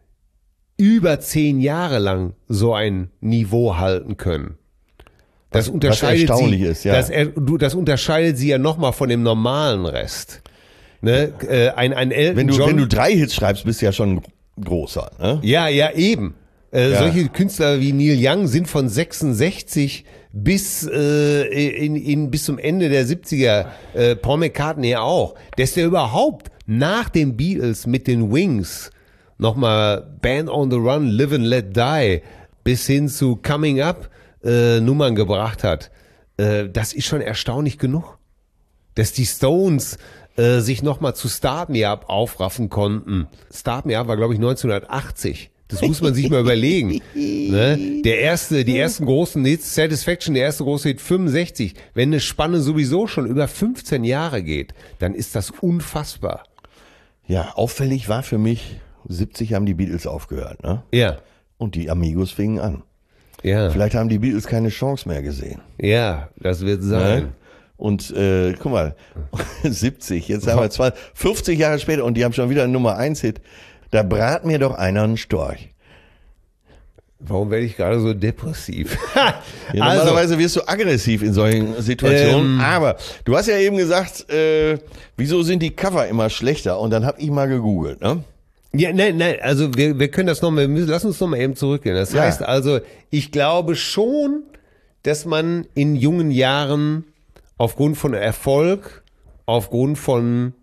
Speaker 2: über zehn Jahre lang so ein Niveau halten können. Das
Speaker 3: Was-
Speaker 2: unterscheidet
Speaker 3: was erstaunlich
Speaker 2: sie,
Speaker 3: ist, ja.
Speaker 2: das, er, du, das unterscheidet sie ja nochmal von dem normalen Rest. Ne? Äh, ein, ein Elton
Speaker 3: Wenn du,
Speaker 2: John,
Speaker 3: wenn du drei Hits schreibst, bist du ja schon ein großer, ne?
Speaker 2: ja, ja, eben. Äh,
Speaker 3: Ja.
Speaker 2: Solche Künstler wie Neil Young sind von sechsundsechzig bis, äh, in, in, bis zum Ende der siebziger, äh, Paul McCartney auch. Dass der überhaupt nach den Beatles mit den Wings nochmal Band on the Run, Live and Let Die bis hin zu Coming Up äh, Nummern gebracht hat, äh, das ist schon erstaunlich genug. Dass die Stones äh, sich nochmal zu Start Me Up aufraffen konnten. Start Me Up war, glaube ich, neunzehnhundertachtzig. Das muss man sich mal überlegen. Ne? Der erste, die ersten großen Hits, Satisfaction, der erste große Hit fünfundsechzig. Wenn eine Spanne sowieso schon über fünfzehn Jahre geht, dann ist das unfassbar.
Speaker 3: Ja, auffällig war für mich, siebzig haben die Beatles aufgehört, ne?
Speaker 2: Ja,
Speaker 3: Und die Amigos fingen an.
Speaker 2: ja,
Speaker 3: Vielleicht haben die Beatles keine Chance mehr gesehen.
Speaker 2: ja, das wird sein.
Speaker 3: Ne? Und äh, guck mal, siebzig, jetzt haben wir zwei, fünfzig Jahre später und die haben schon wieder einen Nummer eins Hit. Da brat mir doch einer einen Storch.
Speaker 2: Warum werde ich gerade so depressiv?
Speaker 3: Ja, normalerweise wirst du aggressiv in solchen Situationen,
Speaker 2: Ähm.
Speaker 3: aber du hast ja eben gesagt, äh, wieso sind die Cover immer schlechter? Und dann habe ich mal gegoogelt, ne?
Speaker 2: Ja, nein, nein, also wir, wir können das nochmal, lass uns nochmal eben zurückgehen. Das
Speaker 3: Ja.
Speaker 2: heißt also, ich glaube schon, dass man in jungen Jahren aufgrund von Erfolg, aufgrund von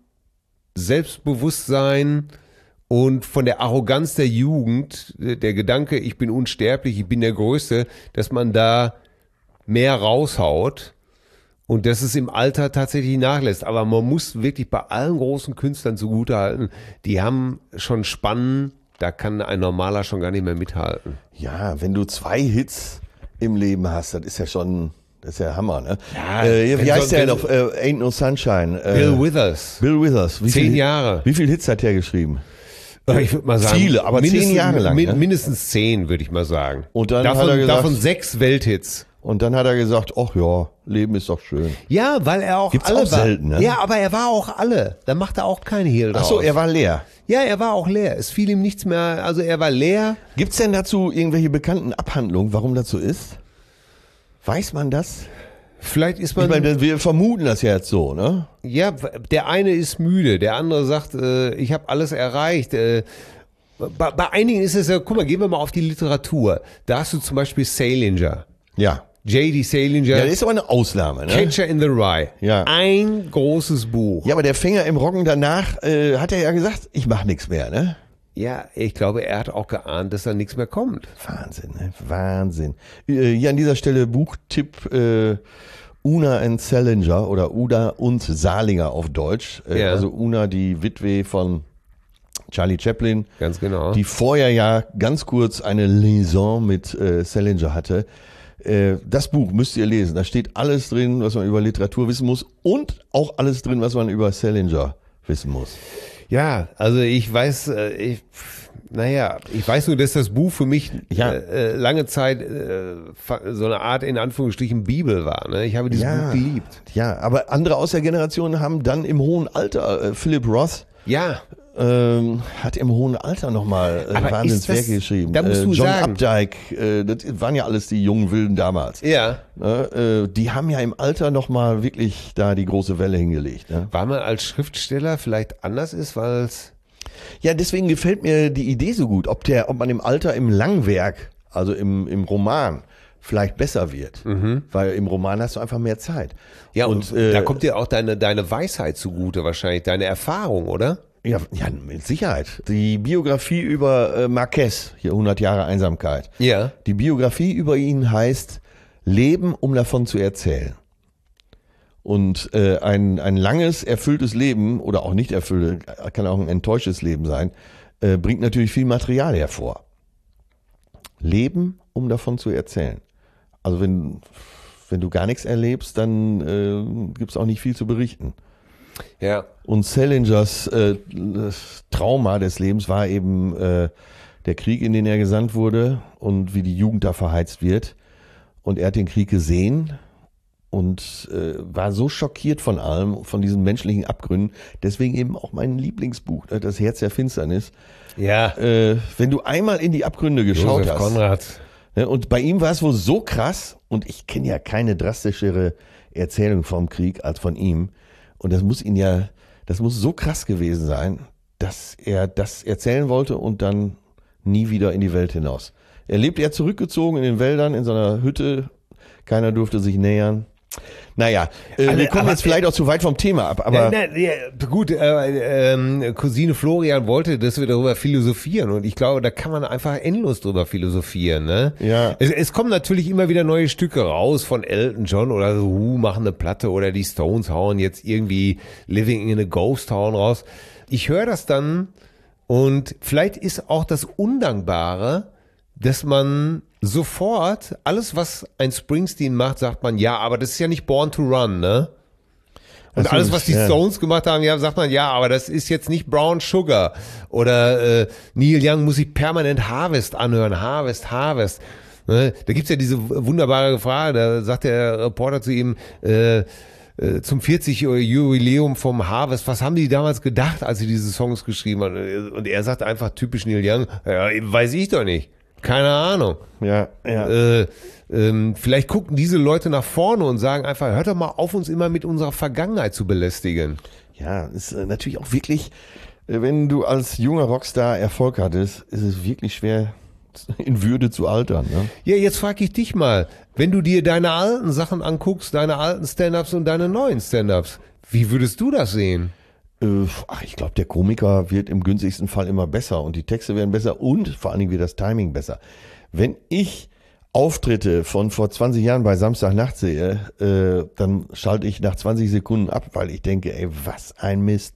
Speaker 2: Selbstbewusstsein und von der Arroganz der Jugend, der Gedanke, ich bin unsterblich, ich bin der Größte, dass man da mehr raushaut und dass es im Alter tatsächlich nachlässt. Aber man muss wirklich bei allen großen Künstlern zugutehalten, die haben schon Spannen, da kann ein Normaler schon gar nicht mehr mithalten.
Speaker 3: Ja, wenn du zwei Hits im Leben hast, das ist ja schon, das ist ja Hammer, ne?
Speaker 2: Ja,
Speaker 3: äh, wie
Speaker 2: wenn
Speaker 3: heißt
Speaker 2: so-
Speaker 3: der
Speaker 2: wenn-
Speaker 3: noch? Äh, Ain't No Sunshine. Äh,
Speaker 2: Bill Withers,
Speaker 3: Bill Withers. Wie
Speaker 2: zehn
Speaker 3: viel,
Speaker 2: Jahre.
Speaker 3: Wie viele Hits hat der geschrieben?
Speaker 2: Ich würde mal sagen,
Speaker 3: Viele, aber zehn
Speaker 2: mindestens-
Speaker 3: Jahre lang,
Speaker 2: min-
Speaker 3: ne?
Speaker 2: Mindestens zehn, würde ich mal sagen.
Speaker 3: Und dann
Speaker 2: davon,
Speaker 3: hat er gesagt-
Speaker 2: davon sechs Welthits.
Speaker 3: Und dann hat er gesagt, ach ja, Leben ist doch schön.
Speaker 2: Ja, weil er auch
Speaker 3: Gibt's
Speaker 2: alle
Speaker 3: auch
Speaker 2: war.
Speaker 3: selten, ne?
Speaker 2: Ja, aber er war auch alle. Da macht er auch kein Hehl draus.
Speaker 3: Ach so, er war leer.
Speaker 2: Ja, er war auch leer. Es fiel ihm nichts mehr. Also er war leer.
Speaker 3: Gibt's denn dazu irgendwelche bekannten Abhandlungen, warum das so ist? Weiß man das?
Speaker 2: Vielleicht ist
Speaker 3: Ich
Speaker 2: man.
Speaker 3: meine, wir vermuten das ja jetzt so, ne?
Speaker 2: Ja, der eine ist müde, der andere sagt, äh, ich habe alles erreicht. Äh, bei, bei einigen ist es ja, guck mal, gehen wir mal auf die Literatur. Da hast du zum Beispiel Salinger.
Speaker 3: Ja.
Speaker 2: J D. Salinger.
Speaker 3: Ja, das ist aber eine Ausnahme, ne?
Speaker 2: Catcher in the Rye.
Speaker 3: Ja.
Speaker 2: Ein großes Buch.
Speaker 3: Ja, aber der Fänger im Roggen danach äh, hat er ja gesagt, ich mach nichts mehr, ne?
Speaker 2: Ja, ich glaube, er hat auch geahnt, dass da nichts mehr kommt.
Speaker 3: Wahnsinn, ne? Wahnsinn. Äh, hier an dieser Stelle Buchtipp äh, Una and Salinger oder Uda und Salinger auf Deutsch. Äh,
Speaker 2: Ja.
Speaker 3: Also Una, die Witwe von Charlie Chaplin,
Speaker 2: Ganz genau.
Speaker 3: die vorher ja ganz kurz eine Liaison mit äh, Salinger hatte. Äh, das Buch müsst ihr lesen. Da steht alles drin, was man über Literatur wissen muss und auch alles drin, was man über Salinger wissen muss.
Speaker 2: Ja, also ich weiß, äh, ich, naja, ich weiß nur, dass das Buch für mich
Speaker 3: Ja.
Speaker 2: äh, lange Zeit äh, fa- so eine Art, in Anführungsstrichen, Bibel war. Ne? Ich habe dieses Buch geliebt.
Speaker 3: Ja, aber andere aus der Generation haben dann im hohen Alter, äh, Philip Roth
Speaker 2: Ja,
Speaker 3: ähm, hat im hohen Alter nochmal äh,
Speaker 2: Aber ist
Speaker 3: Wahnsinnswerke
Speaker 2: das-
Speaker 3: geschrieben.
Speaker 2: da musst
Speaker 3: äh,
Speaker 2: du
Speaker 3: John
Speaker 2: sagen-
Speaker 3: Updike, äh, das waren ja alles die jungen Wilden damals.
Speaker 2: ja.
Speaker 3: Ne? Äh, die haben ja im Alter nochmal wirklich da die große Welle hingelegt. Ne?
Speaker 2: Weil man als Schriftsteller vielleicht anders ist, weil es...
Speaker 3: Ja, deswegen gefällt mir die Idee so gut, ob der, ob man im Alter im Langwerk, also im, im Roman, vielleicht besser wird. Weil im Roman hast du einfach mehr Zeit.
Speaker 2: Ja, und,
Speaker 3: und äh,
Speaker 2: da kommt dir auch deine, deine Weisheit zugute wahrscheinlich, deine Erfahrung, oder?
Speaker 3: ja, ja, mit Sicherheit. Die Biografie über äh, Marquez, hier hundert Jahre Einsamkeit.
Speaker 2: Ja.
Speaker 3: Die Biografie über ihn heißt Leben, um davon zu erzählen. Und äh, ein, ein langes, erfülltes Leben oder auch nicht erfüllt, kann auch ein enttäuschtes Leben sein, äh, bringt natürlich viel Material hervor. Leben, um davon zu erzählen. Also wenn, wenn du gar nichts erlebst, dann äh, gibt es auch nicht viel zu berichten.
Speaker 2: Ja.
Speaker 3: Und Salingers äh, das Trauma des Lebens war eben äh, der Krieg, in den er gesandt wurde und wie die Jugend da verheizt wird. Und er hat den Krieg gesehen und äh, war so schockiert von allem, von diesen menschlichen Abgründen. Deswegen eben auch mein Lieblingsbuch, äh, Das Herz der Finsternis.
Speaker 2: Ja.
Speaker 3: Äh, wenn du einmal in die Abgründe geschaut
Speaker 2: Josef
Speaker 3: hast.
Speaker 2: Konrad.
Speaker 3: Ne, und bei ihm war es wohl so krass, und ich kenne ja keine drastischere Erzählung vom Krieg als von ihm. Und das muss ihn ja, das muss so krass gewesen sein, dass er das erzählen wollte und dann nie wieder in die Welt hinaus. Er lebt ja zurückgezogen in den Wäldern, in seiner Hütte. Keiner durfte sich nähern. Naja, äh,
Speaker 2: Alle-
Speaker 3: wir kommen
Speaker 2: aber-
Speaker 3: jetzt vielleicht auch zu weit vom Thema ab, aber
Speaker 2: Na, na, ja, gut, äh, ähm, Cousine Florian wollte, dass wir darüber philosophieren und ich glaube, da kann man einfach endlos drüber philosophieren. Ne?
Speaker 3: Ja.
Speaker 2: Es, es kommen natürlich immer wieder neue Stücke raus von Elton John oder The Who machen eine Platte oder die Stones hauen jetzt irgendwie Living in a Ghost Town raus. Ich höre das dann und vielleicht ist auch das Undankbare, dass man sofort, alles was ein Springsteen macht, sagt man, ja, aber das ist ja nicht Born to Run, ne? Und
Speaker 3: Ach so,
Speaker 2: alles, was die
Speaker 3: ja.
Speaker 2: Stones gemacht haben, ja, sagt man, ja, aber das ist jetzt nicht Brown Sugar. Oder äh, Neil Young muss sich permanent Harvest anhören, Harvest, Harvest. Ne? Da gibt's ja diese wunderbare Frage, da sagt der Reporter zu ihm, äh, äh, zum vierzig-jährigen Jubiläum vom Harvest, was haben die damals gedacht, als sie diese Songs geschrieben haben? Und er sagt einfach typisch Neil Young, ja, weiß ich doch nicht. Keine Ahnung.
Speaker 3: Ja, ja.
Speaker 2: Äh, ähm, vielleicht gucken diese Leute nach vorne und sagen einfach, hört doch mal auf, uns immer mit unserer Vergangenheit zu belästigen.
Speaker 3: Ja, ist äh, natürlich auch wirklich, äh, wenn du als junger Rockstar Erfolg hattest, ist es wirklich schwer, in Würde zu altern. Ne?
Speaker 2: Ja, jetzt frage ich dich mal, wenn du dir deine alten Sachen anguckst, deine alten Stand-Ups und deine neuen Stand-Ups, wie würdest du das sehen?
Speaker 3: Äh, ach, ich glaube, der Komiker wird im günstigsten Fall immer besser und die Texte werden besser und vor allen Dingen wird das Timing besser. Wenn ich Auftritte von vor zwanzig Jahren bei Samstagnacht sehe, äh, dann schalte ich nach zwanzig Sekunden ab, weil ich denke, ey, was ein Mist.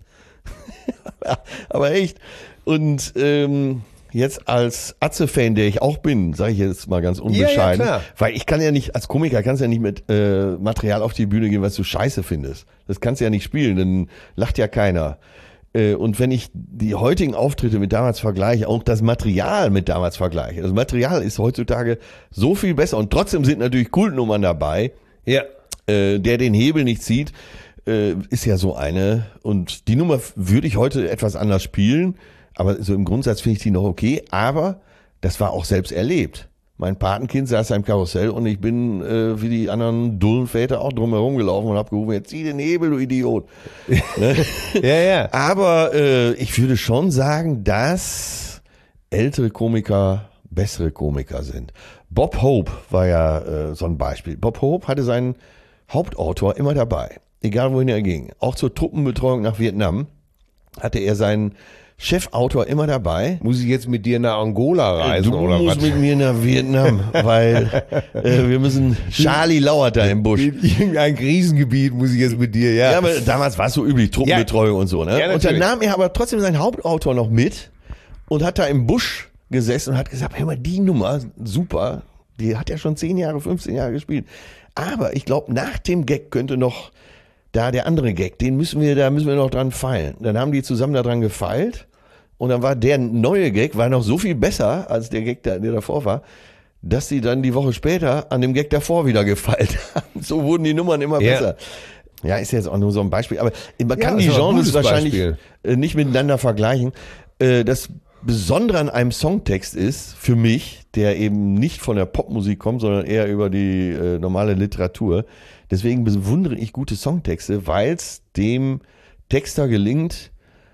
Speaker 3: Aber echt. Und ähm, jetzt als Atze-Fan, der ich auch bin, sage ich jetzt mal ganz unbescheiden,
Speaker 2: ja, ja, klar.
Speaker 3: weil ich kann ja nicht, als Komiker kannst du ja nicht mit äh, Material auf die Bühne gehen, was du scheiße findest. Das kannst du ja nicht spielen, dann lacht ja keiner. Und wenn ich die heutigen Auftritte mit damals vergleiche, auch das Material mit damals vergleiche, das Material ist heutzutage so viel besser und trotzdem sind natürlich Kultnummern dabei.
Speaker 2: Ja.
Speaker 3: Äh, der den Hebel nicht zieht, äh, ist ja so eine. Und die Nummer würde ich heute etwas anders spielen, aber so im Grundsatz finde ich die noch okay. Aber das war auch selbst erlebt. Mein Patenkind saß da im Karussell und ich bin äh, wie die anderen dullen Väter auch drumherum gelaufen und habe gerufen, jetzt zieh den Hebel, du Idiot. Ne?
Speaker 2: Ja, ja.
Speaker 3: Aber äh, ich würde schon sagen, dass ältere Komiker bessere Komiker sind. Bob Hope war ja äh, so ein Beispiel. Bob Hope hatte seinen Hauptautor immer dabei, egal wohin er ging. Auch zur Truppenbetreuung nach Vietnam hatte er seinen Chefautor immer dabei.
Speaker 2: Muss ich jetzt mit dir nach Angola reisen
Speaker 3: du
Speaker 2: oder
Speaker 3: musst
Speaker 2: was?
Speaker 3: mit mir nach Vietnam, weil äh, wir müssen, Charlie lauert da im Busch.
Speaker 2: In irgendein Krisengebiet muss ich jetzt mit dir, ja.
Speaker 3: Ja, aber damals war es so üblich, Truppenbetreuung ja. und so. Ne?
Speaker 2: Ja,
Speaker 3: und dann nahm er aber trotzdem seinen Hauptautor noch mit und hat da im Busch gesessen und hat gesagt, hör mal, die Nummer, super, die hat ja schon zehn Jahre, fünfzehn Jahre gespielt. Aber ich glaube, nach dem Gag könnte noch da der andere Gag, den müssen wir, da müssen wir noch dran feilen. Dann haben die zusammen da dran gefeilt und dann war der neue Gag, war noch so viel besser als der Gag, der, der davor war, dass sie dann die Woche später an dem Gag davor wieder gefeilt haben. So wurden die Nummern immer
Speaker 2: ja.
Speaker 3: besser. Ja, ist jetzt auch nur so ein Beispiel. Aber man
Speaker 2: Ja,
Speaker 3: kann die
Speaker 2: ist aber ein
Speaker 3: Genres
Speaker 2: gutes
Speaker 3: wahrscheinlich
Speaker 2: Beispiel.
Speaker 3: nicht miteinander vergleichen. Das Besondere an einem Songtext ist, für mich, der eben nicht von der Popmusik kommt, sondern eher über die äh, normale Literatur. Deswegen bewundere ich gute Songtexte, weil es dem Texter gelingt,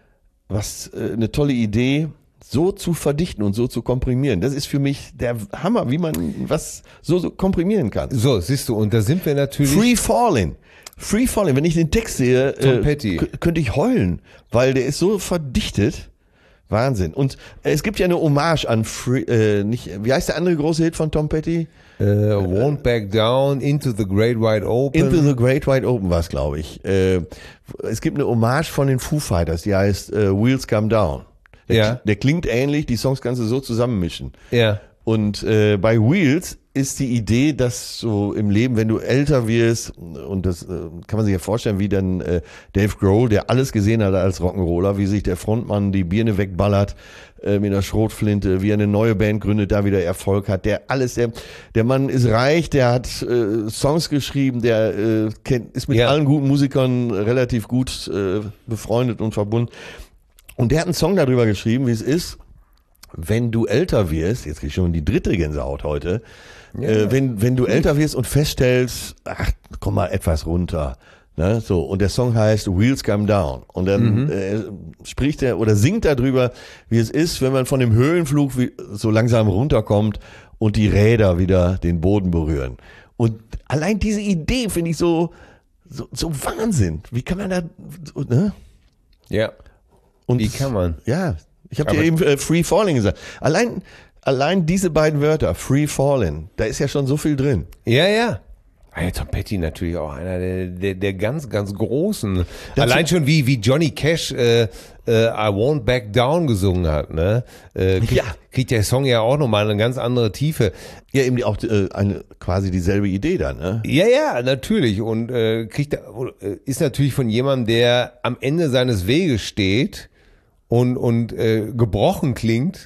Speaker 3: was äh, eine tolle Idee, so zu verdichten und so zu komprimieren. Das ist für mich der Hammer, wie man was so, so komprimieren kann.
Speaker 2: So, siehst du, und da sind wir natürlich...
Speaker 3: Free Fallin'. Free Fallin', wenn ich den Text sehe,
Speaker 2: Tom
Speaker 3: äh,
Speaker 2: Petty.
Speaker 3: k- könnte ich heulen, weil der ist so verdichtet. Wahnsinn. Und äh, es gibt ja eine Hommage an Free, äh, nicht, wie heißt der andere große Hit von Tom Petty?
Speaker 2: Uh, won't Back Down, Into the Great Wide Open.
Speaker 3: Into the Great Wide Open war es, glaube ich. Äh, es gibt eine Hommage von den Foo Fighters, die heißt äh, Wheels Come Down. Der,
Speaker 2: Ja.
Speaker 3: der klingt ähnlich, die Songs kannst du so zusammenmischen.
Speaker 2: Ja.
Speaker 3: Und äh, bei Wheels ist die Idee, dass so im Leben, wenn du älter wirst, und das äh, kann man sich ja vorstellen, wie dann äh, Dave Grohl, der alles gesehen hat als Rock'n'Roller, wie sich der Frontmann die Birne wegballert äh, mit einer Schrotflinte, wie er eine neue Band gründet, da wieder Erfolg hat, der alles, der, der Mann ist reich, der hat äh, Songs geschrieben, der äh, kennt, ist mit
Speaker 2: Ja.
Speaker 3: allen guten Musikern relativ gut äh, befreundet und verbunden. Und der hat einen Song darüber geschrieben, wie es ist, wenn du älter wirst, jetzt krieg ich schon die dritte Gänsehaut heute,
Speaker 2: Ja.
Speaker 3: äh, wenn, wenn du älter wirst und feststellst, ach, komm mal etwas runter. Ne, so, und der Song heißt Wheels Come Down. Und dann
Speaker 2: Mhm.
Speaker 3: äh, spricht er oder singt er darüber, wie es ist, wenn man von dem Höhenflug wie, so langsam runterkommt und die Räder wieder den Boden berühren. Und allein diese Idee finde ich so, so, so Wahnsinn. Wie kann man da, so, ne?
Speaker 2: Ja.
Speaker 3: Und
Speaker 2: Wie kann man?
Speaker 3: Ja, ich habe dir
Speaker 2: Aber-
Speaker 3: eben äh, Free Falling gesagt. Allein, allein diese beiden Wörter, Free Falling, da ist ja schon so viel drin.
Speaker 2: Ja, ja. Ah ja, Tom Petty natürlich auch einer der, der, der ganz, ganz Großen. Allein schon wie, wie Johnny Cash äh, äh, I Won't Back Down gesungen hat. Ne? Äh, kriegt,
Speaker 3: Ja.
Speaker 2: kriegt der Song ja auch nochmal eine ganz andere Tiefe.
Speaker 3: Ja, eben auch äh, eine quasi dieselbe Idee dann, ne?
Speaker 2: Ja, ja, natürlich. Und äh, kriegt, er- äh, ist natürlich von jemandem, der am Ende seines Weges steht und, und äh, gebrochen klingt.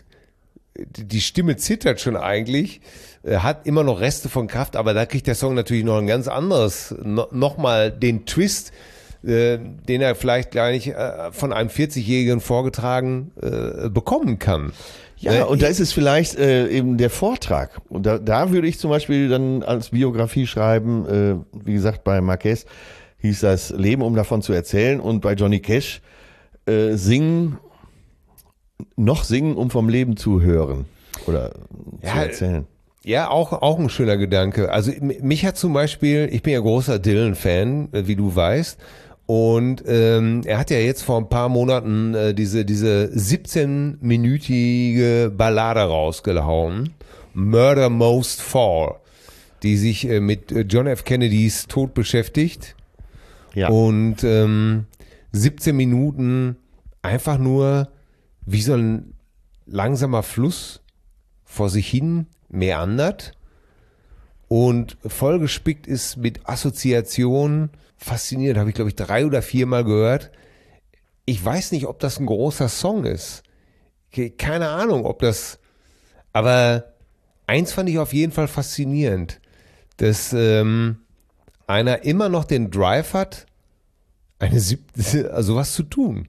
Speaker 2: Die die Stimme zittert schon eigentlich, äh, hat immer noch Reste von Kraft, aber da kriegt der Song natürlich noch ein ganz anderes, no, nochmal den Twist, äh, den er vielleicht gar nicht äh, von einem vierzigjährigen vorgetragen äh, bekommen kann.
Speaker 3: Ja, äh, und da ist es vielleicht äh, eben der Vortrag. Und da, da würde ich zum Beispiel dann als Biografie schreiben, äh, wie gesagt, bei Marquez hieß das Leben, um davon zu erzählen. Und bei Johnny Cash äh, singen, noch singen, um vom Leben zu hören oder
Speaker 2: ja,
Speaker 3: zu erzählen.
Speaker 2: Ja, auch, auch ein schöner Gedanke. Also mich hat zum Beispiel, ich bin ja großer Dylan-Fan, wie du weißt. Und ähm, er hat ja jetzt vor ein paar Monaten äh, diese diese siebzehn-minütige Ballade rausgehauen, Murder Most Fall, die sich äh, mit John F. Kennedys Tod beschäftigt.
Speaker 3: Ja.
Speaker 2: Und ähm, siebzehn Minuten einfach nur wie so ein langsamer Fluss vor sich hin meandert und vollgespickt ist mit Assoziationen. Faszinierend, habe ich glaube ich drei oder viermal gehört. Ich weiß nicht, ob das ein großer Song ist. Keine Ahnung, ob das, aber eins fand ich auf jeden Fall faszinierend, dass ähm, einer immer noch den Drive hat, eine siebte, also was zu tun.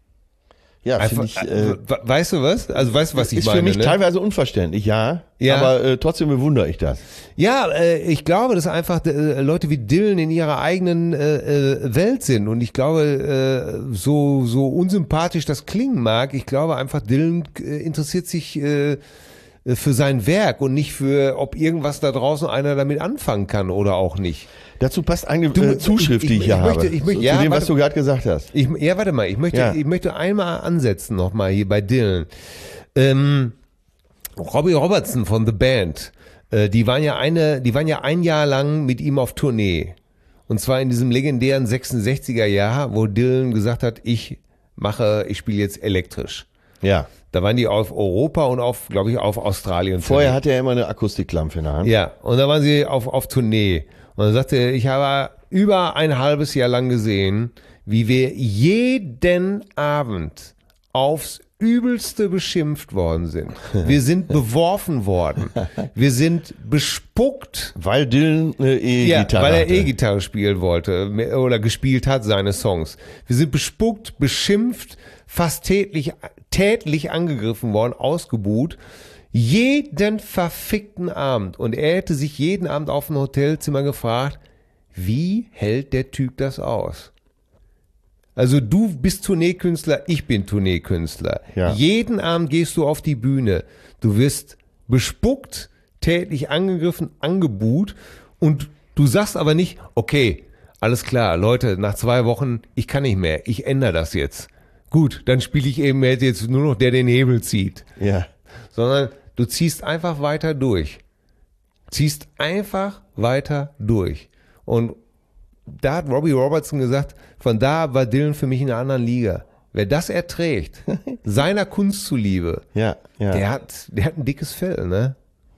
Speaker 3: Ja,
Speaker 2: Einfach,
Speaker 3: ich, äh,
Speaker 2: weißt du was? Also weißt du, was ich
Speaker 3: ist
Speaker 2: meine?
Speaker 3: Ist für mich
Speaker 2: ne?
Speaker 3: teilweise unverständlich, ja.
Speaker 2: Ja.
Speaker 3: Aber äh, trotzdem bewundere ich das.
Speaker 2: Ja, äh, ich glaube, dass einfach äh, Leute wie Dylan in ihrer eigenen äh, äh, Welt sind. Und ich glaube, äh, so, so unsympathisch das klingen mag, ich glaube einfach, Dylan äh, interessiert sich äh, für sein Werk und nicht für, ob irgendwas da draußen einer damit anfangen kann oder auch nicht.
Speaker 3: Dazu passt eine
Speaker 2: Du,
Speaker 3: äh, Zuschrift,
Speaker 2: ich-
Speaker 3: die ich
Speaker 2: ich-
Speaker 3: hier
Speaker 2: ich
Speaker 3: habe.
Speaker 2: möchte- ich möchte-
Speaker 3: zu
Speaker 2: ja,
Speaker 3: dem, was
Speaker 2: warte-
Speaker 3: du gerade gesagt hast.
Speaker 2: Ich, ja, warte mal, ich möchte,
Speaker 3: Ja.
Speaker 2: ich möchte einmal ansetzen nochmal hier bei Dylan. Ähm, Robbie Robertson von The Band, äh, die waren ja eine, die waren ja ein Jahr lang mit ihm auf Tournee. Und zwar in diesem legendären sechsundsechziger Jahr, wo Dylan gesagt hat, ich mache, ich spiele jetzt elektrisch.
Speaker 3: Ja.
Speaker 2: Da waren die auf Europa und auf, glaube ich, auf Australien.
Speaker 3: Vorher
Speaker 2: Tournee.
Speaker 3: hatte er immer eine Akustiklampe in der Hand.
Speaker 2: Ja, und da waren sie auf, auf Tournee. Und dann sagte er, ich habe über ein halbes Jahr lang gesehen, wie wir jeden Abend aufs Übelste beschimpft worden sind. Wir sind beworfen worden. Wir sind bespuckt.
Speaker 3: Weil Dylan eine
Speaker 2: Ja,
Speaker 3: E-Gitarre
Speaker 2: weil er
Speaker 3: hatte.
Speaker 2: E-Gitarre spielen wollte oder gespielt hat, seine Songs. Wir sind bespuckt, beschimpft, fast tätlich, tätlich angegriffen worden, ausgebuht. Jeden verfickten Abend. Und er hätte sich jeden Abend auf ein Hotelzimmer gefragt, wie hält der Typ das aus? Also du bist Tourneekünstler, ich bin Tourneekünstler.
Speaker 3: Ja.
Speaker 2: Jeden Abend gehst du auf die Bühne. Du wirst bespuckt, tätlich angegriffen, angebuht und du sagst aber nicht, okay, alles klar, Leute, nach zwei Wochen, ich kann nicht mehr, ich ändere das jetzt. Gut, dann spiele ich eben jetzt nur noch der den Hebel zieht.
Speaker 3: Ja.
Speaker 2: Sondern du ziehst einfach weiter durch. Ziehst einfach weiter durch. Und da hat Robbie Robertson gesagt, von da war Dylan für mich in einer anderen Liga. Wer das erträgt, seiner Kunst zuliebe,
Speaker 3: Ja, ja.
Speaker 2: der hat, der hat ein dickes Fell, ne?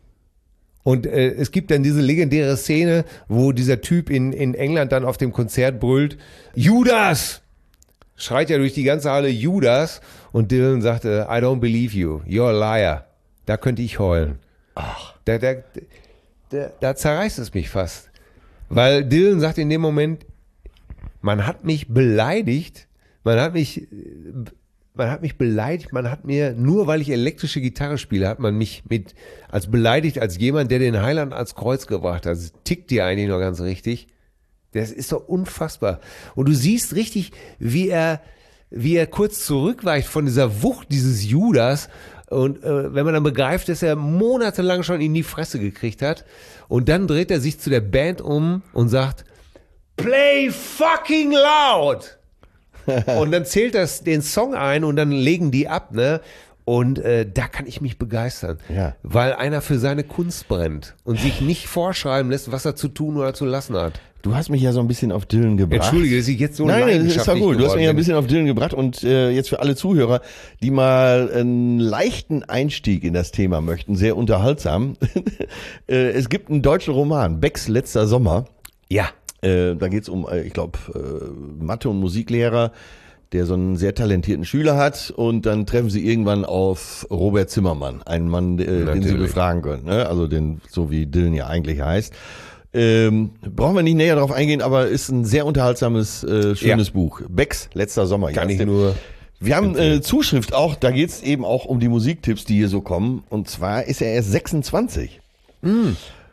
Speaker 2: Und äh, es gibt dann diese legendäre Szene, wo dieser Typ in, in England dann auf dem Konzert brüllt, Judas! Schreit ja durch die ganze Halle Judas und Dylan sagte, I don't believe you, you're a liar. Da könnte ich heulen.
Speaker 3: Ach.
Speaker 2: Da, da, da, da zerreißt es mich fast. Weil Dylan sagt in dem Moment, man hat mich beleidigt, man hat mich, man hat mich beleidigt, man hat mir, nur weil ich elektrische Gitarre spiele, hat man mich mit, als beleidigt, als jemand, der den Heiland ans Kreuz gebracht hat. Das tickt dir eigentlich noch ganz richtig. Das ist doch unfassbar. Und du siehst richtig, wie er, wie er kurz zurückweicht von dieser Wucht dieses Judas. Und äh, wenn man dann begreift, dass er monatelang schon in die Fresse gekriegt hat. Und dann dreht er sich zu der Band um und sagt, play fucking loud! Und dann zählt das den Song ein und dann legen die ab, ne? Und äh, da kann ich mich begeistern,
Speaker 3: Ja.
Speaker 2: weil einer für seine Kunst brennt und sich nicht vorschreiben lässt, was er zu tun oder zu lassen hat.
Speaker 3: Du hast mich ja so ein bisschen auf Dylan gebracht.
Speaker 2: Entschuldige, dass ich jetzt so
Speaker 3: Nein, das ist
Speaker 2: leidenschaftlich
Speaker 3: doch gut. Du hast
Speaker 2: geworden
Speaker 3: mich ja ein
Speaker 2: bin.
Speaker 3: bisschen auf Dylan gebracht und äh, jetzt für alle Zuhörer, die mal einen leichten Einstieg in das Thema möchten, sehr unterhaltsam. äh, es gibt einen deutschen Roman, Becks letzter Sommer.
Speaker 2: Ja.
Speaker 3: Äh, da geht's um, äh, ich glaube, äh, Mathe- und Musiklehrer, der so einen sehr talentierten Schüler hat und dann treffen sie irgendwann auf Robert Zimmermann, einen Mann, äh, den sie
Speaker 2: Natürlich.
Speaker 3: befragen können, ne? Also den, so wie Dylan ja eigentlich heißt. Ähm, brauchen wir nicht näher darauf eingehen, aber ist ein sehr unterhaltsames, äh, schönes
Speaker 2: Ja.
Speaker 3: Buch. Becks letzter Sommer.
Speaker 2: Kann ich nur.
Speaker 3: Wir haben äh, Zuschrift auch, da geht's eben auch um die Musiktipps, die hier so kommen. Und zwar ist er erst sechsundzwanzig.
Speaker 2: Mm.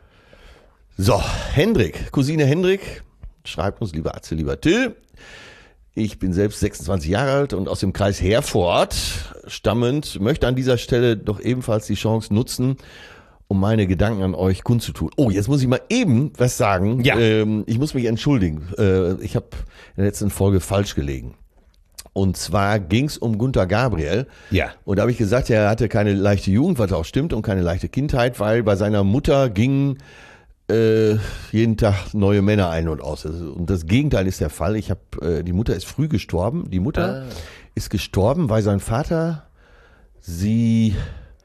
Speaker 3: So, Hendrik, Cousine Hendrik, schreibt uns, lieber Atze, lieber Till. Ich bin selbst sechsundzwanzig Jahre alt und aus dem Kreis Herford stammend, möchte an dieser Stelle doch ebenfalls die Chance nutzen, um meine Gedanken an euch kundzutun. Oh, jetzt muss ich mal eben was sagen.
Speaker 2: Ja.
Speaker 3: Ähm, ich muss mich entschuldigen. Äh, ich habe in der letzten Folge falsch gelegen. Und zwar ging's um Günter Gabriel.
Speaker 2: Ja.
Speaker 3: Und da habe ich gesagt, er hatte keine leichte Jugend, was auch stimmt, und keine leichte Kindheit, weil bei seiner Mutter gingen äh, jeden Tag neue Männer ein und aus. Und das Gegenteil ist der Fall. Ich habe, äh, die Mutter ist früh gestorben. Die Mutter ah. ist gestorben, weil sein Vater sie,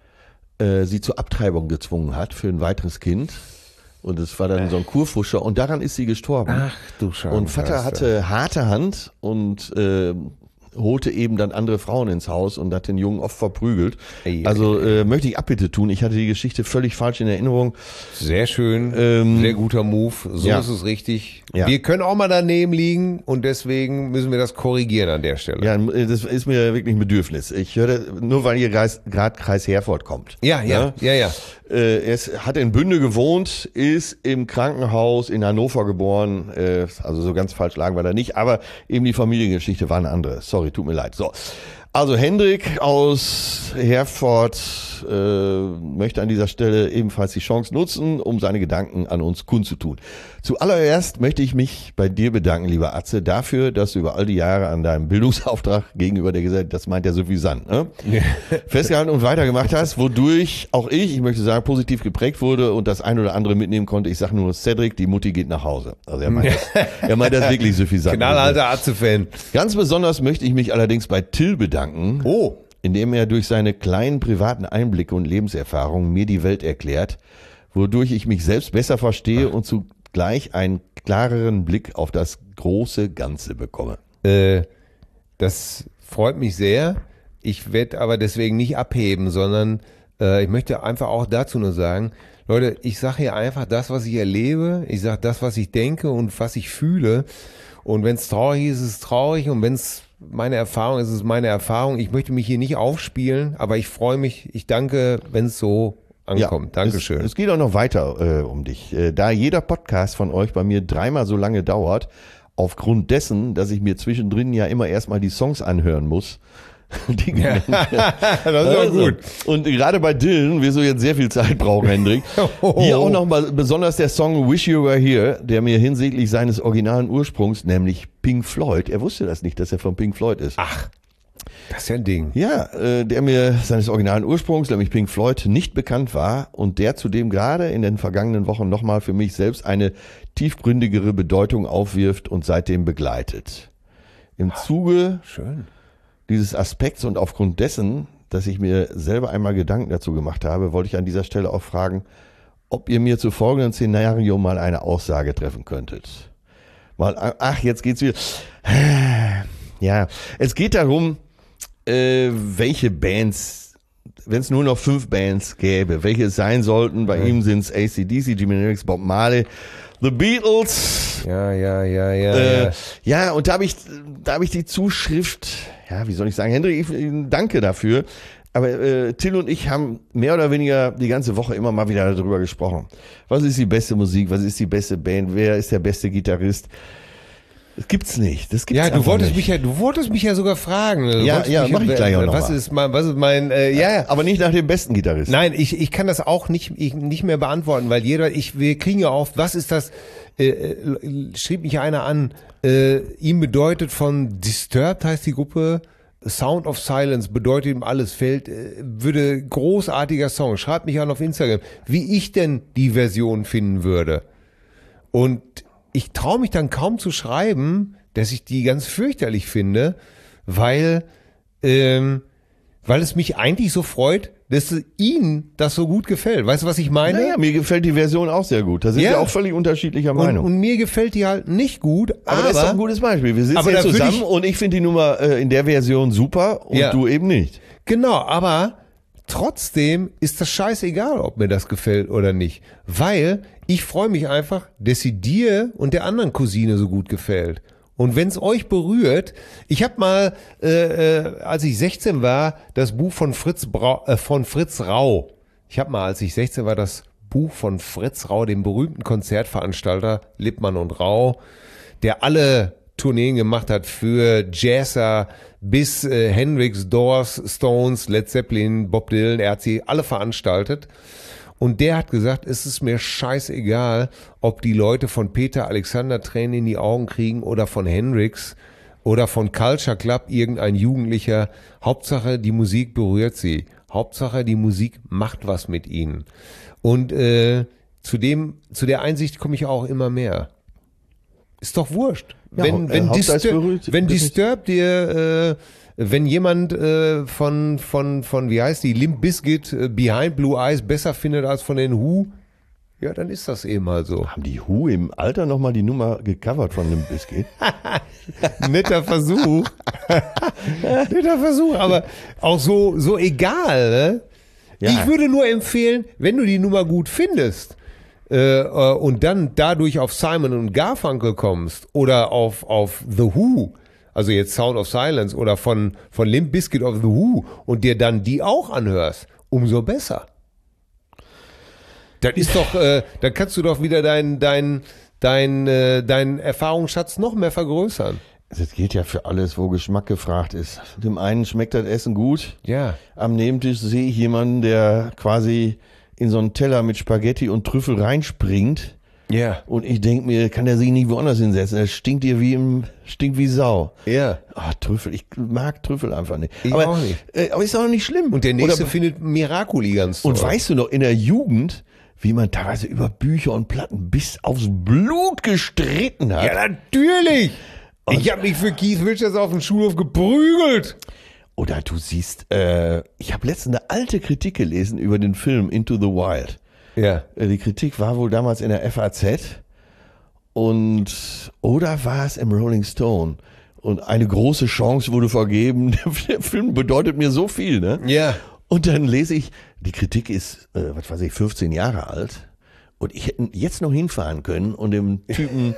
Speaker 3: äh, sie zur Abtreibung gezwungen hat für ein weiteres Kind. Und es war dann so ein Kurfuscher und daran ist sie gestorben.
Speaker 2: Ach du Scheiße.
Speaker 3: Und Vater hatte harte Hand und äh, holte eben dann andere Frauen ins Haus und hat den Jungen oft verprügelt.
Speaker 2: Ey,
Speaker 3: also äh, möchte ich Abbitte tun. Ich hatte die Geschichte völlig falsch in Erinnerung.
Speaker 2: Sehr schön,
Speaker 3: Ähm,
Speaker 2: sehr guter Move. So
Speaker 3: ja.
Speaker 2: ist es richtig.
Speaker 3: Ja.
Speaker 2: Wir können auch mal daneben liegen und deswegen müssen wir das korrigieren an der Stelle.
Speaker 3: Ja, das ist mir wirklich ein Bedürfnis. Ich höre, nur weil ihr gerade Kreis Herford kommt.
Speaker 2: Ja, ja, ja, ja.
Speaker 3: Äh, er ist, hat in Bünde gewohnt, ist im Krankenhaus in Hannover geboren. Äh, also so ganz falsch lagen wir da nicht. Aber eben die Familiengeschichte war eine andere. Sorry, tut mir leid. So. Also Hendrik aus Herford äh, möchte an dieser Stelle ebenfalls die Chance nutzen, um seine Gedanken an uns kundzutun. Zuallererst möchte ich mich bei dir bedanken, lieber Atze, dafür, dass du über all die Jahre an deinem Bildungsauftrag gegenüber der Gesellschaft, das meint ja suffisant, ne? festgehalten und weitergemacht hast, wodurch auch ich, ich möchte sagen, positiv geprägt wurde und das ein oder andere mitnehmen konnte. Ich sage nur, Cedric, die Mutti geht nach Hause. Also er meint das, er meint das wirklich suffisant.
Speaker 2: Knallhalter Atze-Fan.
Speaker 3: Ganz besonders möchte ich mich allerdings bei Till bedanken,
Speaker 2: Oh.
Speaker 3: indem er durch seine kleinen privaten Einblicke und Lebenserfahrungen mir die Welt erklärt, wodurch ich mich selbst besser verstehe und zugleich einen klareren Blick auf das große Ganze bekomme.
Speaker 2: Äh, das freut mich sehr. Ich werde aber deswegen nicht abheben, sondern äh, ich möchte einfach auch dazu nur sagen, Leute, ich sage hier einfach das, was ich erlebe. Ich sage das, was ich denke und was ich fühle. Und wenn es traurig ist, ist es traurig. Und wenn es meine Erfahrung ist, ist es meine Erfahrung. Ich möchte mich hier nicht aufspielen, aber ich freue mich. Ich danke, wenn es so ankommt.
Speaker 3: Ja,
Speaker 2: Dankeschön.
Speaker 3: Es, es geht auch noch weiter äh, um dich. Äh, da jeder Podcast von euch bei mir dreimal so lange dauert, aufgrund dessen, dass ich mir zwischendrin ja immer erstmal die Songs anhören muss. Die
Speaker 2: das ist auch
Speaker 3: also,
Speaker 2: gut.
Speaker 3: Und gerade bei Dylan wirst du jetzt sehr viel Zeit brauchen, Hendrik.
Speaker 2: Oh.
Speaker 3: Hier auch nochmal besonders der Song Wish You Were Here, der mir hinsichtlich seines originalen Ursprungs, nämlich Pink Floyd, er wusste das nicht, dass er von Pink Floyd ist.
Speaker 2: Ach, das ist ja ein Ding.
Speaker 3: Ja, äh, der mir seines originalen Ursprungs, nämlich Pink Floyd, nicht bekannt war und der zudem gerade in den vergangenen Wochen nochmal für mich selbst eine tiefgründigere Bedeutung aufwirft und seitdem begleitet. Im Zuge
Speaker 2: Schön.
Speaker 3: dieses Aspekts und aufgrund dessen, dass ich mir selber einmal Gedanken dazu gemacht habe, wollte ich an dieser Stelle auch fragen, ob ihr mir zu folgendem Szenario mal eine Aussage treffen könntet. Mal, ach, jetzt geht's wieder. Ja, es geht darum, äh, welche Bands, wenn es nur noch fünf Bands gäbe, welche es sein sollten. Bei
Speaker 2: Ja.
Speaker 3: ihm sind es A C D C, Jimi Hendrix, Bob Marley, The Beatles.
Speaker 2: Ja, ja, ja, ja.
Speaker 3: Äh,
Speaker 2: ja.
Speaker 3: ja, und da habe ich, da habe ich die Zuschrift, ja, wie soll ich sagen, Hendrik, ich, danke dafür. Aber äh, Till und ich haben mehr oder weniger die ganze Woche immer mal wieder darüber gesprochen. Was ist die beste Musik? Was ist die beste Band? Wer ist der beste Gitarrist? Das gibt's nicht. Das gibt's
Speaker 2: Ja, du
Speaker 3: einfach
Speaker 2: wolltest
Speaker 3: nicht.
Speaker 2: mich ja, du wolltest mich ja sogar fragen. Du
Speaker 3: Ja,
Speaker 2: wolltest
Speaker 3: ja,
Speaker 2: mich
Speaker 3: mach ich gleich auch noch
Speaker 2: Was
Speaker 3: mal.
Speaker 2: ist mein, was ist mein, äh, ja, ja.
Speaker 3: Aber nicht nach dem besten Gitarristen.
Speaker 2: Nein, ich, ich kann das auch nicht, ich, nicht mehr beantworten, weil jeder, ich, wir kriegen ja oft, was ist das, äh, äh, schrieb mich einer an, äh, ihm bedeutet von Disturbed heißt die Gruppe, Sound of Silence bedeutet ihm alles, fällt, äh, würde großartiger Song, schreibt mich an auf Instagram, wie ich denn die Version finden würde. Und ich traue mich dann kaum zu schreiben, dass ich die ganz fürchterlich finde, weil, ähm, weil es mich eigentlich so freut, dass Ihnen das so gut gefällt. Weißt du, was ich meine?
Speaker 3: Naja, mir gefällt die Version auch sehr gut. Da sind
Speaker 2: Ja.
Speaker 3: wir auch völlig unterschiedlicher
Speaker 2: und,
Speaker 3: Meinung.
Speaker 2: und mir gefällt die halt nicht gut,
Speaker 3: aber,
Speaker 2: aber,
Speaker 3: das ist doch ein gutes Beispiel. Wir sitzen
Speaker 2: aber
Speaker 3: hier
Speaker 2: da würde
Speaker 3: zusammen
Speaker 2: ich-
Speaker 3: und ich finde die Nummer äh, in der Version super und
Speaker 2: Ja.
Speaker 3: du eben nicht.
Speaker 2: genau, aber trotzdem ist das scheißegal, ob mir das gefällt oder nicht, weil Ich freue mich einfach, dass sie dir und der anderen Cousine so gut gefällt. Und wenn es euch berührt, ich habe mal, äh, äh, als ich sechzehn war, das Buch von Fritz, Brau, äh, von Fritz Rau. Ich habe mal, als ich sechzehn war, das Buch von Fritz Rau, dem berühmten Konzertveranstalter Lippmann und Rau, der alle Tourneen gemacht hat für Jazzer bis äh, Hendrix, Doors, Stones, Led Zeppelin, Bob Dylan, er hat sie alle veranstaltet. Und der hat gesagt, es ist mir scheißegal, ob die Leute von Peter Alexander Tränen in die Augen kriegen oder von Hendrix oder von Culture Club irgendein Jugendlicher. Hauptsache, die Musik berührt sie. Hauptsache, die Musik macht was mit ihnen. Und äh, zu dem, zu der Einsicht komme ich auch immer mehr. Ist doch wurscht.
Speaker 3: Ja,
Speaker 2: wenn
Speaker 3: äh,
Speaker 2: wenn,
Speaker 3: Hauptsache,
Speaker 2: Distur-
Speaker 3: es berührt-
Speaker 2: wenn
Speaker 3: berührt-
Speaker 2: Disturbed dir, äh, wenn jemand äh, von, von, von, wie heißt die, Limp Bizkit, äh, Behind Blue Eyes besser findet als von den Who, ja, dann ist das eben halt so.
Speaker 3: Haben die Who im Alter nochmal die Nummer gecovert von Limp Bizkit?
Speaker 2: Netter Versuch. Netter Versuch, aber auch so, so egal, ne?
Speaker 3: Ja.
Speaker 2: Ich würde nur empfehlen, wenn du die Nummer gut findest, äh, äh, und dann dadurch auf Simon und Garfunkel kommst oder auf, auf The Who, also jetzt Sound of Silence oder von, von Limp Bizkit of The Who und dir dann die auch anhörst, umso besser. Das ist doch, äh, dann kannst du doch wieder deinen dein, dein, äh, dein Erfahrungsschatz noch mehr vergrößern.
Speaker 3: Das geht ja für alles, wo Geschmack gefragt ist. Dem einen schmeckt das Essen gut.
Speaker 2: Ja.
Speaker 3: Am Nebentisch sehe ich jemanden, der quasi in so einen Teller mit Spaghetti und Trüffel reinspringt.
Speaker 2: Ja.
Speaker 3: Und ich denke mir, kann der sich nicht woanders hinsetzen? Das stinkt dir wie im, stinkt wie Sau.
Speaker 2: Ja.
Speaker 3: Ah, Trüffel, ich mag Trüffel einfach nicht.
Speaker 2: Ich
Speaker 3: aber,
Speaker 2: auch nicht.
Speaker 3: Äh, aber ist auch nicht schlimm.
Speaker 2: Und der nächste
Speaker 3: Oder,
Speaker 2: findet Miracoli ganz toll.
Speaker 3: und weißt du noch, in der Jugend, wie man teilweise über Bücher und Platten bis aufs Blut gestritten hat.
Speaker 2: Ja, natürlich. Ich habe mich für Keith Richards auf dem Schulhof geprügelt.
Speaker 3: Oder du siehst, äh, ich habe letztens eine alte Kritik gelesen über den Film Into the Wild.
Speaker 2: Ja.
Speaker 3: Äh, Die Kritik war wohl damals in der F A Z und oder war es im Rolling Stone? Und eine große Chance wurde vergeben. Der Film bedeutet mir so viel, ne?
Speaker 2: Ja.
Speaker 3: Und dann lese ich, die Kritik ist, äh, was weiß ich, fünfzehn Jahre alt. Und ich hätte jetzt noch hinfahren können und dem Typen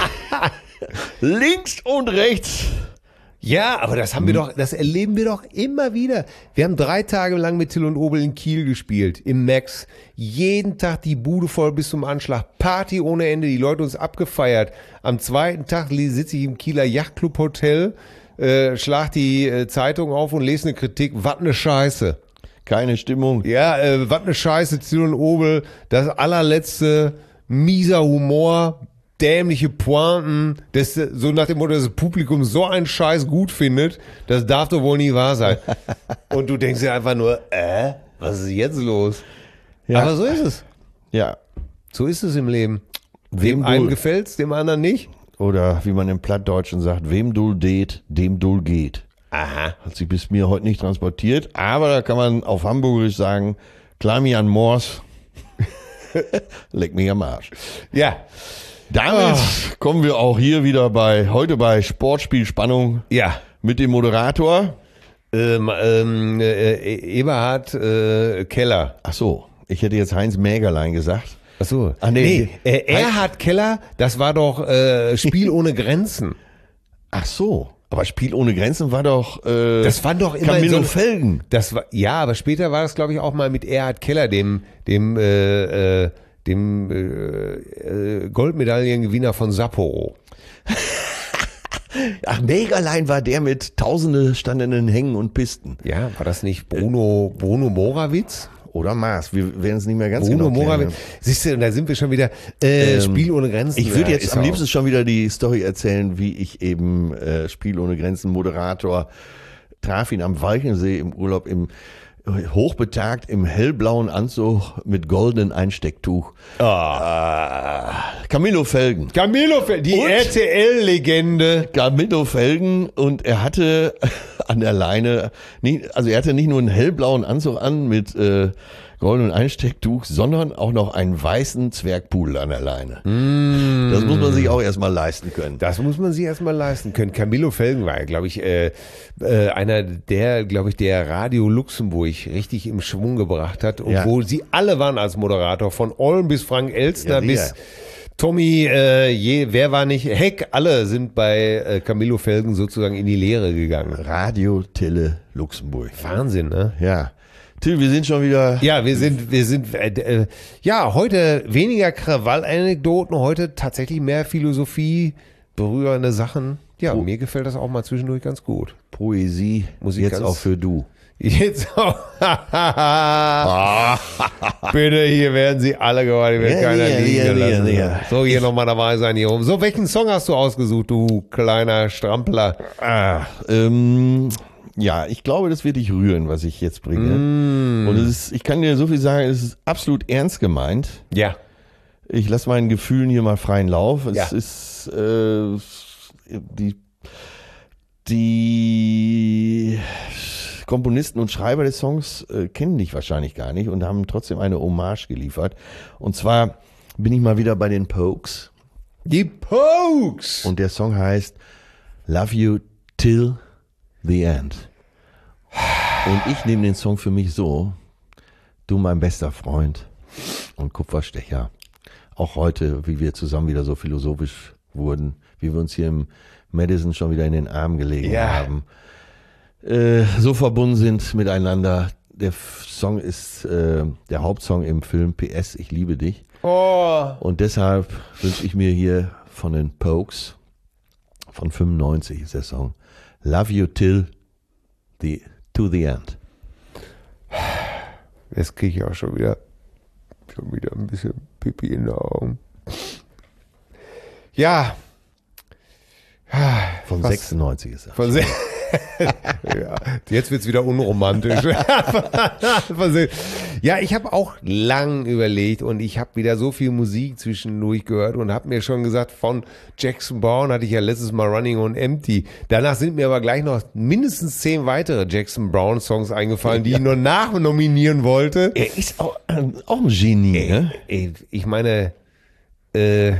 Speaker 3: links und rechts.
Speaker 2: Ja, aber das haben wir doch, das erleben wir doch immer wieder. Wir haben drei Tage lang mit Till und Obel in Kiel gespielt, im Max. Jeden Tag die Bude voll bis zum Anschlag. Party ohne Ende, die Leute uns abgefeiert. Am zweiten Tag sitze ich im Kieler Yachtclub Hotel, äh, schlag die äh, Zeitung auf und lese eine Kritik. Was ne Scheiße.
Speaker 3: Keine Stimmung.
Speaker 2: Ja, äh, was ne Scheiße, Till und Obel. Das allerletzte, mieser Humor, dämliche Pointen, das, so nach dem Motto, dass das Publikum so einen Scheiß gut findet, das darf doch wohl nie wahr sein. Und du denkst dir einfach nur, äh, was ist jetzt los?
Speaker 3: Ja.
Speaker 2: Aber so ist es.
Speaker 3: Ja.
Speaker 2: So ist es im Leben.
Speaker 3: Wem
Speaker 2: Dem einen
Speaker 3: du-
Speaker 2: gefällt's, dem anderen nicht.
Speaker 3: Oder wie man im Plattdeutschen sagt, wem Dul det, dem Dul geht.
Speaker 2: Aha.
Speaker 3: Hat sich bis mir heute nicht transportiert, aber da kann man auf Hamburgerisch sagen, klar mich an Mors, leck mich am Arsch.
Speaker 2: Ja.
Speaker 3: Damit
Speaker 2: Ah.
Speaker 3: kommen wir auch hier wieder bei, heute bei Sportspiel Spannung
Speaker 2: Ja.
Speaker 3: mit dem Moderator.
Speaker 2: Ähm, ähm, äh, Eberhard äh, Keller.
Speaker 3: Ach so, ich hätte jetzt Heinz Mägerlein gesagt.
Speaker 2: Ach so.
Speaker 3: Ach nee.
Speaker 2: nee äh, Erhard Keller, das war doch äh, Spiel ohne Grenzen.
Speaker 3: Ach so, aber Spiel ohne Grenzen war doch äh,
Speaker 2: Das waren doch immer
Speaker 3: Camillo
Speaker 2: so-
Speaker 3: Felgen.
Speaker 2: Das war, ja, aber später war das, glaube ich, auch mal mit Erhard Keller, dem, dem, äh, äh, dem äh, äh, Goldmedaillengewinner von Sapporo.
Speaker 3: Ach, Mägerlein war der mit tausende standenden Hängen und Pisten.
Speaker 2: Ja, war das nicht Bruno, Bruno Morawitz?
Speaker 3: Oder Maas, wir werden es nicht mehr ganz
Speaker 2: Bruno
Speaker 3: genau klären.
Speaker 2: Morawitz. Siehst du, da sind wir schon wieder, äh,
Speaker 3: Ähm,
Speaker 2: Spiel ohne Grenzen.
Speaker 3: Ich würde
Speaker 2: Ja,
Speaker 3: jetzt
Speaker 2: ist
Speaker 3: am
Speaker 2: auch-
Speaker 3: liebsten schon wieder die Story erzählen, wie ich eben äh, Spiel ohne Grenzen Moderator traf ihn am Walchensee im Urlaub im hochbetagt im hellblauen Anzug mit goldenen Einstecktuch. Ah, Camillo Felgen.
Speaker 2: Camillo Felgen, die
Speaker 3: Und?
Speaker 2: R T L-Legende.
Speaker 3: Camillo Felgen und er hatte an der Leine, nicht, also er hatte nicht nur einen hellblauen Anzug an mit äh, goldenem Einstecktuch, sondern auch noch einen weißen Zwergpudel an der Leine. Mm. Das muss man sich auch erstmal leisten können.
Speaker 2: Das muss man sich erstmal leisten können. Camillo Felgen war, glaube ich, äh, äh, einer der, glaube ich, der Radio Luxemburg richtig im Schwung gebracht hat, obwohl ja. sie alle waren als Moderator, von Olm bis Frank Elstner ja, bis Tommy, äh, je, wer war nicht, Heck, alle sind bei äh, Camillo Felgen sozusagen in die Lehre gegangen.
Speaker 3: Radio Tele Luxemburg.
Speaker 2: Wahnsinn, ne?
Speaker 3: Ja. Till, wir sind schon wieder.
Speaker 2: Ja, wir sind, wir sind, äh, äh, ja, heute weniger Krawall-Anekdoten, heute tatsächlich mehr Philosophie, berührende Sachen. Ja, Pro- mir gefällt das auch mal zwischendurch ganz gut.
Speaker 3: Poesie, muss ich jetzt auch für du.
Speaker 2: Jetzt auch. Bitte, hier werden sie alle geworden, hier wird ja, keiner ja, liegen ja, gelassen. Ja, ja. So, hier nochmal dabei sein hier oben. So, welchen Song hast du ausgesucht, du kleiner Strampler?
Speaker 3: Ah, ähm. Ja, ich glaube, das wird dich rühren, was ich jetzt bringe.
Speaker 2: Mm.
Speaker 3: Und es ist, ich kann dir so viel sagen, es ist absolut ernst gemeint.
Speaker 2: Ja.
Speaker 3: Ich lasse meinen Gefühlen hier mal freien Lauf. Es
Speaker 2: ja.
Speaker 3: ist äh, die, die Komponisten und Schreiber des Songs äh, kennen dich wahrscheinlich gar nicht und haben trotzdem eine Hommage geliefert. Und zwar bin ich mal wieder bei den Pokes.
Speaker 2: Die Pokes!
Speaker 3: Und der Song heißt Love You Till the End. Und ich nehme den Song für mich so: Du, mein bester Freund und Kupferstecher, auch heute, wie wir zusammen wieder so philosophisch wurden, wie wir uns hier im Madison schon wieder in den Arm gelegen ja. haben, äh, so verbunden sind miteinander. Der Song ist äh, der Hauptsong im Film P S, ich liebe dich.
Speaker 2: Oh.
Speaker 3: Und deshalb wünsche ich mir hier von den Pokes, von fünfundneunzig ist der Song, Love You Till the, to the End.
Speaker 2: Jetzt kriege ich auch schon wieder, schon wieder ein bisschen Pipi in den Augen. Ja.
Speaker 3: Von
Speaker 2: Was?
Speaker 3: sechsundneunzig ist er.
Speaker 2: Von se- ja, jetzt wird's wieder unromantisch. Ja, ich habe auch lang überlegt und ich habe wieder so viel Musik zwischendurch gehört und habe mir schon gesagt, von Jackson Browne hatte ich ja letztes Mal Running on Empty. Danach sind mir aber gleich noch mindestens zehn weitere Jackson Browne Songs eingefallen, die ja. ich nur nachnominieren wollte.
Speaker 3: Er ist auch, äh, auch ein Genie, ey, ne?
Speaker 2: Ey, ich meine, äh,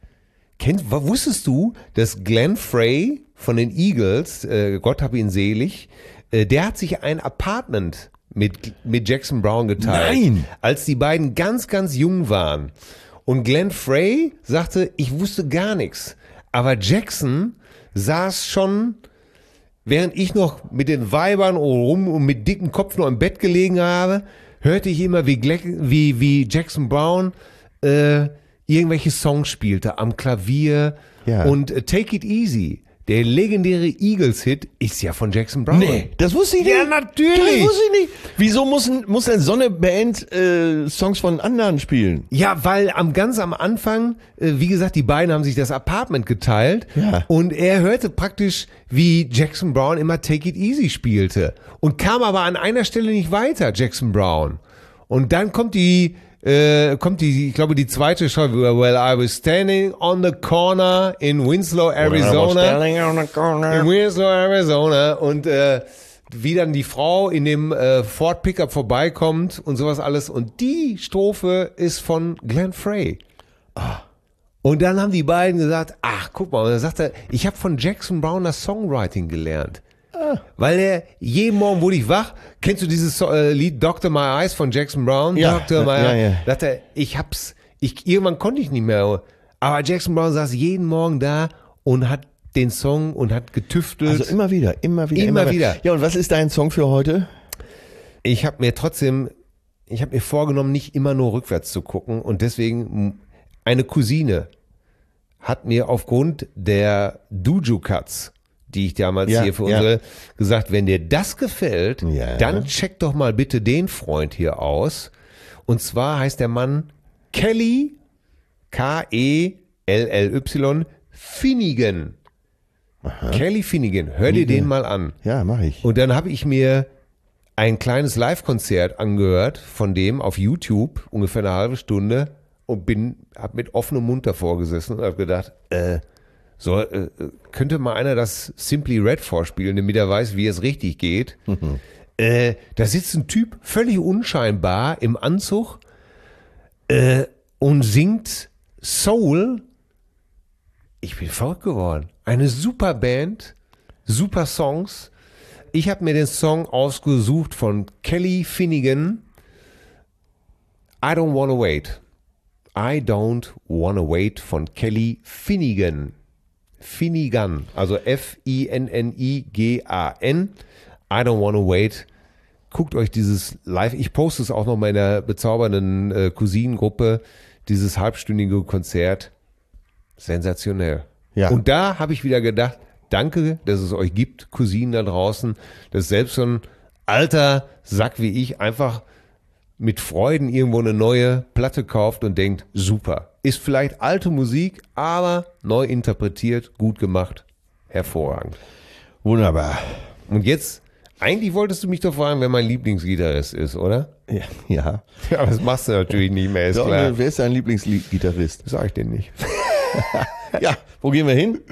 Speaker 2: kennt, wusstest du, dass Glenn Frey von den Eagles, äh, Gott hab ihn selig, äh, der hat sich ein Apartment mit, mit Jackson Browne geteilt.
Speaker 3: Nein!
Speaker 2: Als die beiden ganz, ganz jung waren. Und Glenn Frey sagte, ich wusste gar nichts. Aber Jackson saß schon, während ich noch mit den Weibern rum und mit dicken Kopf noch im Bett gelegen habe, hörte ich immer, wie, Gleck, wie, wie Jackson Browne äh, irgendwelche Songs spielte am Klavier.
Speaker 3: Ja.
Speaker 2: Und äh, Take It Easy, der legendäre Eagles-Hit, ist ja von Jackson Browne.
Speaker 3: Nee, das wusste ich nicht.
Speaker 2: Ja, natürlich.
Speaker 3: Das wusste ich nicht. Wieso muss, ein, muss denn so eine Band äh, Songs von anderen spielen?
Speaker 2: Ja, weil am ganz am Anfang, äh, wie gesagt, die beiden haben sich das Apartment geteilt
Speaker 3: ja.
Speaker 2: und er hörte praktisch, wie Jackson Browne immer Take It Easy spielte und kam aber an einer Stelle nicht weiter, Jackson Browne. Und dann kommt die Äh, kommt die, ich glaube, die zweite Schreibe, well, I was standing on the corner in Winslow, Arizona.
Speaker 3: On the corner.
Speaker 2: In Winslow, Arizona. Und äh, wie dann die Frau in dem äh, Ford Pickup vorbeikommt und sowas alles. Und die Strophe ist von Glenn Frey. Ah. Und dann haben die beiden gesagt, ach, guck mal. Und dann sagt er, ich habe von Jackson Browne das Songwriting gelernt. Ah. Weil er jeden Morgen wurde ich wach. Kennst du dieses äh, Lied Doctor My Eyes von Jackson Browne?
Speaker 3: Ja,
Speaker 2: Doctor My
Speaker 3: ja,
Speaker 2: Eyes.
Speaker 3: ja.
Speaker 2: Sagt er, ich hab's, ich, irgendwann konnte ich nicht mehr. Aber Jackson Browne saß jeden Morgen da und hat den Song und hat getüftelt.
Speaker 3: Also immer wieder, immer wieder.
Speaker 2: Immer, immer wieder.
Speaker 3: Ja, und was ist dein Song für heute?
Speaker 2: Ich habe mir trotzdem, ich habe mir vorgenommen, nicht immer nur rückwärts zu gucken. Und deswegen, eine Cousine hat mir aufgrund der Dojo Cuts, die ich damals
Speaker 3: ja,
Speaker 2: hier für
Speaker 3: ja.
Speaker 2: unsere gesagt, wenn dir das gefällt,
Speaker 3: ja.
Speaker 2: dann check doch mal bitte den Freund hier aus. Und zwar heißt der Mann Kelly, K E L L Y, Finnegan.
Speaker 3: Aha.
Speaker 2: Kelly Finnegan, hör dir den mal an.
Speaker 3: Ja, mach ich.
Speaker 2: Und dann habe ich mir ein kleines Live-Konzert angehört von dem auf YouTube, ungefähr eine halbe Stunde. und bin, hab mit offenem Mund davor gesessen und habe gedacht, äh, soll, äh, könnte mal einer das Simply Red vorspielen, damit er weiß, wie es richtig geht. Mhm. Äh, da sitzt ein Typ völlig unscheinbar im Anzug äh, und singt Soul. Ich bin verrückt geworden. Eine super Band, super Songs. Ich habe mir den Song ausgesucht von Kelly Finnegan. I don't wanna wait. I don't wanna wait von Kelly Finnegan. Finnegan, also F I N N I G A N. I don't wanna wait. Guckt euch dieses live, ich poste es auch noch mal in der bezaubernden äh, Cousinengruppe, dieses halbstündige Konzert. Sensationell.
Speaker 3: Ja.
Speaker 2: Und da habe ich wieder gedacht, danke, dass es euch gibt, Cousinen da draußen, dass selbst so ein alter Sack wie ich einfach mit Freuden irgendwo eine neue Platte kauft und denkt, super. Ist vielleicht alte Musik, aber neu interpretiert, gut gemacht, hervorragend.
Speaker 3: Wunderbar.
Speaker 2: Und jetzt, eigentlich wolltest du mich doch fragen, wer mein Lieblingsgitarrist ist, oder?
Speaker 3: Ja. Ja,
Speaker 2: Ja, aber das machst du natürlich nicht mehr, ist
Speaker 3: so,
Speaker 2: klar.
Speaker 3: wer ist dein Lieblingsgitarrist?
Speaker 2: Sag ich dir nicht.
Speaker 3: Ja, wo gehen wir hin?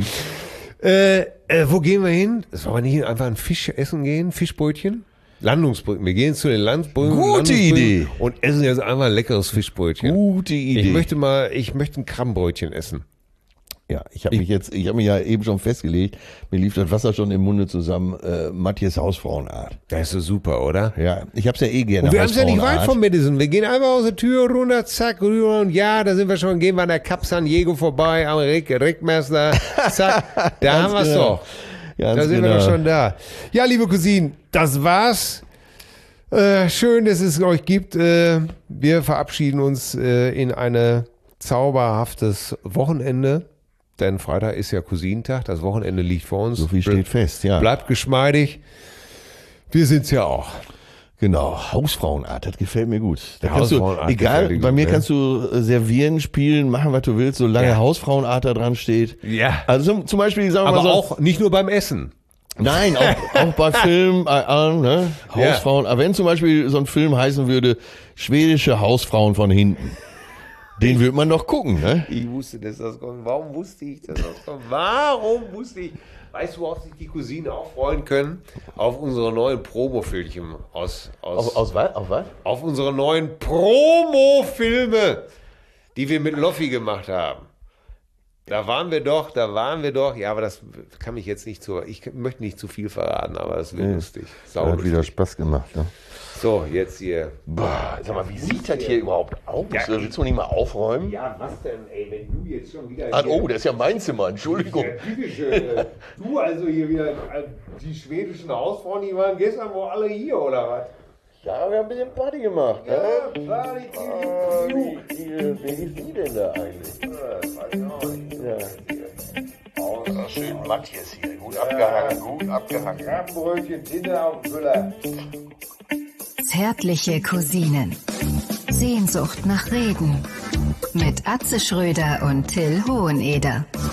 Speaker 2: Äh, äh, wo gehen wir hin? Sollen wir nicht einfach ein Fisch essen gehen? Fischbrötchen? Landungsbrücken. Wir gehen zu den Landbrücken.
Speaker 3: Gute Idee.
Speaker 2: Und essen jetzt einfach ein leckeres Fischbrötchen.
Speaker 3: Gute Idee.
Speaker 2: Ich möchte mal, ich möchte ein Krabbenbrötchen essen.
Speaker 3: Ja, ich habe mich jetzt, ich habe mich ja eben schon festgelegt, mir lief das Wasser schon im Munde zusammen, äh, Matthias Hausfrauenart.
Speaker 2: Das ist so super, oder?
Speaker 3: Ja, ich hab's ja eh gerne.
Speaker 2: Und wir haben es ja nicht weit
Speaker 3: Hausfrauenart.
Speaker 2: von Madison. Wir gehen einfach aus der Tür runter, zack, rüber und ja, da sind wir schon, gehen wir an der Cap San Diego vorbei, am Rick, Rickmeister, zack, da haben wir es
Speaker 3: genau.
Speaker 2: doch.
Speaker 3: Ganz
Speaker 2: Da sind
Speaker 3: genau.
Speaker 2: wir doch schon da. Ja, liebe Cousinen, das war's. Äh, schön, dass es euch gibt. Äh, wir verabschieden uns äh, in ein zauberhaftes Wochenende. Denn Freitag ist ja Cousinentag, das Wochenende liegt vor uns.
Speaker 3: So viel steht fest, ja.
Speaker 2: Bleibt geschmeidig. Wir sind's ja auch.
Speaker 3: Genau, Hausfrauenart, das gefällt mir gut. Da
Speaker 2: Der
Speaker 3: kannst du,
Speaker 2: Hausfrauenart
Speaker 3: egal,
Speaker 2: gefällt dir
Speaker 3: bei
Speaker 2: gut,
Speaker 3: mir
Speaker 2: ne?
Speaker 3: kannst du äh, servieren, spielen, machen, was du willst, solange
Speaker 2: Ja.
Speaker 3: Hausfrauenart da dran steht.
Speaker 2: Ja.
Speaker 3: Also zum, zum Beispiel, sagen wir
Speaker 2: Aber
Speaker 3: mal so,
Speaker 2: auch nicht nur beim Essen.
Speaker 3: nein, auch, auch bei Filmen, äh, äh, ne? Hausfrauen. Aber wenn zum Beispiel so ein Film heißen würde, schwedische Hausfrauen von hinten, den würde man doch gucken, ne?
Speaker 2: Ich wusste, dass das kommt. Warum wusste ich, dass das kommt? Warum wusste ich? Weißt du, worauf sich die Cousinen auch freuen können? Auf unsere neuen Promofilmchen aus, aus,
Speaker 3: Auf, aus was? Auf was?
Speaker 2: auf unsere neuen Promofilme, die wir mit Loffi gemacht haben. Da waren wir doch, da waren wir doch. Ja, aber das kann mich jetzt nicht zu. Ich möchte nicht zu viel verraten, aber das wird
Speaker 3: Nee.
Speaker 2: lustig.
Speaker 3: Hat
Speaker 2: Saulustig.
Speaker 3: wieder Spaß gemacht, ne?
Speaker 2: So, jetzt hier.
Speaker 3: Boah, sag mal, wie sieht das hier überhaupt aus?
Speaker 2: Ja,
Speaker 3: Willst du nicht mal aufräumen?
Speaker 2: Ja, was denn, ey, wenn du jetzt schon wieder.
Speaker 3: Ah,
Speaker 2: hier-
Speaker 3: oh, das ist ja mein Zimmer, Entschuldigung.
Speaker 2: Ja, bitteschön. Du also hier wieder, die schwedischen Hausfrauen, die waren gestern wohl alle hier, oder was?
Speaker 3: Ja, wir haben ein bisschen Party gemacht, ne?
Speaker 2: Ja, klar, die
Speaker 3: Ah,
Speaker 2: Kiwi.
Speaker 3: die, die, wer ist die denn da eigentlich?
Speaker 2: Das weiß ich auch nicht.
Speaker 3: Ja. Oh, das ist schön Matthias hier. Gut abgehangen, gut abgehangen.
Speaker 2: Krabbenbrötchen, Tinte auf dem Füller.
Speaker 1: Zärtliche Cousinen. Sehnsucht nach Reden. Mit Atze Schröder und Till Hoheneder.